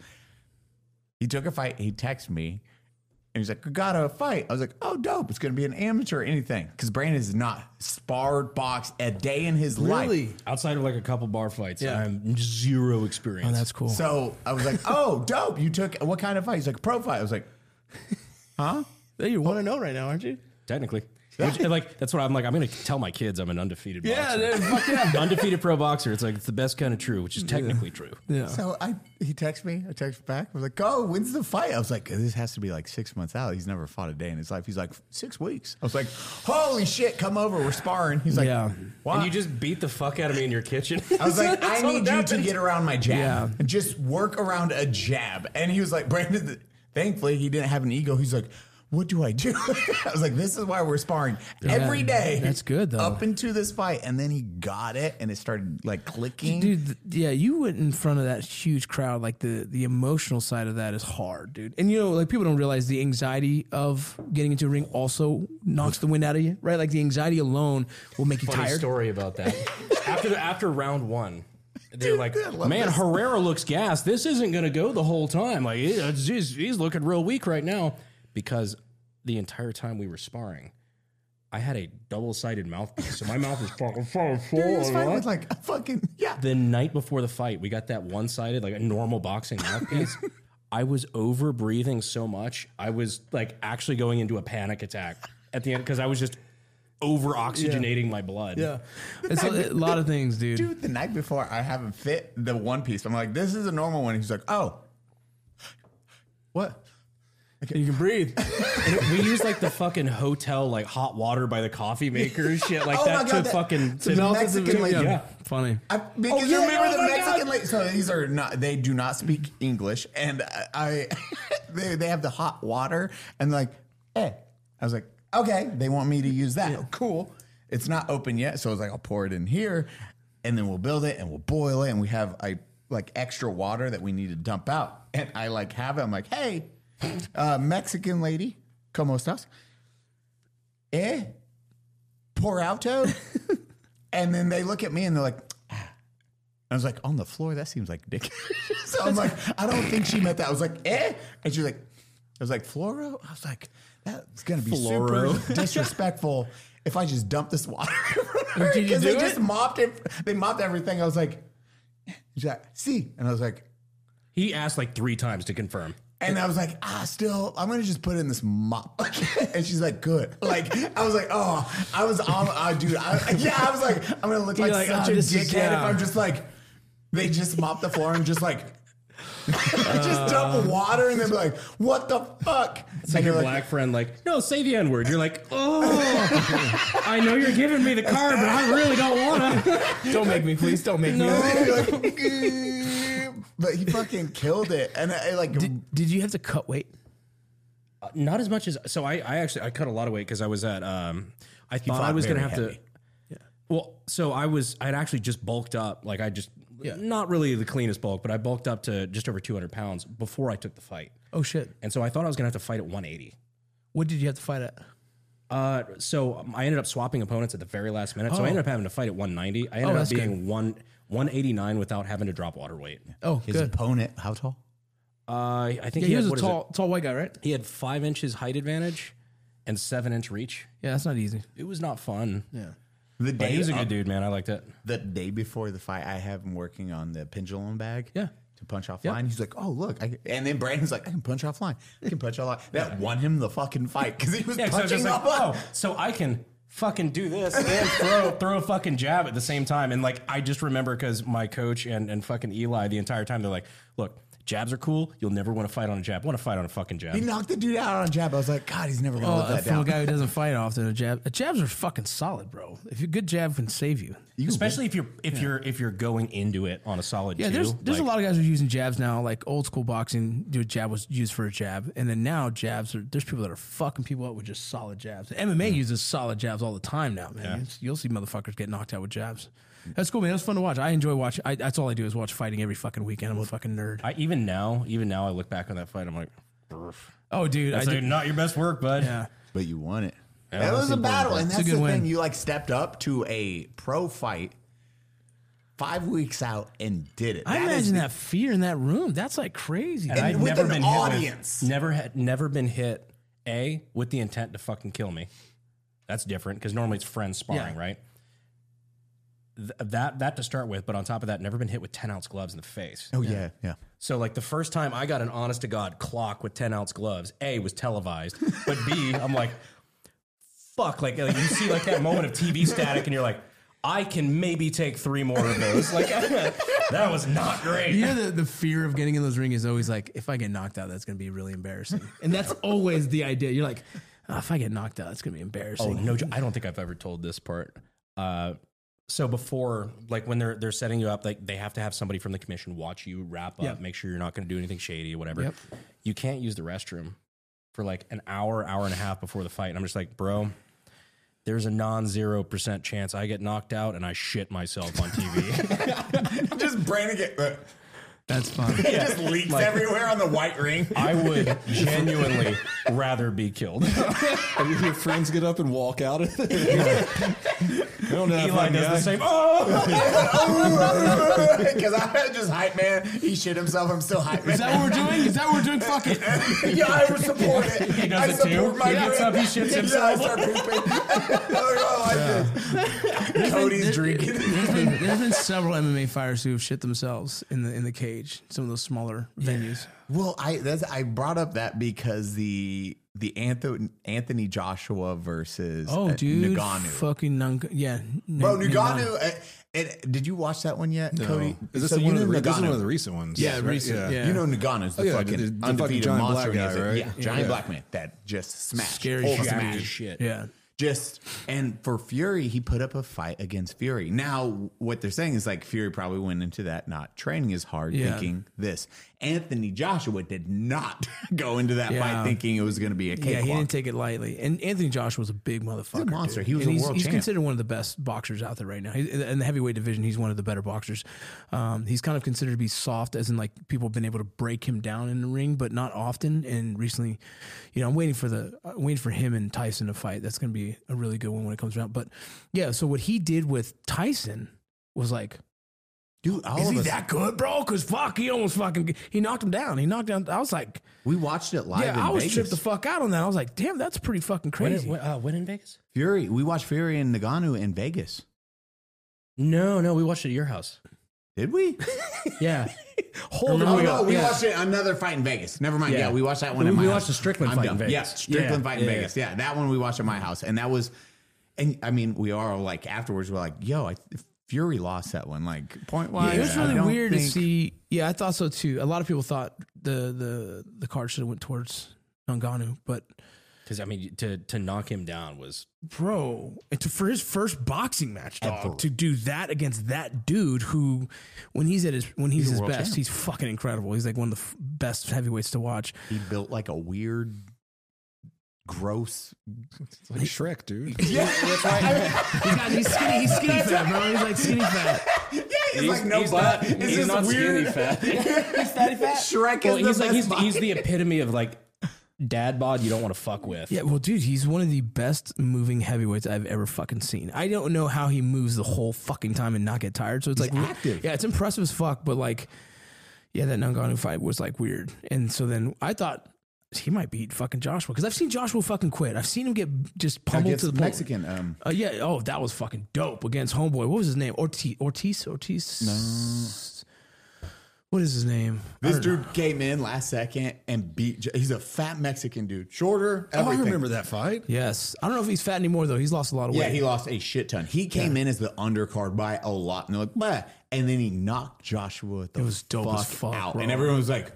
S3: he took a fight. He texted me, and he's like, "I got a fight." I was like, "Oh, dope! It's going to be an amateur or anything." Because Brandon has not sparred, boxed a day in his life.
S2: Outside of like a couple bar fights, I'm zero experience.
S4: Oh, that's cool.
S3: So I was like, "Oh, dope! You took what kind of fight?" He's like, "A pro fight." I was like, "Huh?"
S4: You want to know right now, aren't you?
S2: Technically. Like that's what I'm like. I'm gonna tell my kids I'm an undefeated boxer.
S4: Fuck yeah.
S2: Undefeated pro boxer. It's like it's the best kind of true, which is technically true.
S4: Yeah.
S3: So he texted me. I texted back. I was like, "Oh, when's the fight?" I was like, "This has to be like 6 months out." He's never fought a day in his life. He's like, 6 weeks. I was like, "Holy shit, come over. We're sparring." He's like,
S4: Yeah.
S3: "What?"
S2: And you just beat the fuck out of me in your kitchen.
S3: I was like,
S2: That's
S3: "I
S2: all
S3: need
S2: that
S3: you to
S2: happened.
S3: get around my jab.
S4: Yeah.
S3: And just work around a jab." And he was like, Brandon, thankfully he didn't have an ego. He's like, "What do I do?" I was like, "This is why we're sparring every day."
S4: That's good, though.
S3: Up into this fight. And then he got it and it started like clicking.
S4: Dude, yeah, you went in front of that huge crowd. Like the emotional side of that is hard, dude. And you know, like people don't realize the anxiety of getting into a ring also knocks the wind out of you, right? Like the anxiety alone will make you
S2: Funny
S4: tired.
S2: story about that. after round one, they're like, "Man,
S3: this.
S2: Herrera looks gassed. This isn't going to go the whole time. Like he's looking real weak right now." Because the entire time we were sparring, I had a double-sided mouthpiece, so my mouth is fucking full.
S3: Dude, he was fighting with like a fucking, yeah.
S2: The night before the fight, we got that one-sided, like a normal boxing mouthpiece. I was over-breathing so much, I was like actually going into a panic attack at the end because I was just over-oxygenating my blood.
S4: Yeah, it's a lot of things, dude.
S3: Dude, the night before, I haven't fit the one piece. I'm like, "This is a normal one." He's like, "Oh, what?"
S4: You can breathe.
S2: And we use like the fucking hotel like hot water by the coffee maker and shit like
S3: Oh
S2: that
S3: my God,
S2: to
S3: that-
S2: fucking
S3: to melt the Mexican lady.
S2: Yeah.
S4: Funny.
S3: Because
S4: yeah,
S3: remember
S4: oh
S3: the
S4: my
S3: Mexican
S4: God.
S3: lady. So these are not. They do not speak English, and they have the hot water, and like, I was like, okay, they want me to use that. Cool. It's not open yet, so I was like, I'll pour it in here, and then we'll build it, and we'll boil it, and we have like extra water that we need to dump out, and I like have it. I'm like, hey, Mexican lady, ¿cómo estás? Por auto. And then they look at me and they're like, ah. I was like, on the floor, that seems like dick. So I'm like, I don't think she meant that. I was like, And she's like, I was like, Floro? I was like, that's going to be super disrespectful if I just dump this water in front of her.
S4: Did you
S3: Because
S4: do
S3: they
S4: it?
S3: just mopped it. They mopped everything. I was like, she's like, see. And I was like,
S2: He asked like 3 times to confirm.
S3: and I was like, still, I'm going to just put it in this mop. And she's like, good. Like, I was like, oh, I was on, dude. I was like, I'm going to look like,
S4: like,
S3: such
S4: oh,
S3: a
S4: this is-
S3: dickhead if I'm just like, they just mopped the floor and just like, Just dump water and then be like, what the fuck?
S2: It's like your black friend, like, no, say the N-word. You're like, oh, I know you're giving me the card, but I really don't want to.
S4: Don't make me, please. Don't make me.
S3: But he fucking killed it. And I like,
S4: Did you have to cut weight?
S2: Not as much as, so I actually cut a lot of weight because I was at, I thought I
S3: fought
S2: was going to
S3: very
S2: have
S3: heavy.
S2: to. Well, so I'd actually just bulked up. Like not really the cleanest bulk, but I bulked up to just over 200 pounds before I took the fight.
S4: Oh shit!
S2: And so I thought I was going to have to fight at 180.
S4: What did you have to fight at?
S2: So I ended up swapping opponents at the very last minute. So I ended up having to fight at 190. I ended up
S4: that's
S2: being 189 without having to drop water weight.
S4: Oh,
S3: his
S4: good.
S3: opponent, how tall?
S2: I think
S4: He
S2: had,
S4: was a
S2: what is it?
S4: tall white guy, right?
S2: He had 5 inches height advantage and 7-inch reach.
S4: Yeah, that's not easy.
S2: It was not fun.
S4: Yeah.
S3: The
S2: But
S3: day
S2: he was a good dude, man. I liked it.
S3: The day before the fight, I have him working on the pendulum bag.
S4: Yeah.
S3: To punch off line. He's like, oh, look. And then Brandon's like, I can punch off line. I can punch off line. That won him the fucking fight because he was
S2: Yeah, so I was
S3: punching
S2: just like,
S3: off line.
S2: oh, so I can fucking do this and throw a fucking jab at the same time. And like, I just remember because my coach and fucking Eli the entire time, they're like, look, jabs are cool. You'll never want to fight on a jab. Want to fight on a fucking jab.
S3: He knocked the dude out on a jab. I was like, God, he's never going to live that
S4: From a
S3: down.
S4: guy who doesn't fight often, jabs are fucking solid, bro. If a good jab can save you.
S2: Especially if you're going into it on a solid
S4: Yeah,
S2: two.
S4: there's a lot of guys who are using jabs now. Like old school boxing, a jab was used for a jab, and then now there's people that are fucking people up with just solid jabs. MMA uses solid jabs all the time now, man. You'll see motherfuckers get knocked out with jabs. That's cool, man. It was fun to watch. I enjoy watching. That's all I do is watch fighting every fucking weekend. I'm a fucking nerd.
S2: Even now, I look back on that fight. I'm like, "Brr."
S4: Oh, dude,
S2: That's like, not your best work, bud.
S4: Yeah.
S3: But you won it.
S2: Yeah,
S3: that was
S2: that's
S3: a
S2: the
S3: battle.
S2: important
S3: And
S4: part.
S3: that's
S4: It's a
S3: the
S4: good
S3: thing.
S4: win.
S3: You like stepped up to a pro fight 5 weeks out and did it.
S4: I
S3: That is
S4: imagine
S3: the-
S4: that fear in that room. That's like crazy.
S3: And
S2: I've
S3: with
S2: never
S3: an
S2: been
S3: audience.
S2: hit with, never been hit with the intent to fucking kill me. That's different because normally it's friends sparring,
S4: Yeah.
S2: right? That to start with, but on top of that, never been hit with 10-ounce gloves in the face.
S3: Oh, yeah.
S2: So like the first time I got an honest to God clock with 10-ounce gloves, A, was televised, but B, I'm like, fuck, like you see like that moment of TV static and you're like, I can maybe take 3 more of those. Like that was not great.
S4: You know, the fear of getting in those rings is always like, if I get knocked out, that's going to be really embarrassing. And that's always the idea. You're like, oh, if I get knocked out, it's going to be
S2: Oh,
S4: embarrassing.
S2: no, I don't think I've ever told this part. So before, like when they're setting you up, like they have to have somebody from the commission watch you wrap up,
S4: Yep.
S2: make sure you're not going to do anything shady or whatever.
S4: Yep.
S2: You can't use the restroom for like an hour and a half before the fight. And I'm just like, bro, there's a non-0% chance I get knocked out and I shit myself on TV.
S3: Just Brandon
S4: That's fun.
S3: it just leaks everywhere on the white ring.
S2: I would genuinely rather be killed.
S1: And your friends get up and walk out of there. I don't have
S2: Eli
S1: fun,
S2: does the
S1: guys.
S2: same. Oh!
S3: Because I just hype man. He shit himself. I'm still hype man.
S4: Is that what we're doing? Is that what we're doing? Fuck it.
S3: Yeah, I would support it.
S2: He does
S3: I
S2: it too.
S3: support my
S2: He gets
S3: drink.
S2: up, he shits
S3: Yeah,
S2: himself.
S3: I start pooping. I like this. Cody's drinking.
S4: There's been several MMA fighters who have shit themselves in the cage. Some of those smaller venues.
S3: Well, I brought up that because the Anthony Joshua versus
S4: Dude,
S3: Ngannou.
S4: fucking
S3: Bro, Ngannou. Did you watch that one yet,
S1: No.
S3: Cody?
S1: Is this
S3: So
S1: the
S3: you
S1: one
S3: know
S1: of the, this is
S3: Ngannou.
S1: one of the recent ones?
S4: Yeah,
S1: right?
S4: recent. Yeah.
S3: You know Ngannou's the
S1: Oh, yeah,
S3: fucking
S1: the fucking
S3: undefeated
S1: giant
S3: monster.
S1: black guy, right?
S3: Yeah, giant
S1: Yeah.
S3: black man that just smashed.
S4: Scary
S3: Hulk
S4: shit.
S3: smash.
S2: Shit.
S4: Yeah.
S3: And for Fury, he put up a fight against Fury. Now, what they're saying is like Fury probably went into that not training as hard,
S4: Yeah.
S3: thinking this. Anthony Joshua did not go into that
S4: Yeah.
S3: fight thinking it was going to be a cakewalk.
S4: Yeah, he didn't take it lightly. And Anthony Joshua was a big motherfucker.
S3: He's a monster.
S4: Dude.
S3: He was
S4: And
S3: a world
S4: he's
S3: champ.
S4: considered one of the best boxers out there right now. In the heavyweight division, he's one of the better boxers. He's kind of considered to be soft, as in like people have been able to break him down in the ring, but not often. And recently, I'm waiting for him and Tyson to fight. That's going to be a really good one when it comes around. But yeah, so what he did with Tyson was like,
S3: Dude, all
S4: is
S3: of
S4: he
S3: us,
S4: that good, bro? Because fuck, he knocked him down. I was like,
S3: we watched it live in
S4: I was
S3: Vegas.
S4: tripped the fuck out on that. I was like, damn, that's pretty fucking crazy.
S2: When in Vegas?
S3: Fury, we watched Fury and Ngannou in Vegas.
S2: No, we watched it at your house.
S3: Did we?
S2: Yeah.
S3: Oh, no, we watched it, another fight in Vegas. Never mind. Yeah, we watched that one in my
S2: We
S3: house.
S2: watched the Strickland
S3: I'm
S2: fight
S3: dumb.
S2: in Vegas.
S3: Yeah, Strickland
S2: Yeah,
S3: fight in
S2: yeah,
S3: Vegas. Yeah, that one we watched at my house. And that was, and I mean, we are like, afterwards, we're like, yo, Fury lost that one, like point wise.
S4: It was really weird to see. Yeah, I thought so too. A lot of people thought the card should have went towards Ngannou, but
S2: Because I mean, to knock him down was
S4: bro, for his first boxing match, dog, to do that against that dude who, when he's his best, he's fucking incredible. He's like one of the best heavyweights to watch.
S3: He built like a weird, gross.
S1: It's like Shrek, dude.
S3: Yeah, that's right.
S4: He's skinny fat, bro. He's like skinny fat.
S3: Yeah, he's like no butt. It's
S2: he's not
S3: weird.
S2: skinny fat.
S3: He's fatty fat. Shrek
S2: Well,
S3: is
S2: he's the epitome of like dad bod you don't want to fuck with.
S4: Yeah, well, dude, he's one of the best moving heavyweights I've ever fucking seen. I don't know how he moves the whole fucking time and not get tired. So it's like
S3: active.
S4: Yeah, it's impressive as fuck. But like, yeah, that Ngannou fight was like weird. And so then I thought he might beat fucking Joshua because I've seen Joshua fucking quit. I've seen him get just pummeled to the point.
S3: Mexican.
S4: Yeah. Oh, that was fucking dope against homeboy. What was his name? Ortiz. No. What is his name?
S3: This dude came in last second and beat. He's a fat Mexican dude, shorter.
S1: Oh, I remember that fight.
S4: Yes. I don't know if he's fat anymore though. He's lost a lot of weight.
S3: Yeah, he lost a shit ton. He came in as the undercard by a lot, and they're like, bah. And then he knocked Joshua. It
S4: was dope as fuck,
S3: out,
S4: bro.
S3: and everyone was like,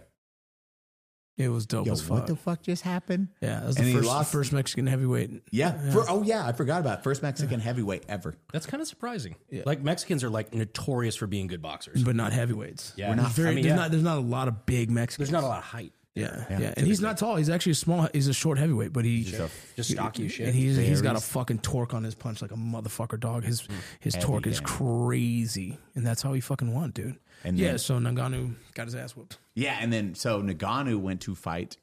S4: It was dope
S3: "Yo,
S4: as fuck.
S3: what the fuck just happened?"
S4: Yeah, that was
S3: And he
S4: the
S3: lost-
S4: first Mexican heavyweight.
S3: Yeah. I forgot about it. First Mexican heavyweight ever.
S2: That's kind of surprising. Like Mexicans are like notorious for being good boxers.
S4: But not heavyweights.
S2: Yeah.
S4: We're not
S2: I mean, yeah.
S4: there's not a lot of big Mexicans.
S2: There's not a lot of height.
S4: Yeah. And he's not tall. He's actually he's a short heavyweight, but he's
S2: Just stocky as shit.
S4: and he's got a fucking torque on his punch like a motherfucker, dog. His torque is crazy. And that's how he fucking won, dude.
S3: And
S4: yeah,
S3: then-
S4: so Ngannou got his ass whooped.
S3: Yeah, and then so Ngannou went to fight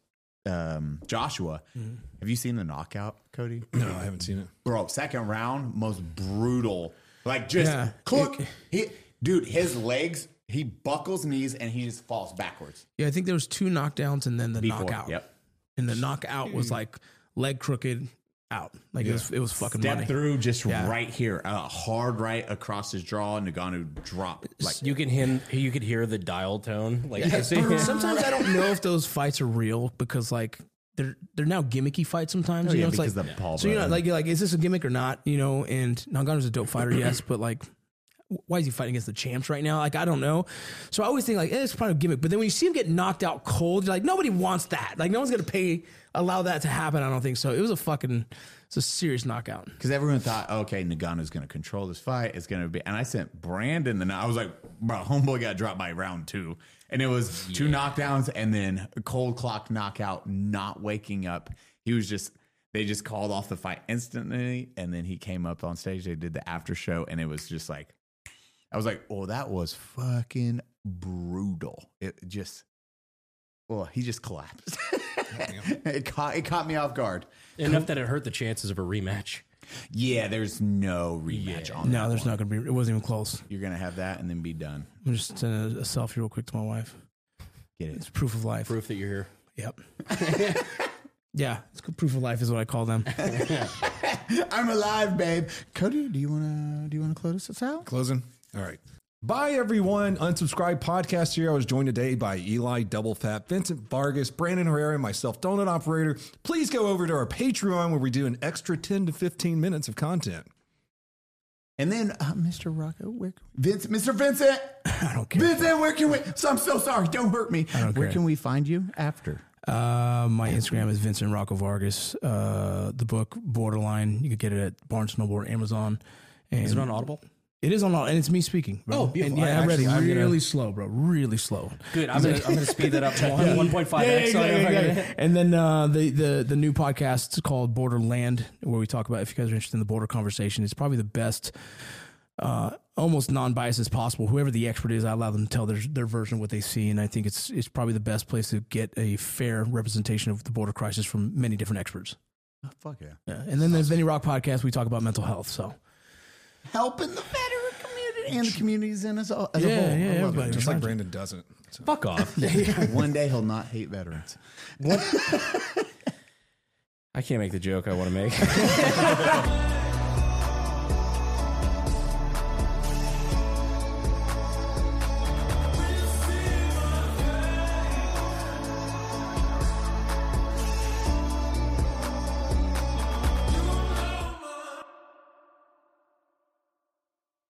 S3: Joshua. Have you seen the knockout, Cody?
S1: No, I haven't seen it.
S3: Bro, second round, most brutal. Like just
S4: Yeah.
S3: click. Dude, his legs, he buckles knees and he just falls backwards.
S4: Yeah, I think there was 2 knockdowns and then the
S3: Before,
S4: knockout.
S3: yep.
S4: And the knockout was like leg crooked out. Like it was fucking
S3: Step
S4: money.
S3: through just
S4: Yeah.
S3: right here, hard right across his jaw. Ngannou dropped like
S2: You could hear the dial tone. Like
S4: Sometimes I don't know if those fights are real because like they're now gimmicky fights sometimes.
S3: Oh,
S4: you
S3: yeah,
S4: know, it's
S3: because
S4: like
S3: the Paul
S4: so you're not
S3: brother.
S4: like is this a gimmick or not? You know, and Ngannou's a dope fighter, yes, but like why is he fighting against the champs right now? Like I don't know. So I always think like it's probably a gimmick. But then when you see him get knocked out cold, you're like nobody wants that. Like no one's gonna allow that to happen. I don't think so. It was a serious knockout.
S3: because everyone thought, okay, Ngannou's going to control this fight. It's going to be, and I sent Brandon I was like, bro, homeboy got dropped by round 2, and it was 2 knockdowns and then a cold clock knockout, not waking up. He was they just called off the fight instantly, and then he came up on stage. They did the after show, and it was just like, I was like, oh, that was fucking brutal. It just, well, he just collapsed. It caught me off guard.
S2: enough that it hurt the chances of a rematch.
S3: Yeah, there's no rematch on that.
S4: No, there's
S3: one.
S4: not gonna be. It wasn't even close.
S3: You're gonna have that and then be done.
S4: I'm just sending a selfie real quick to my wife.
S3: Get it?
S4: It's proof of life.
S2: Proof that you're here.
S4: Yep. Yeah, it's good. Proof of life is what I call them.
S3: I'm alive, babe. Cody, do you wanna close us out?
S1: Closing. All right. Bye, everyone. Unsubscribed podcast here. I was joined today by Eli Double Fat, Vincent Vargas, Brandon Herrera, and myself, Donut Operator. Please go over to our Patreon where we do an extra 10 to 15 minutes of content.
S3: And then Mr. Rocco, Mr. Vincent,
S4: I don't care.
S3: Vincent, where can we? So I'm so sorry. Don't hurt me.
S4: don't
S3: Where
S4: care.
S3: can we find you after?
S4: My Instagram is Vincent Rocco Vargas. The book Borderline, you can get it at Barnes & Noble or Amazon. And
S2: Is it on Audible?
S4: It is on, and it's me speaking. Bro.
S2: Oh, beautiful.
S4: And yeah, I read it
S2: I'm
S4: really slow, bro. Really slow.
S2: Good. I'm gonna speed that up to 1.5x.
S4: And then the new podcast is called Borderland, where we talk about, if you guys are interested in the border conversation, it's probably the best, almost non-biased as possible. Whoever the expert is, I allow them to tell their version of what they see, and I think it's probably the best place to get a fair representation of the border crisis from many different experts.
S3: Oh, fuck yeah.
S4: Yeah. And then there's Vinny Rock podcast. We talk about mental health. So
S3: Helping the veteran community and the communities in us all. As a
S4: yeah,
S3: whole. I love
S4: everybody.
S3: it.
S1: Just like Brandon doesn't. So.
S2: Fuck off.
S3: One day he'll not hate veterans.
S2: I can't make the joke I want to make.